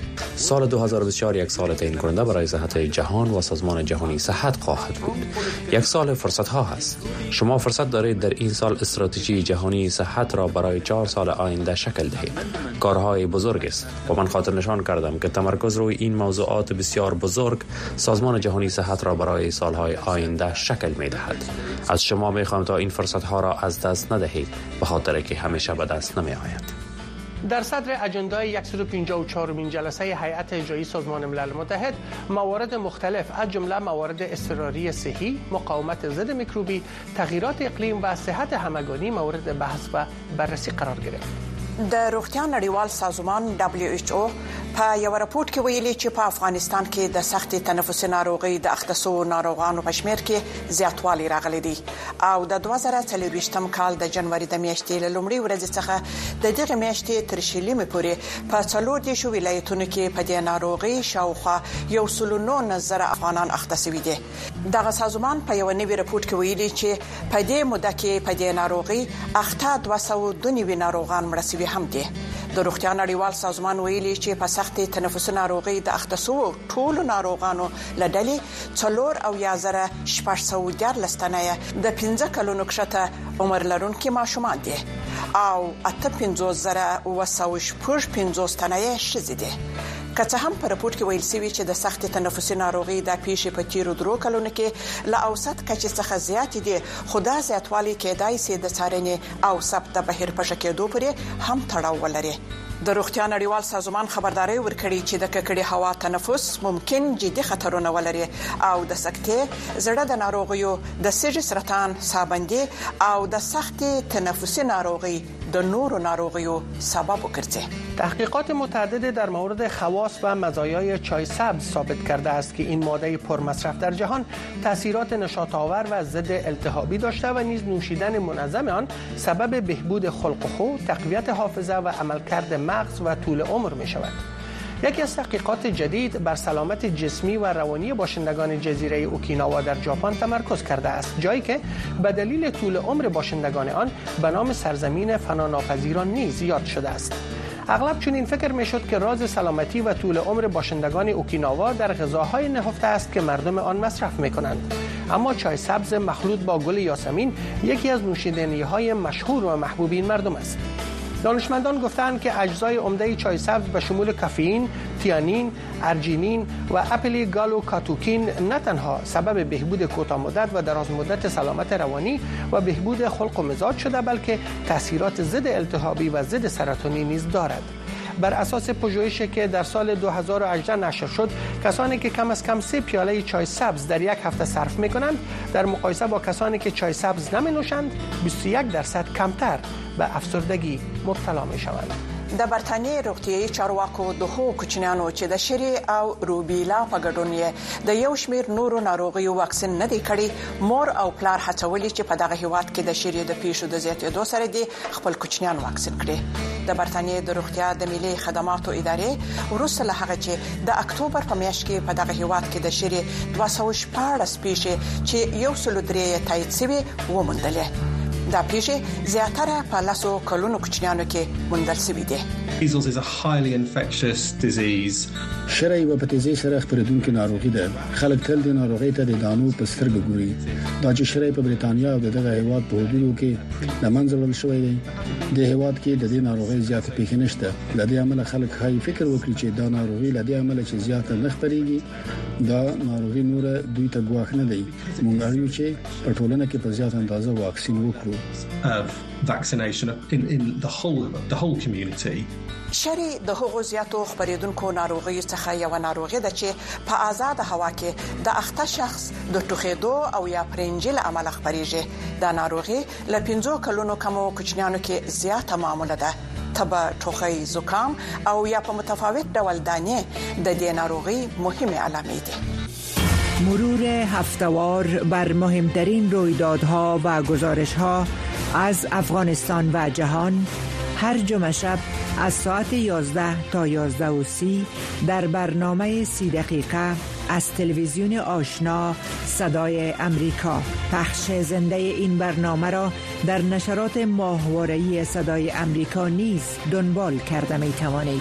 سال دو هزار و بیست و چهار یک سال تعیین کننده برای صحت جهان و سازمان جهانی صحت خواهد بود. یک سال فرصت ها هست. شما فرصت دارید در این سال استراتژی جهانی صحت را برای چهار سال آینده شکل دهید. کارهای بزرگ است و من خاطر نشان کردم که تمرکز روی این موضوعات بسیار بزرگ سازمان جهانی صحت را برای سالهای آینده شکل می دهد. از شما می خواهم تا این فرصت ها را از دست ندهید، به خاطر که همیشه به دست نمی آید. در صدر اجندای صد و پنجاه و چهارمین جلسه هیئت اجرایی سازمان ملل متحد موارد مختلف از جمله موارد اضطراری صحی، مقاومت ضد میکروبی، تغییرات اقلیم و صحت همگانی مورد بحث و بررسی قرار گرفت. د روغتیا نړیوال سازمان دبليو ایچ او په یو راپورټ کې ویلي چې په افغانستان کې د سختي تنفسي ناروغي د اختصو ناروغانو په شمېر کې زیاتوالی راغلی دی او د دوه زره څلوېښتم کال د جنوري د میاشتې له لومړۍ ورځې څخه د دغه میاشتې تر شلمې پورې په څلور دیشو ولایتونو کې په دې ناروغي شاوخوا یو سل و نه زره افغانان اخته شوي دي. دغه سازمان په یو نوي راپورټ کې ویلي چې په دې موده کې په دې ناروغي اخته دوه سوه او دوه ناروغان مړه شوي هم دي. د روغتیا نړیوال سازمان ویلي چې په سختي تنفسي ناروغي د اختصو ټولو ناروغانو لړلې څلور او یا زره شپږ سوه دیارلس تنه د پنځه کلونو کښته عمر لرونکي ماشومان دي او اته پنځوس زره اوه سوه شپږ پنځوس تنه ښځې دي. که څه هم په راپورټ کې ویل شوی چې د سختي تنفسي ناروغي د پیښې په تیرو درو کلونو کې له اوسط کچې څخه زیات دي، خو دا زیاتوالی کېدای شي د څارنې او ثبت بهیر په شکېدو پورې هم تړاو ولري. د روغتیا نړیوال سازمان خبرداري ورکړي چې د ککړې هوا تنفس ممکن جدي خطرونه ولري او د سکتې زړه د ناروغیو د سږي سرطان سابندي او د سخت تنفسي ناروغي د نورو ناروغیو سبب وګرځي. تحقیقات متعدد در مورد خواص و مزایای چای سبز ثابت کرده است که این ماده پرمصرف در جهان تاثیرات نشاط آور و ضد التهابی داشته و نیز نوشیدن منظم آن سبب بهبود خلق و خو، تقویت حافظه و عملکرد مغز و طول عمر می شود. یکی از تحقیقات جدید بر سلامت جسمی و روانی باشندگان جزیره اوکیناوا در ژاپن تمرکز کرده است، جایی که به دلیل طول عمر باشندگان آن به نام سرزمین فناناپذیران نیز یاد شده است. اغلب چون این فکر میشد که راز سلامتی و طول عمر باشندگان اوکیناوا در غذاهای نهفته است که مردم آن مصرف میکنند، اما چای سبز مخلوط با گل یاسمین یکی از نوشیدنی‌های مشهور و محبوب این مردم است. دانشمندان گفتند که اجزای عمده چای سبز به شمول کافئین، تیانین، ارجینین و اپیلی گالوکاتوکین نه تنها سبب بهبود کوتاه مدت و دراز مدت سلامت روانی و بهبود خلق و مزاج شده، بلکه تاثیرات ضد التهابی و ضد سرطانی نیز دارد. بر اساس پژوهشی که در سال دو هزار و هجده نشر شد، کسانی که کم از کم سه پیاله چای سبز در یک هفته صرف می‌کنند، در مقایسه با کسانی که چای سبز نمی‌نوشند، بیست و یک درصد کمتر به افسردگی مبتلا می‌شوند. د برتانیې روغتیايي چارواکو د هغو کوچنیانو چې د شری او روبیلا په ګډون یې د یو شمېر نورو ناروغیو واکسین نه دی کړی، مور او پلار هڅولي چې په دغه هیواد کې د شری د پیښو د زیاتېدو سره دی خپل کوچنیان واکسین کړي. د برتانیې د روغتیا د ملي خدماتو ادارې وروسته له هغه چې د اکتوبر په میاشت کې په دغه هیواد کې د شری دوه سوه شپاړس پیښې چې یو سل درې تایید شوي وموندلې. دا پیښې زیاتره په لاسو کلونو کوچنیانو کې موندل شوي دي. Measles is a highly infectious disease. شری و په تیزی سره خپرېدونکې ناروغي ده. خلک تل د ناروغۍ ته د دانو په سترګه ګوري. دا چې شری په بریتانیا او دغه هیواد په حدودو کې د منځ وړل شوی دی، د هیواد کې د دې ناروغۍ زیات پیښې نشته. د دې عمل خلک هاي فکر وکړي چې دا ناروغي د دې عمل چې زیات نه خپرېږي، دا ناروغي نور دوی ته ګواښ نه دی. موږ اړیو چې په ټولنه کې په زیات اندازه واکسین وکړو. Of vaccination in in the whole the whole community. شری د هغو زیاتو خپرېدونکو ناروغیو څخه یو ناروغي ده چې په آزاد هوا کې د اخته شخص د ټوخېدو او یا پرنجل عمل خپرېږي. دا ناروغي له پنځو کلونو کمو کوچنیانو کې زیاته معموله ده. تبه، ټوخی، زکام او یا په متفاوت ډول دانې د دې ناروغي مهمه علامې دي. مرور هفته‌وار بر مهمترین رویدادها و گزارش‌ها از افغانستان و جهان هر جمعه شب از ساعت یازده تا یازده و سی در برنامه سی دقیقه از تلویزیون آشنا صدای امریکا. پخش زنده این برنامه را در نشرات ماهواره‌ای صدای امریکا نیز دنبال کرده می توانید.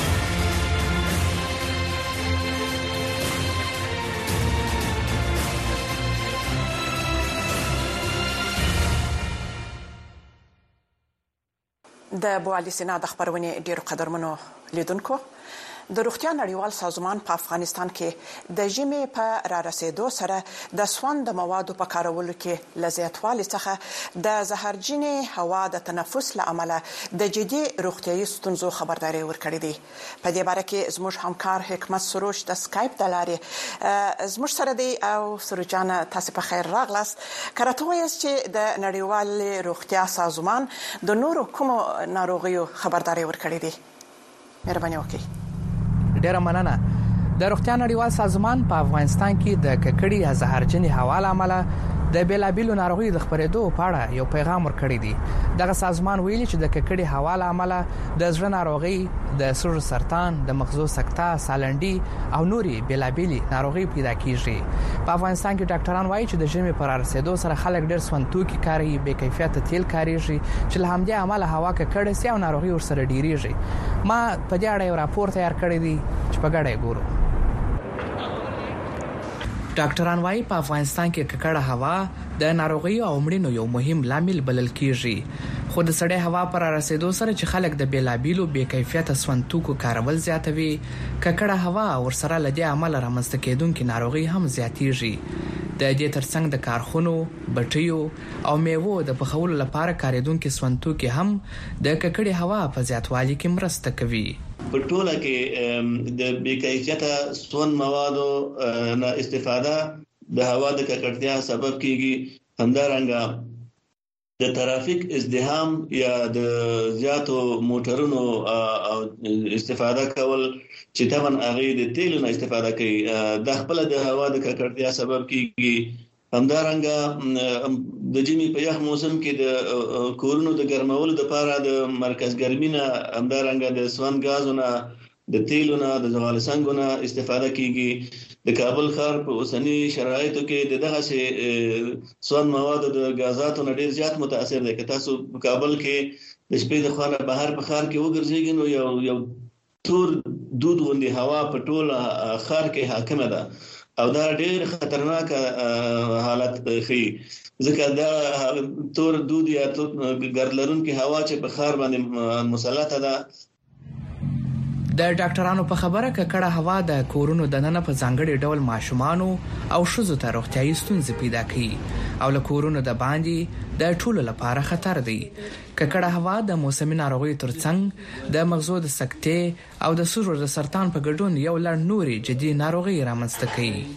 د بوالي سینا د خبرونه ډیرو قدرمنو لیدونکو، د روغتیا نړیوال سازمان په افغانستان کې د ژمي په را رسیدو سره د سون د موادو په کارولو کې لزیاتوالي څخه د زهرجنې هوا د تنفس لامل د جدي روغتیايي ستونزو خبرداري ورکړې دي. په دې باره کې زموږ همکار حکمت سروش د سکایپ د لارې زموږ سره دی. او سروجان، تاسو په خیر راغلاست. کراته وایي چې د نړیوال روغتیا سازمان د نورو کومو ناروغیو خبرداري ورکړې دي. مهرباني وکړئ. ډیره مننه. د روغتیا نړیوال سازمان په افغانستان کې د ککړې یا زهرجنې هوا له امله د بیلابیلو ناروغیو د خپرېدو په اړه یو پیغام ورکړی دی. دغه سازمان ویلي چې د ککړې هوا له امله د زړه ناروغي، د سږو سرطان، د مغزو سکته، سالنډي او نوري بیلابیلي ناروغي پیدا کیږي. په افغانستان کې ډاکټران وایي چې د ژمي پر رسیدو سره خلک ډېر سونتوکي کاروي، بې کیفیته تیل کاریږي چې له همدې عمله هوا ککړه سي او ناروغي ورسره ډیریږي. ما په دې اړه یو راپور تیار کړی دی چې په ګډه ګورو. ډاکټران وايي په افغانستان کې ککړه هوا د ناروغیو او مړینو یو مهم لامل بلل کیږي. خو د سړې هوا پر رسیدو سره چې خلک د بیلابیلو بې کیفیته سونتوکو کارول زیاتوي، ککړه هوا ورسره لدی عمل رامنځته کېدونکې ناروغي هم زیاتیږي. د دې ترڅنګ د کارخونو بټیو او میوو د پخولو لپاره کاریدونکو سونتوکي هم د ککړې هوا په زیاتوالي کې مرسته کوي. په ټوله کې د بې کیفیته سون موادو نه استفاده د هوا د ککړتیا سبب کیږي. همدارنګه د ترافیک ازدحام یا د زیاتو موټرونو استفاده کول چې طبعا هغه د تیلو نه استفاده کوي د خپل د هوا د ککړتیا سبب کیږي. همدارنګه د جمی په یخ موسم کې د کورونو د ګرمولو لپاره د مرکز ګرمینه همدارنګه د سون غازونه د تیلو نه د زغالسنګونه استفاده کیږي. د کابل ښار په اوسنی شرایطو کې دغه سي سون مواد د غازاتو نه ډیر زیات متاثر دي. که تاسو په کابل کې د شپې د خوانه بهر په ښار کې وګرځئ نو یو یو تور دود غوندي هوا په ټول ښار کې حاکمه ده او دا ډیر خطرناک حالت خي. ځکه دا تور دود یا ګردلرونکي هوا چې په ښار باندې مسلطه ده. د ډاکټرانو په خبره ککړه هوا د کورونو دننه په ځانګړي ډول ماشومان او ښځو ته روغتيایي ستونزې پیدا کوي او له کورونو د باندې د ټولو لپاره خطر دی. ککړه هوا د موسمي ناروغیو ترڅنګ د مغزو د سکتې او د سورو د سرطان په ګډون یو لړ نوري جدي ناروغي رامنځته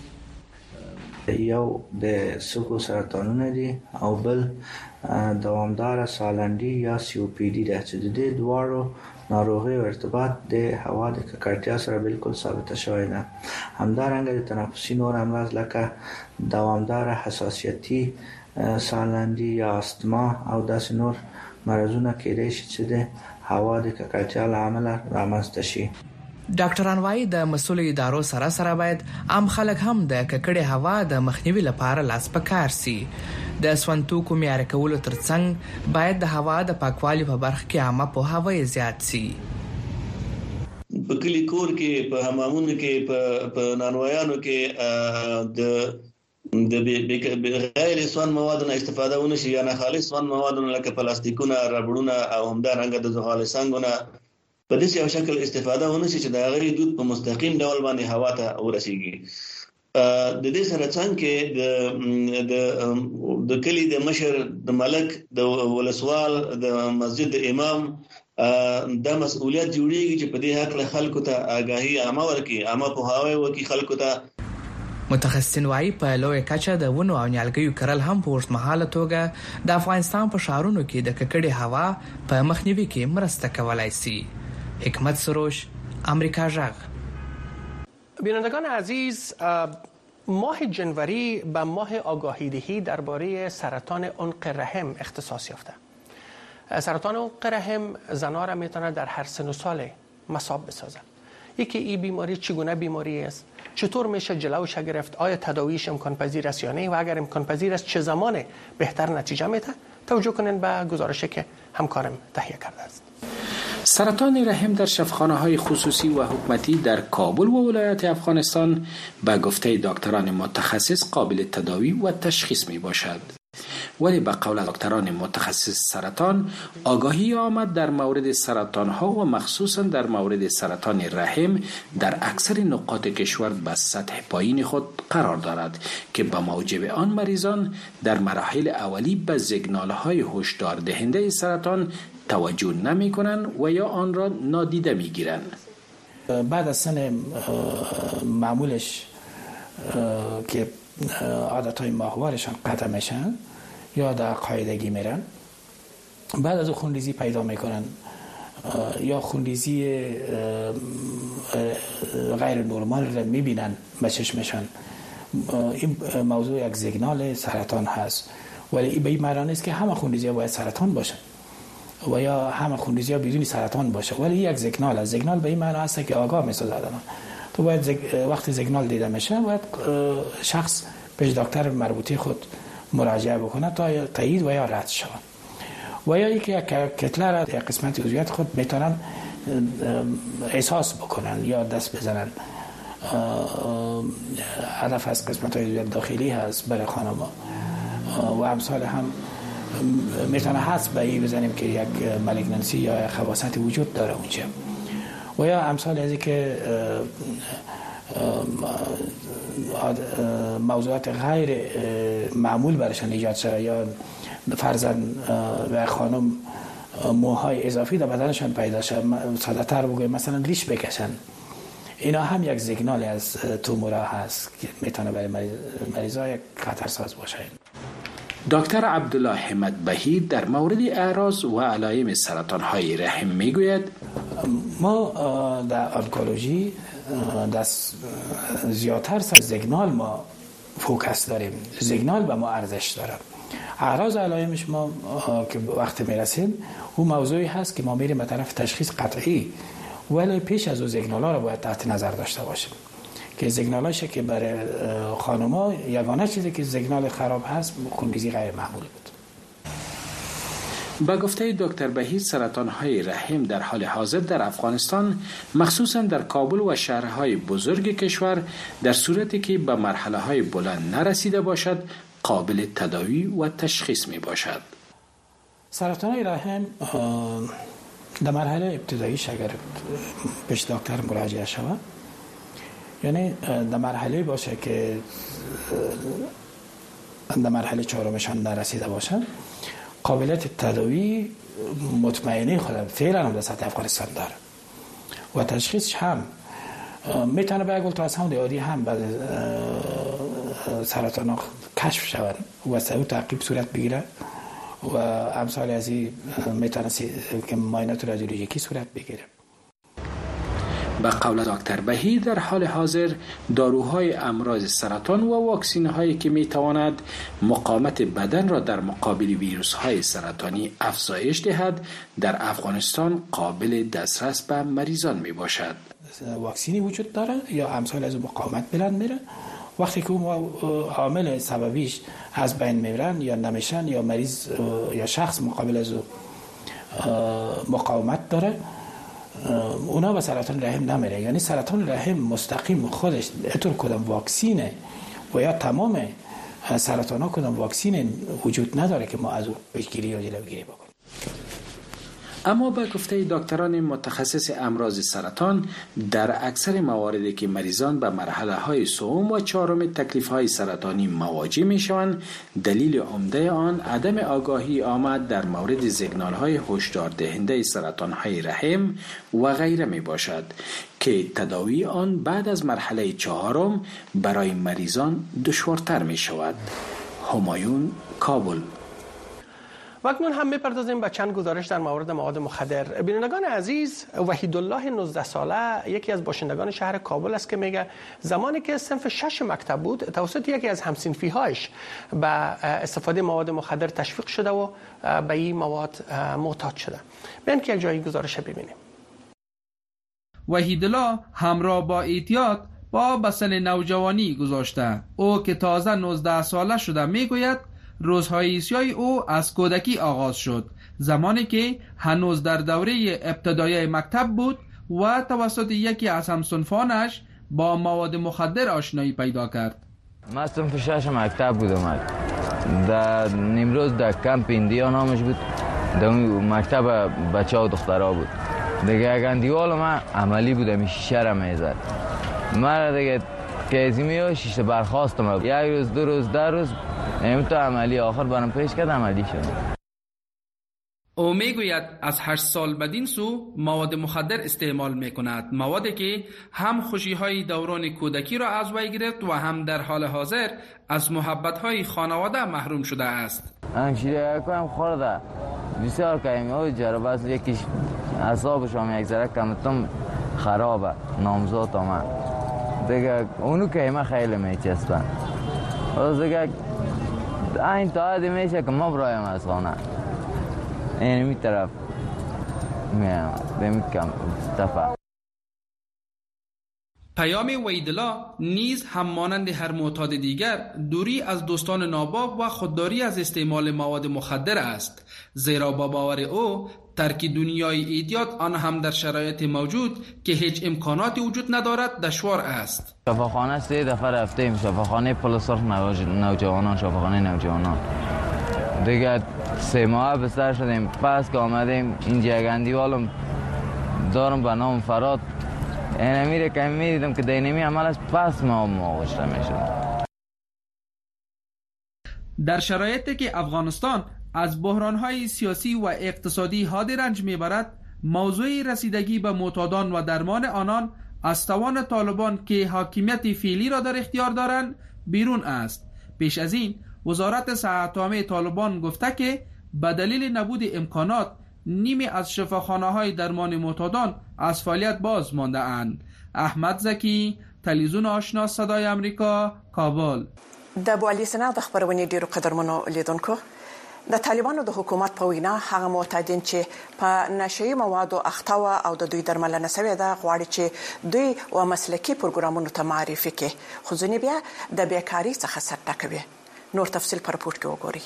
کوي. یو د سکو سرطانونه دي او بل دوامدار سالنډي یا سی او پی ډي ده چې د دې دواړو ناروغي او ارتباط د هوا د ککړتیا سره بالکل ثابت شوی ده. همدارنګه د تنفسي نور امراض لکه دوامدار حساسیتي سالنډي یا استما او داسې نور مرزونه کېدای شي چې د هوا د ککړتیا له امله رامنځته شي. ډاکټران وايي د مسؤل ادارو سره سره باید عام خلک هم د ککړې هوا د مخنیوي لپاره لاس په کار سي. د سونتوکو معیار کولو ترڅنګ باید د هوا د پاکوالي په برخه کې عامه پوهاوی زیات سي. په کلی کور کې په حمامونو کې په نانوایانو کې د د غیر سون موادو نه استفاده ونشي یا نه خالص سون موادو لکه پلاستیکونه ربړونه او همدارنګه د زغالسنګونه په دې یو شکل استفاده ونشي چې د غیر دود په مستقیم ډول باندې هوا ته ورسیږي. د دې سره څنګه د د د کلی د مشر د ملک د ولسوال د مسجد د امام د مسؤلیت جوړیږي چې په دې حق له خلکو ته آگاهی عامه ورکړي عامه پوهاوی ورکړي خلکو ته. متخصصین وايي په لوی کچه د ونو او نیالګیو کرل هم په اوسمهاله توګه د افغانستان په شهرونو کې د ککړې هوا په مخنیوي کې مرسته کولای شي. حکمت سروش، امریکا جغ. بینندگان عزیز، ماه جنوری به ماه آگاهی دهی درباره سرطان عنق رحم اختصاص یافته. سرطان عنق رحم زنها را میتونه در هر سن و سال مصاب بسازه. یکی این بیماری چگونه بیماری است، چطور میشه جلوش گرفت، آیا تداویش امکان پذیر است یا نه و اگر امکان پذیر است چه زمان بهتر نتیجه میده. توجه کنین به گزارشی که همکارم تهیه کرده است. سرطان رحم در شفاخانه‌های خصوصی و حکومتی در کابل و ولایات افغانستان به گفته دکتران متخصص قابل تداوی و تشخیص می باشد. ولی به قول دکتران متخصص سرطان آگاهی آمد در مورد سرطان ها و مخصوصا در مورد سرطان رحم در اکثر نقاط کشور به سطح پایین خود قرار دارد که به موجب آن مریضان در مراحل اولی به سیگنال های هشدار دهنده سرطان توجه نمی کنند و یا آن را نادیده می گیرند. بعد از سن معمولش که عادتهای ماهوارشان قطع میشن یا در قاعدگی میرن، بعد از خونریزی پیدا میکنن یا خونریزی غیر نرمال را میبینن به چشمشان. این موضوع یک سیگنال سرطان هست، ولی این به این معنی نیست که همه خونریزی ها باید سرطان باشه و یا همه خونریزی ها بدون سرطان باشه، ولی یک سیگنال است. سیگنال به این معنی هست که آگاه میسازه آدم. تو باید زگ... وقتی سیگنال دیده میشه باید شخص پیش دکتر مربوطه خود مراجعه بکنه تا تایید و یا رد شود. و یا اینکه یک کتله را یک قسمت عضویت خود میتونن احساس بکنن یا دست بزنن. هدف از قسمت های عضویت داخلی هست برای خانم و امثال هم میتونه حدس به این بزنیم که یک مالگننسی یا خباثت وجود داره اونجا. و یا امثال از که موضوعات غیر معمول برشان ایجاد شده یا فرضاً و خانم موهای اضافی در بدنشان پیدا شد، ساده تر بگویم مثلا ریش بکشن، اینا هم یک سیگنال از تومورا هست که میتونه برای مریضا یک خطرساز باشه. دکتر عبدالله حمد بهی در مورد اعراض و علائم سرطان های رحم میگوید ما در آنکولوژی دست زیادتر سر سیگنال ما فوکس داریم، سیگنال به ما ارزش داره. اعراض علائمش ما که وقت میرسیم اون موضوعی هست که ما میریم به طرف تشخیص قطعی، ولی پیش از اون سیگنال ها رو باید تحت نظر داشته باشیم که سیگنالاشه که برای خانوما یگانه چیزی که سیگنال خراب هست خونریزی غیر معمول بود. با گفته دکتر بهی سرطان های رحم در حال حاضر در افغانستان مخصوصا در کابل و شهرهای بزرگ کشور در صورتی که به مرحله های بلند نرسیده باشد قابل تداوی و تشخیص می باشد. سرطان رحم در مرحله ابتداییش اگر پیش دکتر مراجعه شود، یعنی در مرحله باشه که در مرحله چهارمشان نرسیده باشه، قابلیت تداوی مطمئنی خودم فعلا هم در سطح افغانستان داره و تشخیصش هم میتونه به اولتراساوند عادی هم بعد سرطان کشف شود و سریع تعقیب صورت بگیره و امثال از این میتونه که معاینات رادیولوژیکی صورت بگیره. به قول دکتر بهی در حال حاضر داروهای امراض سرطان و واکسین هایی که می تواند مقاومت بدن را در مقابل ویروس های سرطانی افزایش دهد در افغانستان قابل دسترس به مریضان می باشد. واکسینی وجود داره یا امثال از مقاومت بلند میره، وقتی که اون عامل سببیش از بین میبرن یا نمیشن یا مریض یا شخص مقابل از مقاومت داره، اونا به سرطان رحم نمیره. یعنی سرطان رحم مستقیم خودش اتون کدام واکسینه و یا تمام سرطان ها کدام واکسین وجود نداره که ما از اون پیشگیری یا جلوگیری بکنیم. اما به گفته دکتران متخصص امراض سرطان در اکثر مواردی که مریضان به مرحله های سوم و چهارم تکلیف های سرطانی مواجه می شوند، دلیل عمده آن عدم آگاهی آمد در مورد سیگنال های هشدار دهنده سرطان های رحم و غیره می باشد که تداوی آن بعد از مرحله چهارم برای مریضان دشوارتر می شود. همایون، کابل. و اکنون هم میپردازیم به چند گزارش در مورد مواد مخدر. بینندگان عزیز، وحیدالله نوزده ساله یکی از باشندگان شهر کابل است که میگه زمانی که صنف شش مکتب بود توسط یکی از همسنفی‌هایش به استفاده مواد مخدر تشویق شده و به این مواد معتاد شده. بیاین که یک جایی گزارش ببینیم. وحیدالله همراه با اعتیاد با بسن نوجوانی گذاشته. او که تازه نوزده ساله شده میگوید روزهای سیاه او از کودکی آغاز شد، زمانی که هنوز در دوره ابتدایی مکتب بود و توسط یکی از همسنفانش با مواد مخدر آشنایی پیدا کرد. من صنف شش مکتب بودم، در نیمروز در کمپ ایندیا نامش بود، در مکتب بچه ها و دخترها بود دیگه. اگر دیوال من عملی بودم شیشه را میزد، من دیگه که ازی میو شیشه برخواستم، یک روز دو روز ده روز این تو عملی آخر برام پیش کرد، عملی شد. او میگوید از هشت سال بدین سو مواد مخدر استعمال میکند، موادی که هم خوشی‌های دوران کودکی را از وی گرفت و هم در حال حاضر از محبت‌های خانواده محروم شده است. همشیره کنم خورده بسیار کمی او جرا بس یکیش اعصابش هم یک ذره کمتم خرابه، نامزاد من دیگه اونو که ما خیلی میچسبن و دیگه این تا عادی میشه که ما برایم از خانه این می طرف میم دمی کم تفا. پیام وحیدالله نیز هم مانند هر معتاد دیگر دوری از دوستان ناباب و خودداری از استعمال مواد مخدر است، زیرا با باور او ترک دنیای ایدیات آن هم در شرایط موجود که هیچ امکاناتی وجود ندارد دشوار است. شفاخانه سه دفعه رفتیم، شفاخانه پلسار نوجوانان، شفاخانه نوجوانان دیگه سه ماه بستر شدیم. پس که آمدیم اینجا گندیوالم دارم به نام فراد این میره که میدیدم که دینمی عمل است پس ما مواجه میشدم. در شرایطی که افغانستان از بحران‌های سیاسی و اقتصادی حاد رنج میبرد، موضوع رسیدگی به معتادان و درمان آنان از توان طالبان که حاکمیت فعلی را در اختیار دارند بیرون است. پیش از این وزارت صحت عامه طالبان گفته که به دلیل نبود امکانات نیمی از شفاخانه‌های درمان معتادان از فعالیت باز مانده اند. احمد زکی، تلویزیون آشنا صدای امریکا، کابل. د بوالی سنا د خبرونې ډیرو قدرمنو لیدونکو، د طالبانو د حکومت په وینا هغه معتادین چې په نشئی موادو اخته و او د دوی درملنه سوې ده غواړي چې دوی و مسلکي پروګرامونو ته معرفي کړي، خو ځینې بیا د بیکاري څخه سر ټکوي. نور تفصیل پر پورت کې وګورئ.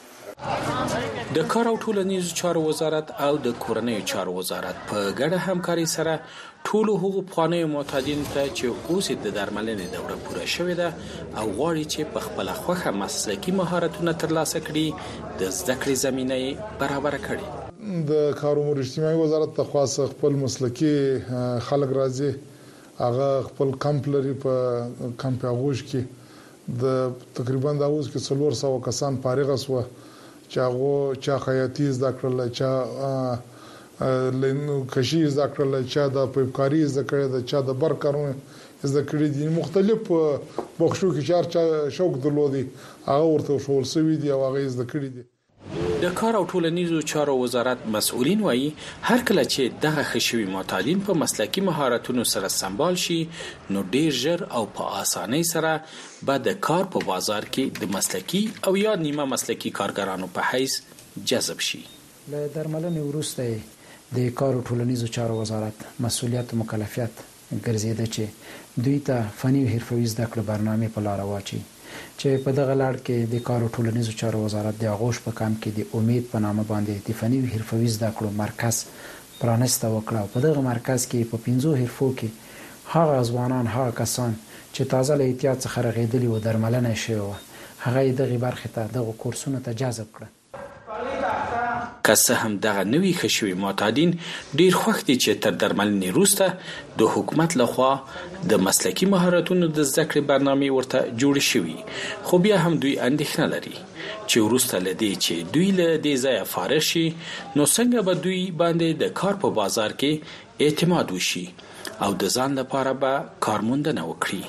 د کار او ټولنیزو چارو وزارت او د کورنیو چارو وزارت په ګډه همکاري سره ټولو هغو پخوانیو معتادینو ته چې اوس د درملنې دوره پوره شوې ده او غواړي چې په خپله خوښه مسلکي مهارتونه ترلاسه کړي د زده کړې زمینه برابره کړي. د کار امور اجتماعي وزارت ته خاص خپل مسلکي خلک راځي، هغه خپل کمپ لري په کمپ اغوش کې د تقریبا د اوس کې څلور سوه کسان فارغ شو چې هغه چا خیاطي زده کړل، چا لینو کشي زده کړل، چا د پیپکاری زده کړل، چا د بر کارونه زده کړل دي. مختلف بخشو کې چار چا شوق درلودي هغه ورته شول سوي دي او هغه زده کړی دي. د کار او ټولنیزو چارو وزارت مسؤلین وایي هر کله چې دغه خشوي معتادین په مسلکي مهارتونو سره سمبال شي نو ډیر ژر او په اسانۍ سره به د کار په بازار کې د مسلکي او یا نیمه مسلکي کارګرانو په حیث جذب شي. له درملنې وروسته د کار او ټولنیزو چارو وزارت مسؤلیت او مکلفیت ګرځیده چې دوی ته فني او حرفوي زده کړې برنامه په لار واچي چې په دغه لړ کې د کار او ټولنیزو چارو وزارت د آغوش په کام کې د امید په نامه باندې د فني او حرفوي زده کړو مرکز پرانسته وکړه. په دغه مرکز کې په پنځو حرفو کې هغه ځوانان هغه کسان چې تازه له احتیاط څخه رغېدلي و درملنه شوی و هغه دغه برخه ته دغه کورسونو ته جذب کړه. که څه هم دغه نوي خشوي معتادین ډیر خوښ دي چې تر درملنې وروسته د حکومت لخوا د مسلکي مهارتونو د زده کړې برنامې ورته جوړې شوي، خو بیا هم دوی اندېښنه لري چې وروسته له دې چې دوی له دې ځایه فارغ شي نو څنګه به دوی باندې د کار په بازار کې اعتماد وشي او د ځان لپاره به کارموندنه وکړي.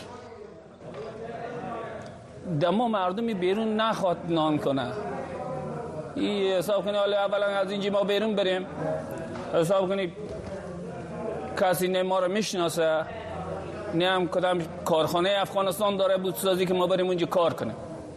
دما مردمی بیرون نخواد نان کنه. این حساب کنی حالا اولا از اینجا ما بیرون بریم، حساب کنی کسی نه ما رو میشناسه نه هم کدام کارخانه افغانستان داره بودسازی که ما بریم اونجا کار کنیم.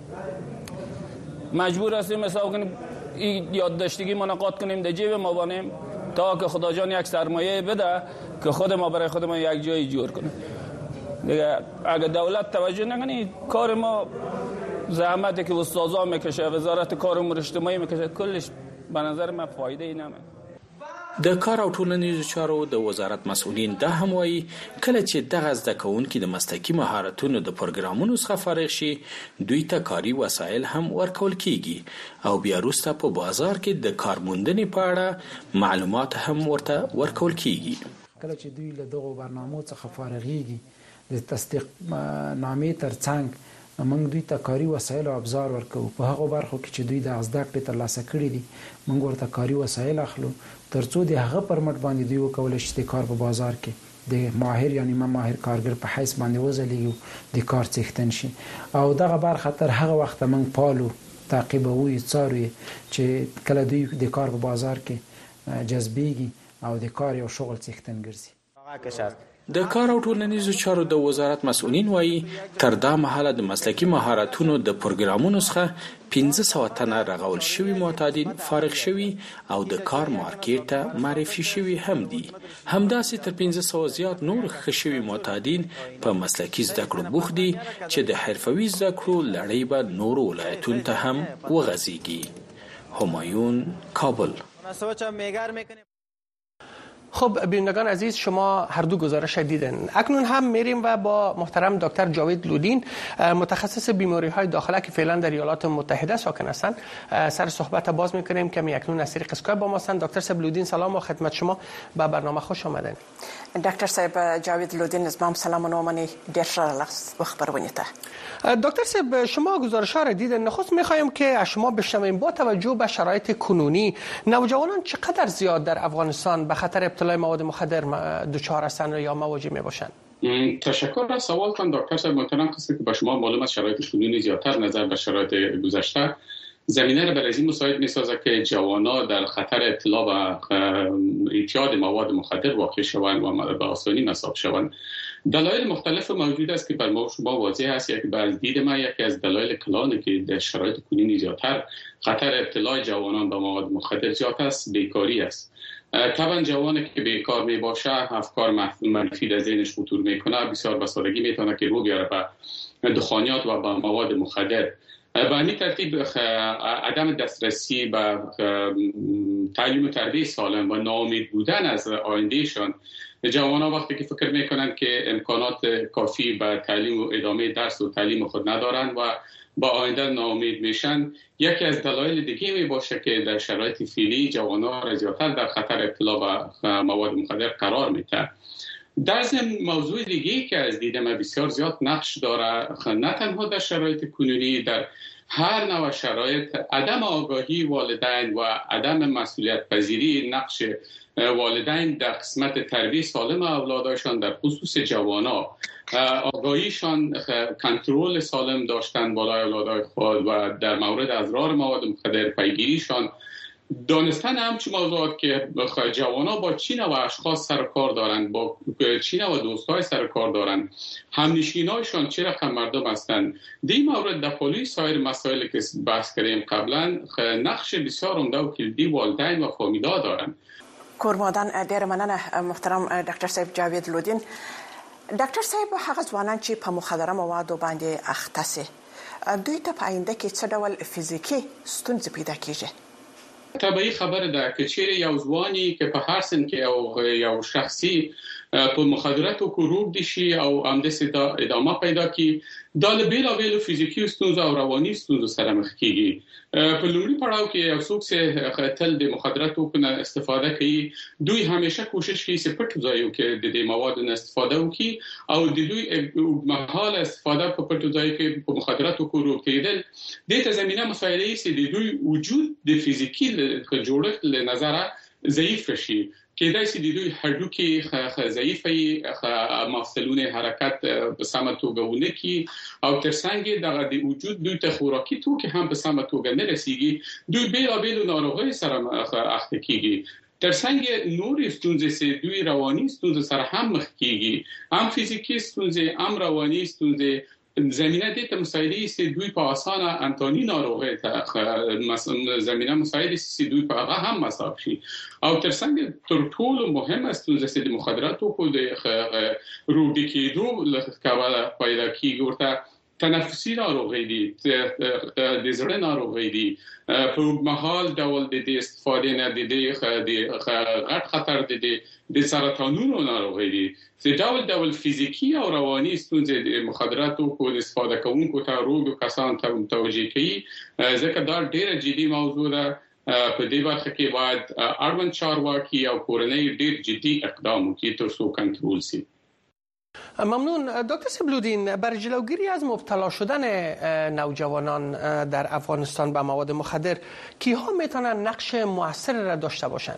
مجبور هستیم حساب کنیم این یادداشتگی ما نقاط کنیم در جیب ما بانیم تا که خدا جان یک سرمایه بده که خود ما برای خود ما یک جایی جور کنیم. دیگه اگه دولت توجه نکنه کار ما زحمتی که استادان میکشه، وزارت کار امور اجتماعی میکشه، کلش به نظر من فایده ای نمیده. د کار او ټولنیزو چارو د وزارت مسؤلین دا هم وایي کله چې دغه زده کوونکي د مسلکي مهارتونو د پروګرامونو څخه فارغ شي دوی ته کاري وسایل هم ورکول کیږي او بیا وروسته په بازار کې د کارموندنې په اړه معلومات هم ورته ورکول کیږي. کله چې دوی له دغو برنامو څخه فارغيږي د تصدیق نامې ترڅنګ موږ دوی ته کاري وسایل او ابزار ورکو. په هغه برخو کې چې دوی د زده کړې ترلاسه کړي دي موږ ورته کاري وسایل اخلو ترڅو د هغه پرمټ باندې دوی وکولای شي د کار په بازار کې د ماهر یا نیمه ماهر کارګر په حیث باندې وځلېږي د کار څښتن شي. او دغه برخه تر هغه وخت موږ پالو تعقیبوي څارو چې کله دوی د کار په بازار کې جذبېږي او د کار یو شغل څښتن ګرځي. د کار او ټولنیزو چارو د وزارت مسؤلین وایي تر دا مهاله د مسلکي مهارتونو د پروګرامونو څخه پنځه سوه تنه رغول شوي معتادین فارغ شوي او د کار مارکیټ ته معرفي شوي هم دي. همداسې تر پنځه سوه زیات نور ښه شوي معتادین په مسلکي زده کړو بوخت دي چې د حرفوي زده کړو لړۍ به نورو ولایتونو ته هم وغځېږي. همایون، کابل. خب بینندگان عزیز، شما هر دو گزارش دیدن. اکنون هم میریم و با محترم دکتر جاوید لودین متخصص بیماری های داخله که فعلا در ایالات متحده ساکن هستند سر صحبت باز میکنیم که می اکنون از طریق اسکایپ با ما هستند. دکتر صاحب لودین سلام و خدمت شما، به برنامه خوش آمدین. دکتر صاحب جاوید لودین زمام سلام و نومنی دیر شرلخص و خبرونی تا. دکتر صاحب شما گزارش ها را دیدن. نخست میخوایم که از شما بشنویم با توجه به شرایط کنونی نوجوانان چقدر زیاد در افغانستان به خطر ابتلای مواد مخدر دچار هستند یا مواجه میباشند؟ تشکر از سوالتان دکتر صاحب محترم. قصه که به شما معلوم است شرایط کنونی زیادتر نظر به شرایط گذشته زمینه را برای این مساعد می‌سازد که جوانان در خطر ابتلا به اعتیاد مواد مخدر واقع شوند و به آسانی مصاب شوند. دلایل مختلف موجود است که بر ما شما واضح است. یکی از دید ما یکی از دلایل کلانه که در شرایط کنونی زیادتر خطر ابتلای جوانان به مواد مخدر زیاد است بیکاری است. طبعا جوانی که بیکار می باشه افکار منفی در ذهنش خطور میکنه، بسیار به سادگی میتونه که رو بیاره به دخانیات و به مواد مخدر. به همین ترتیب عدم دسترسی به تعلیم و تربیت سالم و ناامید بودن از آیندهشان، جوانان وقتی که فکر میکنند که امکانات کافی به تعلیم و ادامه درس و تعلیم خود ندارند و با آینده ناامید میشن، یکی از دلایل دیگه می باشه که در شرایط فعلی جوانان را زیادتر در خطر ابتلا به مواد مخدر قرار میده. در ضمن موضوع دیگه که از دید من بسیار زیاد نقش داره، نه تنها در شرایط کنونی، در هر نوع شرایط عدم آگاهی والدین و عدم مسئولیت پذیری نقش والدین در قسمت تربیت سالم اولادشان در خصوص جوانان، آگاهیشان، کنترل سالم داشتن بالای اولادای خود و در مورد اضرار مواد مخدر پیگیریشان، دانستن همچی موضوعات که جوانان با چی نوع اشخاص سر کار دارند، با چی نوع دوستای سر کار دارند، همنشینایشان چه رقم مردم هستند. در این مورد در پالی سایر مسائل که بحث کردیم قبلا نقش بسیار عمده و کلیدی والدین و فامیلا دارند. کورمادان ډیر مننه محترم ډاکټر صاحب جاوید لودین. ډاکټر صاحب هغه ځوانان چې په مخدره موادو باندې اخته سي دوی ته په آینده کې څه ډول فزیکي ستونزې پیدا کیږي؟ طبیعي خبره ده که چیرې یو ځواني که په هر سن کې او یو شخصي په مخدراتو کې روږدي شي او همداسې دا ادامه پیدا کړي، دا له بېلابېلو فزیکي ستونزو او رواني ستونزو سره مخ کېږي. په لومړي پړاو کې یو څوک چې تل د مخدراتو نه استفاده کوي، دوی همیشه کوشش کوي چې پټ ځایو کې د دې موادو نه استفاده وکړي او د دوی اوږدمهاله استفاده په پټو ځایو کې په مخدراتو کې روږدېدل دې ته زمینه مسایله یې چې د دوی وجود د فزیکي جوړښت له نظره ضعیف شي. کېدای شي د دوی هډوکي ضعیف وي، مفصلونه حرکت په سمه توګه ونه کړي او ترڅنګ د وجود دوی ته خوراکي توکي هم په سمه توګه نه رسیږي، دوی بیلابېلو ناروغیو سره اخته کېږي. ترڅنګ نورې ستونزې چې دوی رواني ستونزې سره هم مخ کېږي، هم فزیکي ستونزې هم رواني ستونزې، زمینه دې ته مساعدې چې دوی په اسانه انتونی ناروغي ته زمینه مساعدې چې دوی په هغه هم مصاب شي. او ترڅنګ تر ټولو مهمه ستونزه چې د مخدراتو په روږدي کېدو له کبله پیدا کیږي ورته تنفسي ناروغي دي، د زړه ناروغي دي، په مهال ډول د استفادې نه د غټ خطر د سرطانونو ناروغي دي. چې ډول ډول فزیکی او رواني ستونزې د مخدراتو په استفاده کوونکو ته روږدو کسان ته متوجه کوي، ځکه دا ډیره جدي موضوع ده. په دې برخه کې باید اړوند چارواکي او کورنۍ ډیر جدي اقدام وکړي تر څو کنټرول شي. ممنون دکتر صاحب لودین. برای جلوگیری از مبتلا شدن نوجوانان در افغانستان به مواد مخدر کیها میتونن نقش موثر را داشته باشند؟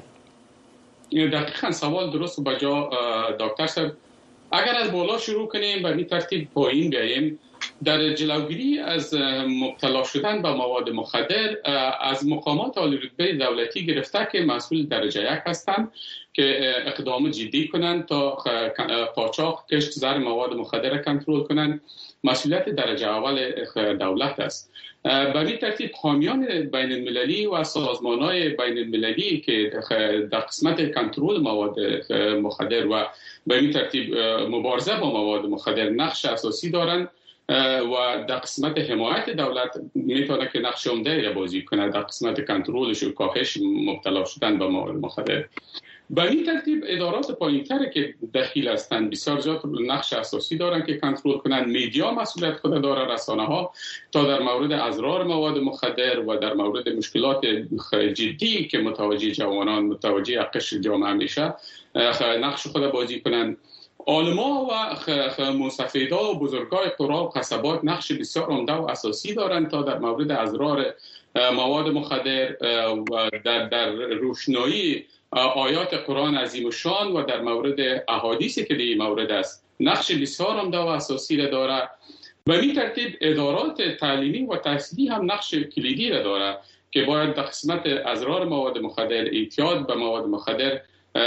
دقیقاً سوال درست و بجا دکتر صاحب. اگر از بالا شروع کنیم به این ترتیب پایین بیاییم، در جلوگیری از مبتلا شدن به مواد مخدر از مقامات عالی رتبه دولتی گرفته که مسئول درجه یک هستند که اقدام جدی کنند تا قاچاق کشت زر مواد مخدر کنترل کنند، مسئولیت درجه اول دولت است. به این ترتیب حامیان بین المللی و سازمان‌های بین المللی که در قسمت کنترل مواد مخدر و به این ترتیب مبارزه با مواد مخدر نقش اساسی دارند و در قسمت حمایت دولت میتونه که نقش عمده را بازی کنه در قسمت کنترلش و کاهش مبتلا شدن به مواد مخدر. به این ترتیب ادارات پایین‌تر که دخیل هستند بسیار زیاد نقش اساسی دارند که کنترل کنند. میدیا مسئولیت خود داره، رسانه‌ها تا در مورد اضرار مواد مخدر و در مورد مشکلات جدی که متوجه جوانان متوجه قشر جامعه میشه نقش خود بازی کنند. علما و مستفیدا و بزرگای قرا و قصبات نقش بسیار عمده و اساسی دارند تا در مورد اضرار مواد مخدر و در در روشنایی آیات قرآن عظیم الشان و در مورد احادیثی که در این مورد است نقش بسیار عمده و اساسی را دارد. به این ترتیب ادارات تعلیمی و تحصیلی هم نقش کلیدی را دارد که باید در قسمت اضرار مواد مخدر، اعتیاد به مواد مخدر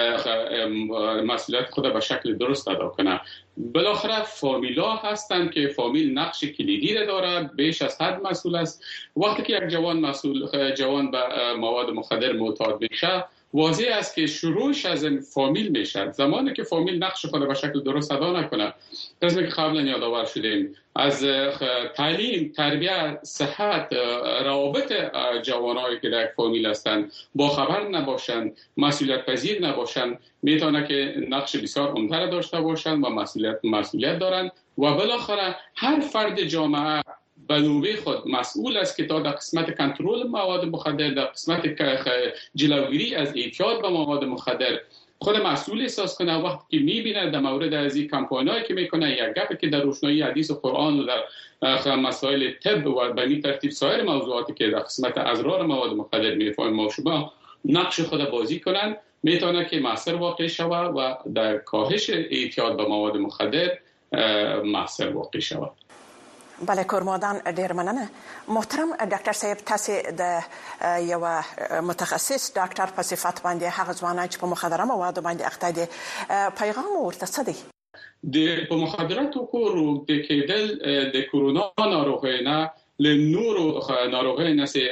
مسئولیت خود به شکل درست ادا کنه. بالاخره فامیلا هستند که فامیل نقش کلیدی را داره، بیش از حد مسئول است. وقتی که یک جوان مسئول جوان به مواد مخدر معتاد میشه واضح است که شروعش از فامیل میشه. زمانی که فامیل نقش خود به شکل درست ادا نکنه، مثل که قبلا یادآور شدیم، از تعلیم، تربیت، صحت، روابط جوانایی که در یک فامیل هستند با خبر نباشند، مسئولیت پذیر نباشند، میتونه که نقش بسیار عمده داشته باشند و مسئولیت مسئولیت دارند و بالاخره هر فرد جامعه به نوبه خود مسئول است که تا در قسمت کنترل مواد مخدر، در قسمت جلوگیری از اعتیاد به مواد مخدر خود مسئول احساس کنه. وقتی که میبینه در مورد از این کمپاینایی که میکنه، یک گپی که در روشنایی حدیث قرآن و در مسائل طب و به این ترتیب سایر موضوعاتی که در قسمت اضرار مواد مخدر میفهمیم ما شما نقش خود بازی کنن، میتونه که مؤثر واقع شود و در کاهش اعتیاد به مواد مخدر مؤثر واقع شود. بله کورمادان ډیر مننه. محترم ډاکټر صاحب، تاسو د یو متخصص ډاکټر په صفت باندې هغه ځوانان چې په مخدره موادو باندې اخته دي پیغام ورته څه دی؟ د په مخدراتو کورو د کېدل د کورونا ناروغۍ نه له نورو ناروغۍ نه